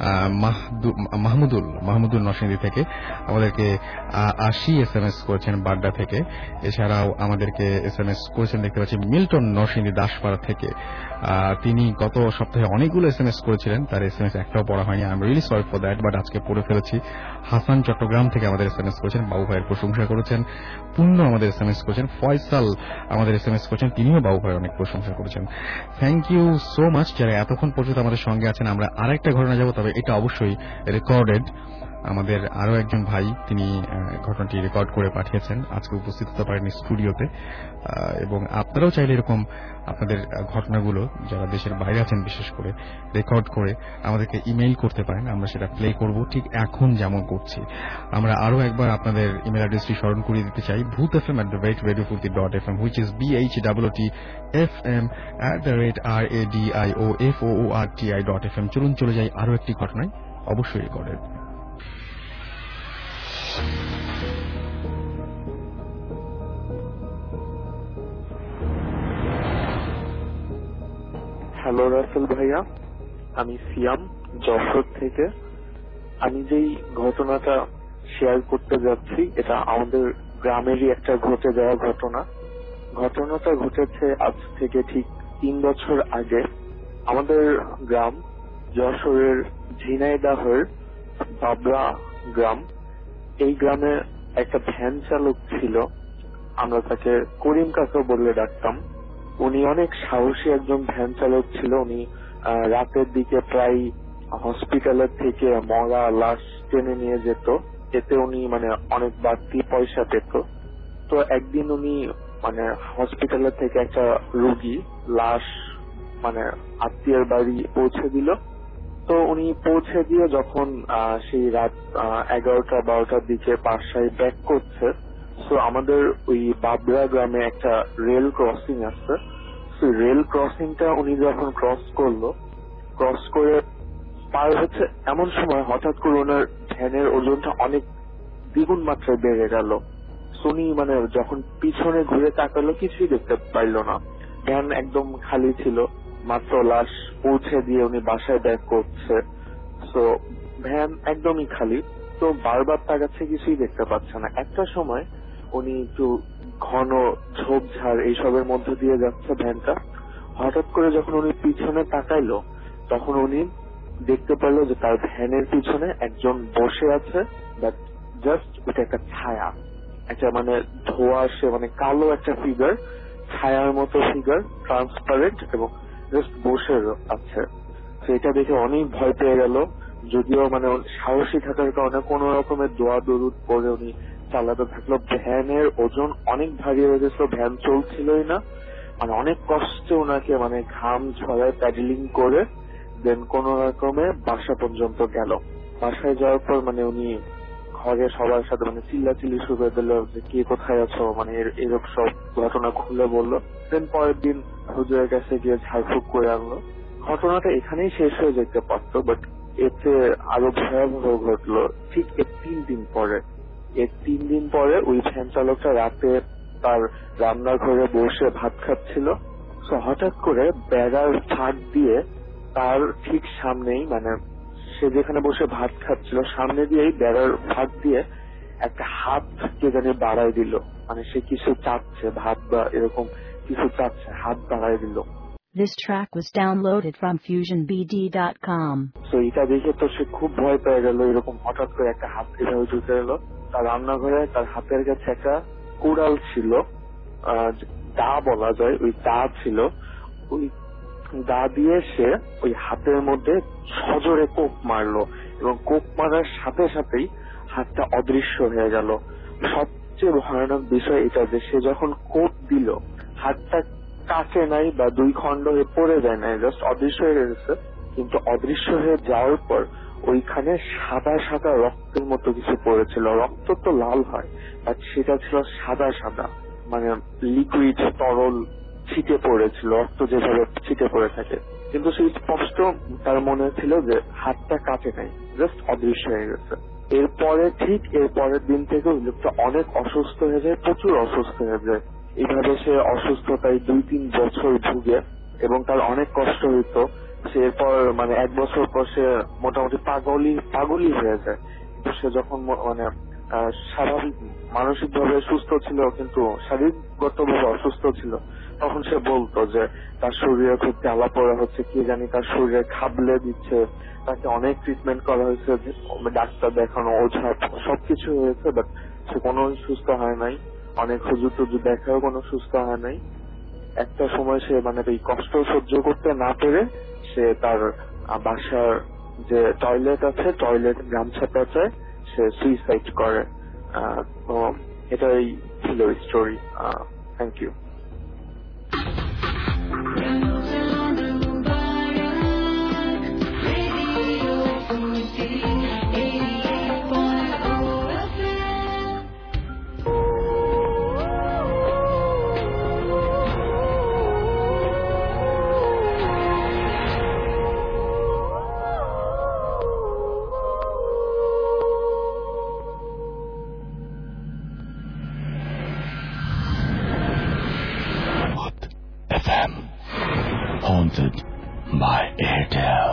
মাহমুদুল মাহমুদুল নরসিংদী থেকে, আমাদেরকে আশি এস এম এস করেছেন বাড্ডা থেকে। এছাড়াও আমাদেরকে এস এম এস করেছেন দেখতে পাচ্ছি মিল্টন নরসিংদী দাসপাড়া থেকে। তিনি গত সপ্তাহে অনেকগুলো এস এম এস করেছিলেন, তার এস এম এস একটাও পড়া হয়নি। I am really sorry for that, but আজকে পড়ে ফেলেছি। হাসান চট্টগ্রাম থেকে আমাদের এস এম এস করেছেন, বাবু ভাইয়ের প্রশংসা করেছেন। পূর্ণ আমাদের এস এম এস করেছেন, ফয়সাল আমাদের এস এম এস করেছেন, তিনিও বাবু ভাইয়ের অনেক প্রশংসা করেছেন। থ্যাংক ইউ সো মাচ যারা এতক্ষণ পর্যন্ত আমাদের সঙ্গে আছেন। আমরা আরেকটা ঘটনা যাব, তবে এটা অবশ্যই রেকর্ডেড। আমাদের আরো একজন ভাই তিনি ঘটনাটি রেকর্ড করে পাঠিয়েছেন, আজকে উপস্থিত হতে পারেননি স্টুডিওতে। এবং আপনারাও চাইলে এরকম আপনাদের ঘটনাগুলো যারা দেশের বাইরে আছেন বিশেষ করে রেকর্ড করে আমাদেরকে ইমেইল করতে পারেন, আমরা সেটা প্লে করব ঠিক এখন যেমন করছি। আমরা আরো একবার আপনাদের ইমেল অ্যাড্রেসটি স্মরণ করিয়ে দিতে চাই, ভূত F M at the rate radio Foorti dot F M, which is B H W T F M at the rate R A D I O F O O R T I dot F M. চলুন চলে যাই আরো একটি ঘটনায়, অবশ্যই recorded. Hello Rasel ভাইয়া, আমি সিয়াম যশোর থেকে। আমি যেই ঘটনাটা শেয়ার করতে যাচ্ছি এটা আমাদের গ্রামেরই একটা ঘটে যাওয়া ঘটনা। ঘটনাটা ঘটেছে আজ থেকে ঠিক তিন বছর আগে। আমাদের গ্রাম যশোরের ঝিনাইদহের বাবরা গ্রাম। এই গ্রামে একটা ভ্যান চালক ছিল, আমরা তাকে করিম কাকা বলে ডাকতাম। উনি অনেক সাহসী একজন ভ্যান চালক ছিল। উনি রাতের দিকে প্রায় হসপিটালের থেকে মরা লাশ টেনে নিয়ে যেত, এতে উনি মানে অনেক বাড়তি পয়সা পেত। তো একদিন উনি মানে হসপিটালের থেকে একটা রোগী লাশ মানে আত্মীয়ের বাড়ি পৌঁছে দিল। তো উনি পৌঁছে দিয়ে যখন সেই রাত এগারোটা বারোটার দিকে বাসায় ব্যাক করছে, তো আমাদের ওই বাবরা গ্রামে একটা রেল ক্রসিং আছে। রেল ক্রসিংটা উনি যখন ক্রস করলো, ক্রস করে পার হচ্ছে এমন সময় হঠাৎ করে ওনার ভ্যানের ওজনটা অনেক দ্বিগুণ মাত্রায় বেড়ে গেল। উনি মানে যখন পিছনে ঘুরে তাকালো কিছুই দেখতে পাইল না, ভ্যান একদম খালি ছিল, মাত্র লাশ পৌঁছে দিয়ে উনি বাসায় ব্যাক করছে। তো ভ্যান একদমই খালি, তো বারবার তাকাচ্ছে, কিছুই দেখতে পাচ্ছে না। একটা সময় উনি একটু ঘন ঝোপঝাড় এইসবের মধ্যে দিয়ে যাচ্ছে ভ্যানটা। হঠাৎ করে যখন উনি পিছনে তাকাইলো তখন উনি দেখতে পেলো যে তার ভ্যানের পিছনে একজন বসে আছে, বাট জাস্ট ওটা একটা ছায়া, একটা মানে ধোঁয়াশে মানে কালো একটা ফিগার, ছায়ার মতো ফিগার, ট্রান্সপারেন্ট এবং জাস্ট বসে আছে। তো এটা দেখে অনেক ভয় পেয়ে গেল, যদিও মানে সাহসী থাকার কারণে কোন রকমের দোয়া দরুদ পরে উনি চালাতে থাকলো। ভ্যানের ওজন অনেক ভারী হয়ে গেছিল, ভ্যান চলছিলই না। মানে অনেক কষ্টে ওনাকে মানে ঘাম ঝরায় প্যাডেলিং করে দেন কোন রকমে বাসা পর্যন্ত গেল। বাসায় যাওয়ার পর মানে উনি ঘরে সবার সাথে মানে চিল্লাচিল্লি শুরু করে দিল যে কে কোথায় আছো, মানে এরকম সব ঘটনা খুলে বললো। দেন পরের দিন হুজুরের কাছে গিয়ে ঝাড়ফুঁক করে আনলো। ঘটনাটা এখানেই শেষ হয়ে যেতে পারতো, বাট এতে আরো ভয়াবহ ঘটলো ঠিক এর তিন দিন পরে। এর তিন দিন পরে ওই ভ্যান চালকটা রাতে তার রান্নার ঘরে বসে ভাত খাচ্ছিল। তো হঠাৎ করে বেড়ার ফাঁক দিয়ে তার ঠিক সামনেই, মানে সে যেখানে বসে ভাত খাচ্ছিল সামনে দিয়েই বেড়ার ফাঁক দিয়ে একটা হাত কে জানি বাড়াই দিল, মানে সে কিছু চাচ্ছে, ভাত বা এরকম কিছু চাচ্ছে, হাত বাড়াই দিল। This track was downloaded from fusion b d dot com. তো এটা দেখে তো সে খুব ভয় পেয়ে গেল, এরকম হঠাৎ করে একটা হাত কিভাবে ঢুকে গেল তার রান্নাঘরে। তার হাতের কাছে একটা কুড়াল ছিল, দা বলা যায়, ওই দা ছিল। ওই দা দিয়ে সে ওই হাতের মধ্যে সজোরে কোপ মারলো এবং কোপ মারার সাথে সাথেই হাতটা অদৃশ্য হয়ে গেল। সবচেয়ে ভয়ানক বিষয় এটা যে সে যখন কোপ দিল হাতটা কাছে নাই বা দুই খণ্ড হয়ে পড়ে যায় নাই, জাস্ট অদৃশ্য হয়ে গেছে। কিন্তু অদৃশ্য হয়ে যাওয়ার পর ওইখানে সাদা সাদা রক্তের মতো কিছু পড়েছিল। রক্ত তো লাল হয়, বাট সেটা ছিল সাদা সাদা, মানে লিকুইড তরল ছিটে পড়েছিল, রক্ত যেভাবে ছিটে পড়ে থাকে। কিন্তু সেই স্পষ্ট তার মনে ছিল যে হাতটা কাটে নাই, জাস্ট অদৃশ্য হয়ে গেছে। এরপরে ঠিক এর পরের দিন থেকে ওই লোকটা অনেক অসুস্থ হয়ে যায়, প্রচুর অসুস্থ হয়ে যায়। এইভাবে সে অসুস্থতায় দুই তিন বছর ভুগে এবং তার অনেক কষ্ট হইতো। সে এরপর মানে এক বছর পর সে মোটামুটি পাগলই পাগলই হয়ে যায়। কিন্তু সে যখন মানে স্বাভাবিক মানসিক ভাবে সুস্থ ছিল কিন্তু শারীরিকগত ভাবে অসুস্থ ছিল, তখন সে বলতো যে তার শরীরে খুব জ্বালা পড়া হচ্ছে, কে জানি তার শরীরে খাবলে দিচ্ছে। তাকে অনেক ট্রিটমেন্ট করা হয়েছে, ডাক্তার দেখানো, ওঝা, সবকিছু হয়েছে, বাট সে কোনো সুস্থ হয় নাই। অনেক হুজুর টুজুর দেখাও কোনো সুস্থ হয় নাই। একটা সময় সে মানে এই কষ্ট সহ্য করতে না পেরে সে তার বাসার যে টয়লেট আছে টয়লেট গামছা পেঁচায় সে সুইসাইড করে। তো এটাই ছিল story. Thank you. F M haunted by Airtel.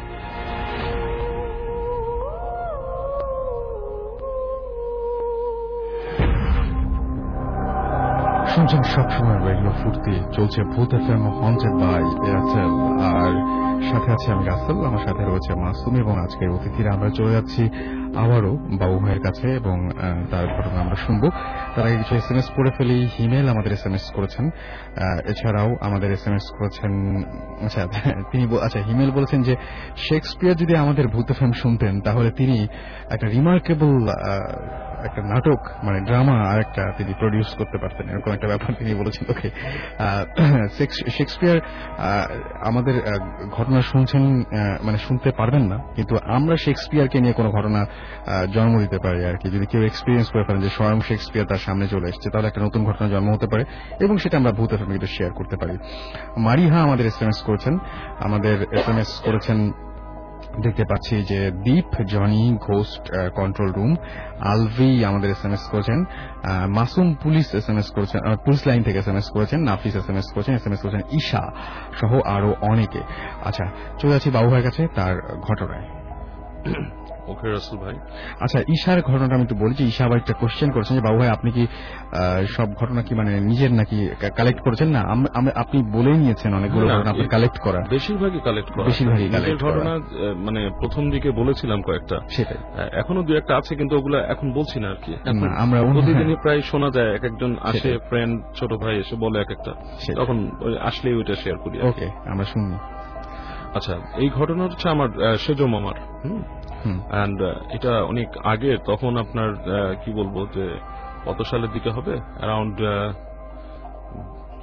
শুনছেন সবসময় রেডিও ফুর্তি, চলছে ভূত F M haunted by Airtel. আর সাথে আছে আমি রাসেল, আমার সাথে রয়েছে মাসুম এবং আজকের অতিথিরা। আমরা চলে যাচ্ছি আবারও বাবু ভাইয়ের কাছে এবং তার ঘটনা আমরা শুনবো। তার আগে কিছু এস এম এস পড়ে ফেলি। হিমেল আমাদের এস এম এস করেছেন, এছাড়াও আমাদের এস এম এস করেছেন। আচ্ছা তিনি আচ্ছা হিমেল বলেছেন যে শেক্সপিয়ার যদি আমাদের ভূত এফ এম শুনতেন তাহলে তিনি একটা রিমার্কেবল একটা নাটক মানে ড্রামা আর একটা তিনি প্রডিউস করতে পারতেন, এরকম একটা ব্যাপার তিনি বলেছেন। ওকে, শেক্সপিয়ার আমাদের ঘটনা শুনছেন মানে শুনতে পারবেন না, কিন্তু আমরা শেক্সপিয়ারকে নিয়ে কোনো ঘটনা জন্ম দিতে পারি আর কি। যদি কেউ এক্সপিরিয়েন্স করে ফেলেন যে স্বয়ং শেক্সপিয়ার তার সামনে চলে এসছে, তাহলে একটা নতুন ঘটনা জন্ম হতে পারে এবং সেটা আমরা ভূত এফএম কিন্তু শেয়ার করতে পারি। মারিহা আমাদের এস এম এস করেছেন, আমাদের এস এম এস করেছেন দেখতে পাচ্ছি যে Dip, Johnny, ghost control room, Alvi আমাদের এস এম এস করেছেন, Masum police S M S করেছেন, পুলিশ লাইন থেকে এস এম এস করেছেন, নাফিস এস এম এস করেছেন, এস এম এস করেছেন ঈশা সহ আরো অনেকে। আচ্ছা চলে যাচ্ছি বাবু ভাইয়ের কাছে তার ঘটনায়। ওকে রাসেল ভাই। আচ্ছা ঈশার ঘটনাটা আমি একটু বলি যে ঈশা আবার একটা কোশ্চেন করেছেন যে বাবু ভাই আপনি কি সব ঘটনা কি মানে নিজের নাকি কালেক্ট করেছেন? না, আপনি বলেই নিয়েছেন অনেকগুলো ঘটনা আপনি কালেক্ট করা। বেশিরভাগই কালেক্ট করা, বেশিরভাগই কালেক্ট ঘটনা। মানে প্রথম দিকে বলেছিলাম কয়েকটা, সেটাই এখনো দু একটা আছে কিন্তু ওগুলো এখন বলছি না আর কি। আমরা প্রতিদিনই প্রায় শোনা যায় এক একজন আসে, ফ্রেন্ড ছোট ভাই এসে বলে এক একটা, তখন আসলেই ওইটা শেয়ার করি। ওকে আমরা শুনি। আচ্ছা এই ঘটনা হচ্ছে আমার সেজো মামার। হুম এন্ড এটা অনেক আগে, তখন আপনার কি বলবো যে কত সালের দিকে হবে, অ্যারাউন্ড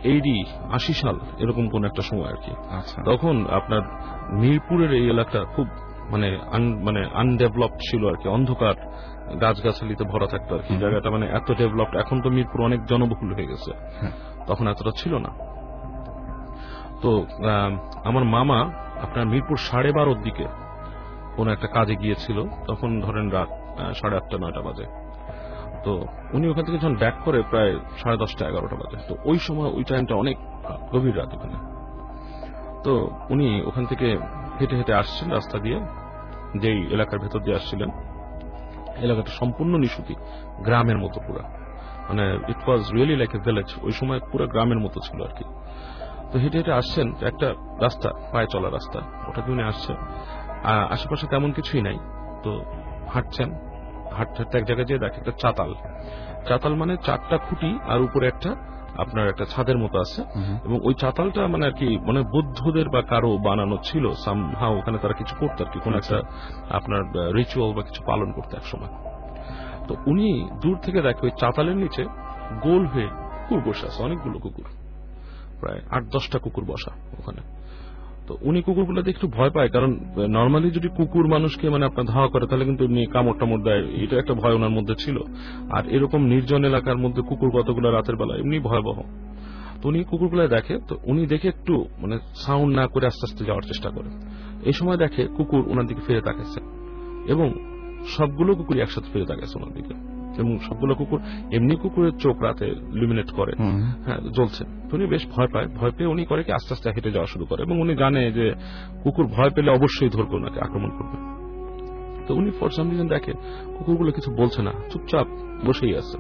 এইডি আশি সাল এরকম কোন একটা সময় আর কি। আচ্ছা, তখন আপনার মিরপুরের এই এলাকা খুব মানে মানে আনডেভেলপড ছিল আর কি, অন্ধকার গাছগাছালিতে ভরা থাকতো আর কি জায়গাটা, মানে এত ডেভেলপড। এখন তো মিরপুর অনেক জনবহুল হয়ে গেছে, তখন এতটা ছিল না। তো আমার মামা আপনার মিরপুর সাড়ে বারোর দিকে কোন একটা কাজে গিয়েছিল, তখন ধরেন রাত সাড়ে আটটা নয়টা বাজে। তো উনি ওখান থেকে যখন ব্যাক করে প্রায় সাড়ে দশটা এগারোটা বাজে। তো ওই সময় ওই টাইমটা অনেক গভীর রাত ওখানে। তো উনি ওখান থেকে হেঁটে হেঁটে আসছেন রাস্তা দিয়ে, যেই এলাকার ভেতর দিয়ে আসছিলেন, এলাকাটা সম্পূর্ণ নিশুতি, গ্রামের মতো পুরা, মানে it was really like a village. ওই সময় পুরো গ্রামের মতো ছিল আর কি। তো হেঁটে হেঁটে আসছেন, একটা রাস্তা, পায়ে চলা রাস্তা, ওটা দিয়ে উনি আসছেন। আশেপাশে তেমন কিছুই নাই। তো হাঁটছেন, হাঁটতে হাঁটতে এক জায়গায় যেয়ে দেখে একটা চাতাল। চাতাল মানে চারটা খুঁটি আর উপরে একটা আপনার একটা ছাদের মতো আছে, এবং ওই চাতালটা মানে আর কি মানে বৌদ্ধদের বা কারো বানানো ছিল সামহাও, ওখানে তারা কিছু করতে আর কি, কোন একটা আপনার রিচুয়াল বা কিছু পালন করতে এক সময়। তো উনি দূর থেকে দেখে ওই চাতালের নিচে গোল হয়ে কুকুর বসে আছে, অনেকগুলো কুকুর, প্রায় আট দশটা কুকুর বসা ওখানে। তো উনি কুকুরগুলো দেখে একটু ভয় পায়, কারণ নর্মালি যদি কুকুর মানুষকে মানে আপনার ধাওয়া করে তাহলে কিন্তু এমনি কামড় টামড় দেয়, এটা একটা ভয় ওনার মধ্যে ছিল। আর এরকম নির্জন এলাকার মধ্যে কুকুর কতগুলো রাতের বেলা এমনি ভয়াবহ। তো উনি কুকুরগুলো দেখে, তো উনি দেখে একটু মানে সাউন্ড না করে আস্তে আস্তে যাওয়ার চেষ্টা করে। এই সময় দেখে কুকুর ওনার দিকে ফিরে তাকাচ্ছে, এবং সবগুলো কুকুর একসাথে ফিরে তাকাচ্ছে ওনার দিকে, এবং সবগুলো কুকুর এমনি কুকুরের চোখ রাতে লুমিনেট করে, হ্যাঁ জ্বলছে। তো উনি বেশ ভয় পায়, ভয় পেয়ে উনি করে কি আস্তে আস্তে হেঁটে যাওয়া শুরু করে, এবং উনি জানে যে কুকুর ভয় পেলে অবশ্যই ধরবে ওনাকে, আক্রমণ করবে। তো উনি ফর সাম রিজন দেখে কুকুরগুলো কিছু বলছে না, চুপচাপ বসেই আছে।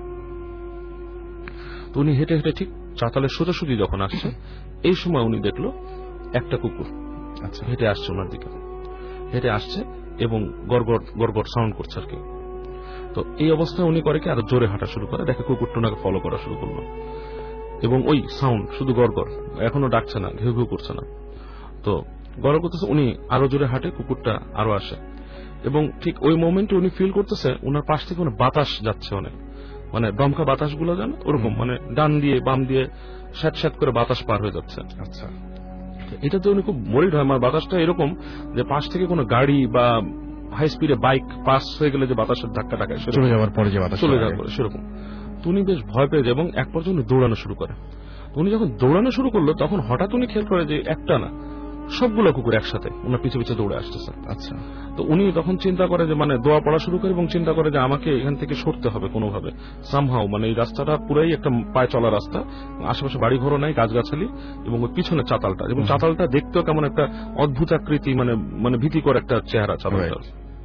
তো উনি হেঁটে হেঁটে ঠিক চাতালের সোজাসুজি যখন আসছে, এই সময় উনি দেখলো একটা কুকুর আচ্ছা হেঁটে আসছে ওনার দিকে, হেঁটে আসছে এবং গড়গড় গড়গড় সাউন্ড করছে আর কি। তো এই অবস্থায় উনি করে কি আরো জোরে হাঁটা শুরু করে, দেখে কুকুরটা ওনাকে ফলো করা শুরু করলো, এবং ওই সাউন্ড শুধু গড়গড়, এখনো ডাকছে না, ঘেউ ঘেউ করছে না। তো গড় করতেছে, উনি আরো জোরে হাঁটে, কুকুরটা আরো আসে, এবং ঠিক ওই মোমেন্টে উনি ফিল করতেছে ওনার পাশ থেকে মানে বাতাস যাচ্ছে, অনেক মানে দমকা বাতাস গুলো জানে ওরকম, মানে ডান দিয়ে বাম দিয়ে স্যাঁত স্যাঁত করে বাতাস পার হয়ে যাচ্ছে। আচ্ছা, এটাতে উনি খুব মরিড হয়। আমার বাতাসটা এরকম যে পাশ থেকে কোনো গাড়ি বা হাই স্পিডে বাইক পাস হয়ে গেলে যে বাতাসের ধাক্কা টাকায় চলে যাওয়ার পরে যে বাতাস চলে যাওয়ার পরে সেরকম। তো উনি বেশ ভয় পেয়ে যায়, এবং এক পর্যন্ত দৌড়ানো শুরু করে। উনি যখন দৌড়ানো শুরু করলো, তখন হঠাৎ উনি খেয়াল করে যে একটা না সবগুলো কুকুর একসাথে ওনার পিছু পিছু দৌড়ে আসতেছে। আচ্ছা, তো উনি তখন চিন্তা করে যে মানে দোয়া পড়া শুরু করে, এবং চিন্তা করে যে আমাকে এখান থেকে সরতে হবে কোনোভাবে, সামহাও। মানে এই রাস্তাটা পুরাই একটা পায়ে চলা রাস্তা, আশেপাশে বাড়ি ঘরও নাই, গাছগাছালি, এবং ওই পিছনে চাতালটা, এবং চাতালটা দেখতেও কেমন একটা অদ্ভুত আকৃতি, মানে মানে ভীতিকর একটা চেহারা চাতালটা।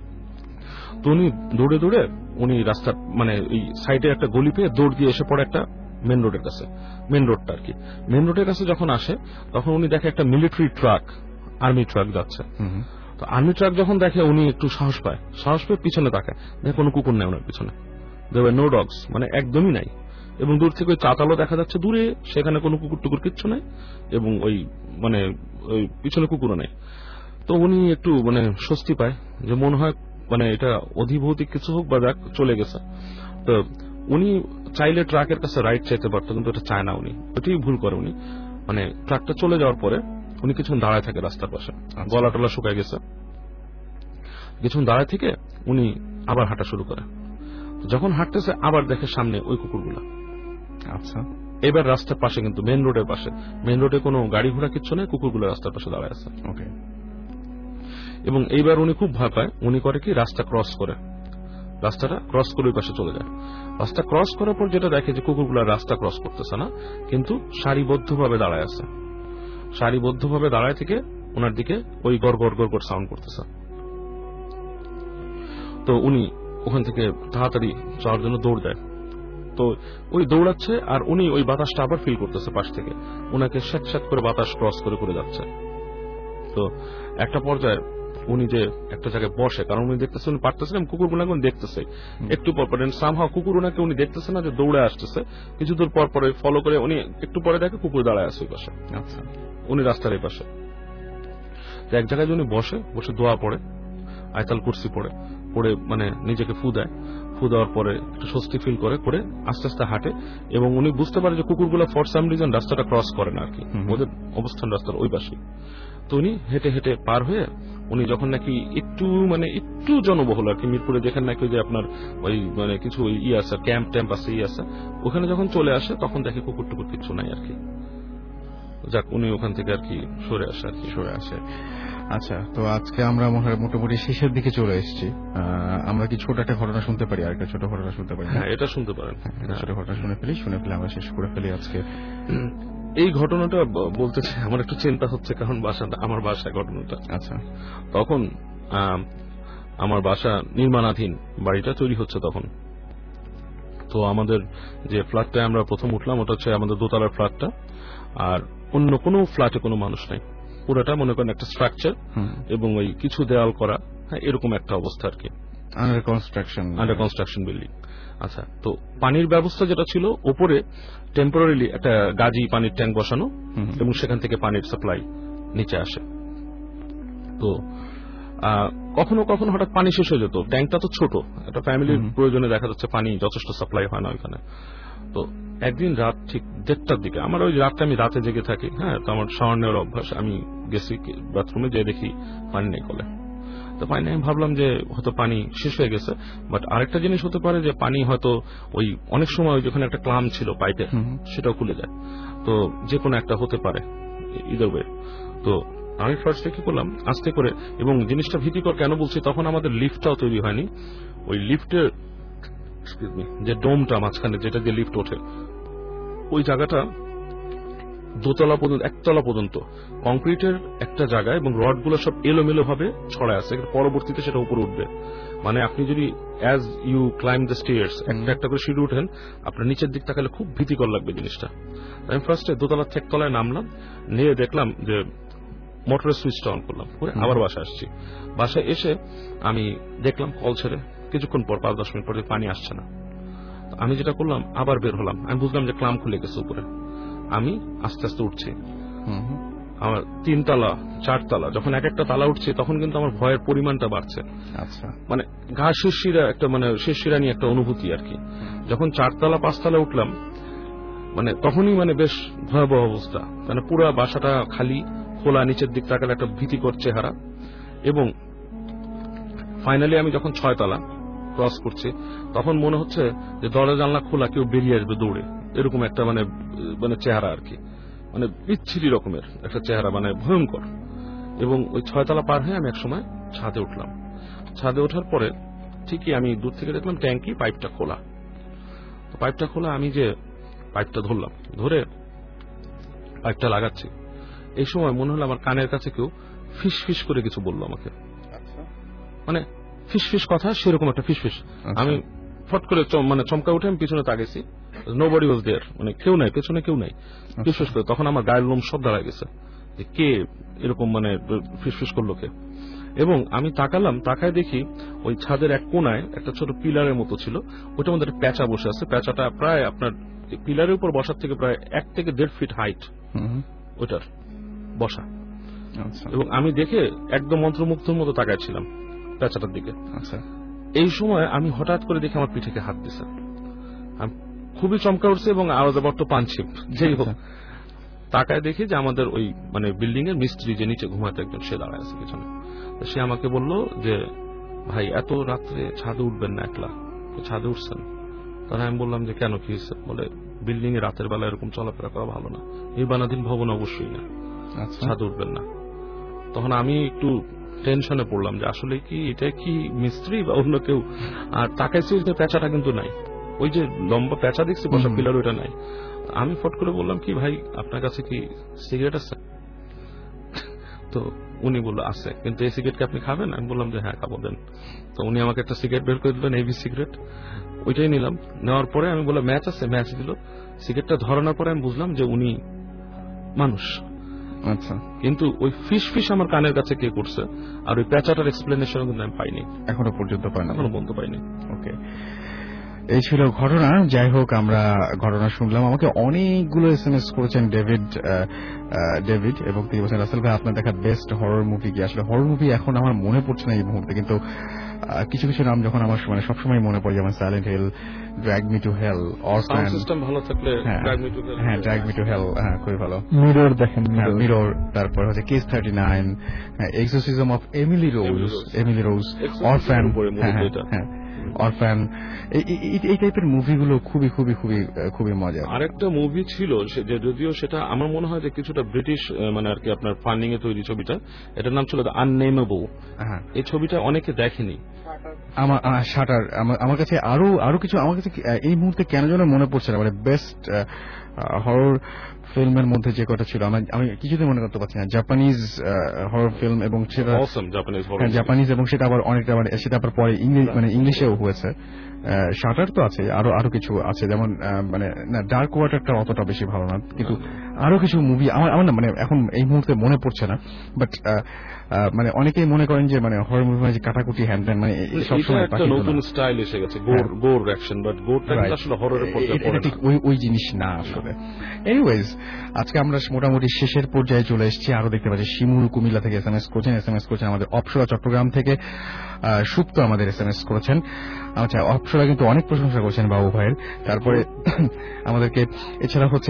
তো উনি দৌড়ে দৌড়ে উনি রাস্তা মানে এই সাইডে একটা গলি পেয়ে দৌড় দিয়ে এসে পড়ে একটা মেন রোডের কাছে, মেন রোডটা আর কি। মেন রোডের কাছে যখন আসে, তখন উনি দেখে একটা মিলিটারি ট্রাক, আর্মি ট্রাক যাচ্ছে। তো আর্মি ট্রাক যখন দেখে, উনি একটু সাহস পায়, সাহস পেয়ে পিছনে তাকায়, দেখে কোনো কুকুর নেই ওনার পিছনে, দেয়ার ওয়্যার নো ডগস, মানে একদমই নাই। এবং দূর থেকে ওই চাতালও দেখা যাচ্ছে দূরে, সেখানে কোনো কুকুর টুকুর কিচ্ছু নাই, এবং ওই মানে ওই পিছনে কুকুরও নেই। তো উনি একটু মানে স্বস্তি পায়, যে মনে হয় মানে এটা অধিভৌতিক কিছু হোক বা দেখ চলে গেছে। তো উনি চাইলে ট্রাকের কাছে রাইট চাইতে পারতো, কিন্তু এটা চায় না উনি, ওইটাই ভুল করে উনি। মানে ট্রাকটা চলে যাওয়ার পরে উনি কিছুক্ষণ দাঁড়ায় থাকে রাস্তার পাশে, গলা টলা শুকায় গেছে, কিছুক্ষণ দাঁড়ায় থেকে উনি আবার হাঁটা শুরু করে। যখন হাঁটতেছে, আবার দেখে সামনে ওই কুকুরগুলা। আচ্ছা, এবার রাস্তার পাশে, কিন্তু মেন রোডের পাশে, মেন রোডে কোনো গাড়ি ঘোড়া কিচ্ছু নেই, কুকুরগুলো রাস্তার পাশে দাঁড়ায় আছে। ওকে, এবং এইবার উনি খুব ভয় পায়, উনি করে কি রাস্তা ক্রস করে, রাস্তাটা ক্রস করে ওই পাশে চলে যায়। রাস্তা ক্রস করার পর যেটা দেখে যে কুকুরগুলো রাস্তা ক্রস করতেছে না, কিন্তু সারিবদ্ধভাবে দাঁড়ায় আছে, সারিবদ্ধভাবে দাঁড়ায় থেকে ওনার দিকে ওই গড় গড় গড় গড় সাউন্ড করতেছে। তো উনি ওখান থেকে তাড়াতাড়ি যাওয়ার জন্য দৌড় দেয়। তো ওই দৌড়াচ্ছে, আর উনি ওই বাতাসটা আবার ফিল করতেছে পাশ থেকে, ওনাকে স্যাঁত স্যাঁত করে বাতাস ক্রস করে করে যাচ্ছে। তো একটা পর্যায়ে উনি যে একটা জায়গায় বসে, কারণ উনি দেখতেছে উনি পারতেছেন, কুকুরগুলো এখন দেখতেছে একটু পর পরে, সামহাও কুকুর ওনাকে উনি দেখতেছে না যে দৌড়ে আসতেছে, কিছু দূর পর পরে ফলো করে উনি একটু পরে দেখে কুকুর দাঁড়ায় আছে ওই পাশে। আচ্ছা, উনি রাস্তার এই পাশে এক জায়গায় উনি বসে বসে দোয়া পড়ে, আয়তাল কুরসি পড়ে পড়ে মানে নিজেকে ফু দেয়, ফু দেওয়ার পরে একটু স্বস্তি ফিল করে করে আস্তে আস্তে হাঁটে এবং উনি বুঝতে পারে যে কুকুরগুলো ফর সাম রিজন রাস্তাটা ক্রস করে না আর কি, ওদের অবস্থান রাস্তার ওই পাশে। তো উনি হেঁটে হেঁটে পার হয়ে উনি যখন নাকি একটু মানে একটু জনবহুল আর কি মিরপুরে যেখানে নাকি যে আপনার ওই মানে কিছু ই আছে ক্যাম্প ট্যাম্প আছে ই আছে ওখানে যখন চলে আসে তখন দেখে কুকুর টুকুর কিছু নাই আর কি। যাক উনি ওখান থেকে আর কি সরে আসে আর কি সরে আসে। আচ্ছা, তো আজকে আমরা মোটামুটি শেষের দিকে চলে এসেছি। আমরা কি ছোট একটা ঘটনা শুনতে পারি? আর একটা ছোট ঘটনা শুনতে পারি? হ্যাঁ, এটা শুনতে পারেন। ছোট ঘটনা শুনে ফেলি, শুনে ফেলে আমরা শেষ করে ফেলি আজকে। এই ঘটনাটা বলতে চাই, আমার একটু চিন্তা হচ্ছে কারণ বাসাটা আমার বাসা ঘটনাটা। আচ্ছা, তখন আমার বাসা নির্মাণাধীন, বাড়িটা তৈরি হচ্ছে তখন। তো আমাদের যে ফ্ল্যাটটায় আমরা প্রথম উঠলাম ওটা হচ্ছে আমাদের দোতলার ফ্ল্যাটটা, আর অন্য কোনো ফ্ল্যাটে কোনো মানুষ নাই, পুরোটা মনে করেন একটা স্ট্রাকচার এবং ওই কিছু দেওয়াল করা, হ্যাঁ এরকম একটা অবস্থা আর কি, under construction under construction building. আচ্ছা, তো পানির ব্যবস্থা যেটা ছিল ওপরে টেম্পোরারিলি একটা গাজি পানির ট্যাঙ্ক বসানো এবং সেখান থেকে পানির সাপ্লাই নিচে আসে। তো কখনো কখনো হঠাৎ পানি শেষ হয়ে যেত, ট্যাঙ্কটা তো ছোট, একটা ফ্যামিলির প্রয়োজনে দেখা যাচ্ছে পানি যথেষ্ট সাপ্লাই হয় না ওইখানে। তো একদিন রাত ঠিক দেড়টার দিকে, আমার ওই রাতটা আমি রাতে জেগে থাকি, হ্যাঁ তো আমার শাওয়ার নেওয়ার অভ্যাস, আমি গেছি বাথরুমে, যেয়ে দেখি পানি নেই কলে। তো পানি আমি ভাবলাম যে হয়তো পানি শেষ হয়ে গেছে, বাট আরেকটা জিনিস হতে পারে যে পানি হয়তো ওই অনেক সময় যেখানে একটা ক্লাম ছিল পাইপে সেটাও খুলে যায়, তো যে কোনো একটা হতে পারে ইদার ওয়ে। তো আমি ফার্স্টে কি করলাম আস্তে করে, এবং জিনিসটা ভীতিকর কেন বলছি, তখন আমাদের লিফটটাও তৈরি হয়নি, ওই লিফটের যে ডোমটা মাঝখানে যেটা দিয়ে লিফট ওঠে ওই জায়গাটা দোতলা পর্যন্ত একতলা পর্যন্ত কংক্রিটের একটা জায়গা এবং রডগুলো সব এলোমেলো ভাবে ছড়ায় আছে, পরবর্তীতে সেটা উপরে উঠবে। মানে আপনি যদি as you climb the stairs একটা একটা করে সিঁড়ি উঠেন, আপনার নিচের দিক তাকালে খুব ভীতিকর লাগবে জিনিসটা। আমি ফার্স্টে দোতলার থেকে তলায় নামলাম, নিয়ে দেখলাম যে মোটরের সুইচটা অন করলাম, আবার বাসায় আসছি। বাসায় এসে আমি দেখলাম কল ছেড়ে কিছুক্ষণ পর পাঁচ দশ মিনিট পরে পানি আসছে না। আমি যেটা করলাম আবার বের হলাম, আমি বুঝলাম যে ক্লাম খুলে গেছে উপরে। আমি আস্তে আস্তে উঠছি, আমার তিন তালা চারতলা, যখন এক একটা তালা উঠছে তখন কিন্তু আমার ভয়ের পরিমাণটা বাড়ছে। আচ্ছা, মানে গা শিরশিরা একটা মানে শিরশিরানি একটা অনুভূতি আর কি। যখন চারতলা পাঁচতলা উঠলাম মানে তখনই মানে বেশ ভয়াবহ অবস্থা, মানে পুরো বাসাটা খালি, খোলা, নিচের দিক তাকালে একটা ভীতিকর চেহারা। এবং ফাইনালি আমি যখন ছয়তলা ক্রস করছি তখন মনে হচ্ছে যে দরজা জানলা খোলা, কেউ বেরিয়ে আসবে দৌড়ে, এরকম একটা মানে মানে চেহারা আর কি, মানে বিচ্ছিরি রকমের একটা চেহারা, মানে ভয়ঙ্কর। এবং ওই ছয়তলা পার হয়ে আমি একসময় ছাদে উঠলাম। ছাদে ওঠার পরে ঠিকই আমি দূর থেকে দেখলাম ট্যাঙ্কি পাইপটা খোলা। পাইপটা খোলা, আমি যে পাইপটা ধরলাম, ধরে পাইপটা লাগাচ্ছি, এই সময় মনে হলো আমার কানের কাছে কেউ ফিস ফিস করে কিছু বললো আমাকে, মানে ফিস ফিস কথা, সেরকম একটা ফিস ফিস। আমি ফট করে মানে চমকা উঠে আমি পিছনে তাকিয়েছি, নোবডি ওয়াজ দেয়ার, মানে কেউ নাই, পেছনে কেউ নাই, ফিস ফিস করে। তখন আমার গায়ের লোম সব দাঁড়ায় গেছে যে কে এরকম মানে ফিস ফিস করলো কে। এবং আমি তাকালাম, তাকায় দেখি ওই ছাদের এক কোনায় একটা ছোট পিলারের মতো ছিল, ওইটার মধ্যে একটা প্যাঁচা বসে আছে। প্যাঁচাটা প্রায় আপনার পিলারের উপর বসার থেকে প্রায় এক থেকে দেড় ফিট হাইট ওইটার বসা। এবং আমি দেখে একদম মন্ত্রমুগ্ধর মতো তাকাইছিলাম প্যাঁচাটার দিকে। আচ্ছা, এই সময় আমি হঠাৎ করে দেখি আমার পিঠে হাত দিছে, আমি খুবই চমকা উঠছে এবং আওয়াজ বড্ড পানছি। যেই হোক, তাকায় দেখি যে আমাদের ওই মানে বিল্ডিং এর মিস্ত্রি যে নিচে ঘুমাতে একজন, সে দাঁড়ায় আছে পিছনে। সে আমাকে বলল যে ভাই এত রাত্রে ছাদে উঠবেন না একলা, ছাদে উঠছেন? তখন আমি বললাম যে কেন, কি হয়েছে? বলে বিল্ডিং এ রাতের বেলা এরকম চলাফেরা করা ভালো না, নির্মাণাধীন ভবন অবশ্যই না, ছাদে উঠবেন না। তখন আমি একটু টেনশনে পড়লাম যে আসলে কি এটা কি মিস্ত্রি বা অন্য কেউ। আর তাকাইছি যে প্যাঁচাটা কিন্তু নাই, ওই যে লম্বা প্যাঁচা দেখছি বসা পিলার, ওইটা নাই। আমি ফট করে বললাম কি ভাই আপনার কাছে কি সিগারেট আছে? তো উনি বললো আছে, কিন্তু এই সিগারেট কি আপনি খাবেন? আমি বললাম যে হ্যাঁ খাবো, দেন। তো উনি আমাকে একটা সিগারেট বের করে দিলেন, এবি সিগারেট, ওইটাই নিলাম। নেওয়ার পরে আমি বললাম ম্যাচ আছে, ম্যাচ দিল। সিগারেটটা ধরানোর পরে আমি বুঝলাম যে উনি মানুষ। আচ্ছা, কিন্তু ওই ফিস ফিস আমার কানের কাছে কে করছে, আর ওই প্যাঁচাটার এক্সপ্লেনেশন কিন্তু আমি পাইনি, এখনো পর্যন্ত পাইনি, এখনো পর্যন্ত পাইনি। ওকে, এই ছিল ঘটনা। যাই হোক, আমরা ঘটনা শুনলাম। আমাকে অনেকগুলো এস এম এস করেছেন ডেভিড ডেভিড এবং তিনি বলছেন রাসেল ভাই আপনার দেখা বেস্ট হরর মুভি কি? আসলে হরর মুভি এখন আমার মনে পড়ছে না এই মুহূর্তে, কিন্তু কিছু কিছু নাম যখন আমার মানে সবসময় মনে পড়ে, যেমন Silent Hill, Drag Me to Hell, Orphan, system ভালো থাকলে ড্র্যাগ মি টু হেল, হ্যাঁ ড্র্যাগ মি টু হেল, হ্যাঁ খুবই ভালো। মিরর দেখেন, মিরর, তারপর হচ্ছে case thirty nine, exorcism of Emily Rose, Emily Rose, Orphan, হ্যাঁ অরফ্যান, এই টাইপের মুভিগুলো খুবই খুবই খুবই খুবই মজা। আরেকটা মুভি ছিল যে যদিও সেটা আমার মনে হয় যে কিছুটা ব্রিটিশ মানে আর কি আপনার ফান্ডিং এ তৈরি ছবিটা, এটার নাম ছিল দ্য আননেমেবল। এই ছবিটা অনেকে দেখেনি। আমার শাটার, আমার কাছে আরো আরো কিছু আমার কাছে এই মুহূর্তে কেন যেন মনে পড়ছে না, মানে বেস্ট হরর ফিল্মের মধ্যে যে কটা ছিল আমি আমি কিছুতেই মনে করতে পারছি না। জাপানিজ হরর ফিল্ম এবং সেটা জাপানিজ এবং সেটা আবার অনেকটা মানে সেটা আবার পরে ইংলিশ মানে ইংলিশেও হয়েছে। শাটার তো আছে, আরো আরো কিছু আছে, যেমন মানে না ডার্ক ওয়াটারটা অতটা বেশি ভালো না, কিন্তু আরো কিছু মুভি আমার আমার না মানে এখন এই মুহূর্তে মনে পড়ছে না। বাট মানে অনেকেই মনে করেন যে মানে হরর মুভি মানে কাটাকুটি হ্যান্ড মানে সবসময় একটা নতুন স্টাইল এসে গেছে, গোর গোর অ্যাকশন, বাট গোরটা আসলে হররের পর্যায়ে পড়ে না, ওই ওই জিনিস না আসলে। এনিওয়েজ, আজকে আমরা মোটামুটি শেষের পর্যায়ে চলে এসেছি। আরো দেখতে পাচ্ছি শিমুল কুমিল্লা থেকে এস এম এস করছেন, এস এম এস করছেন আমাদের অপসরা চট্টগ্রাম থেকে সুপ্ত আমাদের এস এম এস করেছেন। আচ্ছা, অপসরা কিন্তু অনেক প্রশংসা করছেন বাবু ভাইয়ের। তারপরে আমাদেরকে এছাড়া হচ্ছে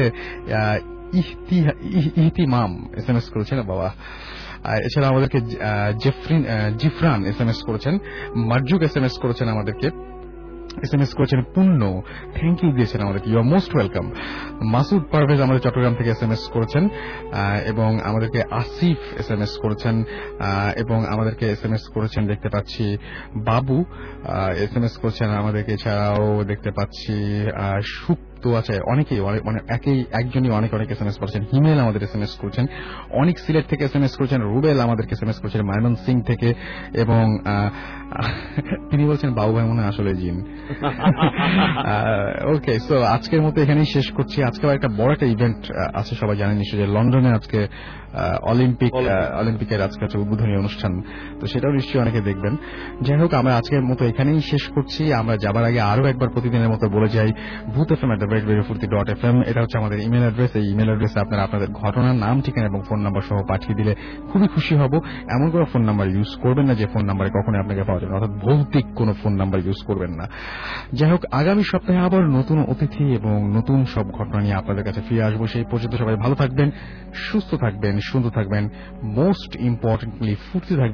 ইহতিমাম এস এম এস করেছেন বাবা। এছাড়া আমাদেরকে Jefrin Jifran S M S করেছেন, মার্জুক এস এম এস করেছেন আমাদেরকে, এস এম এস করেছেন পূর্ণ, থ্যাংক ইউ দিয়েছেন আমাদেরকে, you are most welcome. Masud Parvez আমাদের চট্টগ্রাম থেকে এস এম এস করেছেন এবং আমাদেরকে আসিফ এস এম এস করেছেন এবং আমাদেরকে এস এম এস করেছেন দেখতে পাচ্ছি বাবু এস এম এস করেছেন আমাদেরকে। এছাড়াও দেখতে পাচ্ছি সুপ্ত আছে, অনেকেই মানে একই একজনই অনেক অনেক এস এম এস করেছেন। হিমেল আমাদের এস এম এস করেছেন, অনেক সিলেট থেকে এস এম এস করেছেন, রুবেল আমাদেরকে এস এম এস করেছেন মাইমন সিং থেকে, এবং তিনি বলছেন বাবু ভাই মনে আসলে জিন। ওকে, সো আজকের মতো এখানেই শেষ করছি। আজকে একটা বড় একটা ইভেন্ট আছে, সবাই জানেন নিশ্চয়ই যে লন্ডনে আজকে অলিম্পিক অলিম্পিকের আজকে হচ্ছে উদ্বোধনী অনুষ্ঠান, তো সেটাও নিশ্চয়ই অনেকে দেখবেন। যাই হোক, আমরা আজকের মতো এখানেই শেষ করছি। আমরা যাবার আগে আরো একবার প্রতিদিনের মতো বলে যাই, ভূত F M at the rate radio Foorti dot F M, এটা হচ্ছে আমাদের ইমেল অ্যাড্রেস। এই ইমেল অ্যাড্রেসে আপনারা আপনাদের ঘটনার নাম, ঠিকানা এবং ফোন নাম্বার সহ পাঠিয়ে দিলে খুবই খুশি হব। এমন কোনো ফোন নাম্বার ইউজ করবেন না যে ফোন নাম্বারে কখনোই আপনাকে পাওয়া যাবে, অর্থাৎ ভৌতিক কোনো ফোন নাম্বার ইউজ করবেন না। যাই হোক, আগামী সপ্তাহে আবার নতুন অতিথি এবং নতুন সব ঘটনা নিয়ে আপনাদের কাছে ফিরে আসবো। সেই পর্যন্ত সবাই ভালো থাকবেন, সুস্থ থাকবেন, সুন্দর থাকবেন, মোস্ট ইম্পর্টেন্টলি ফুর্তি থাকবেন।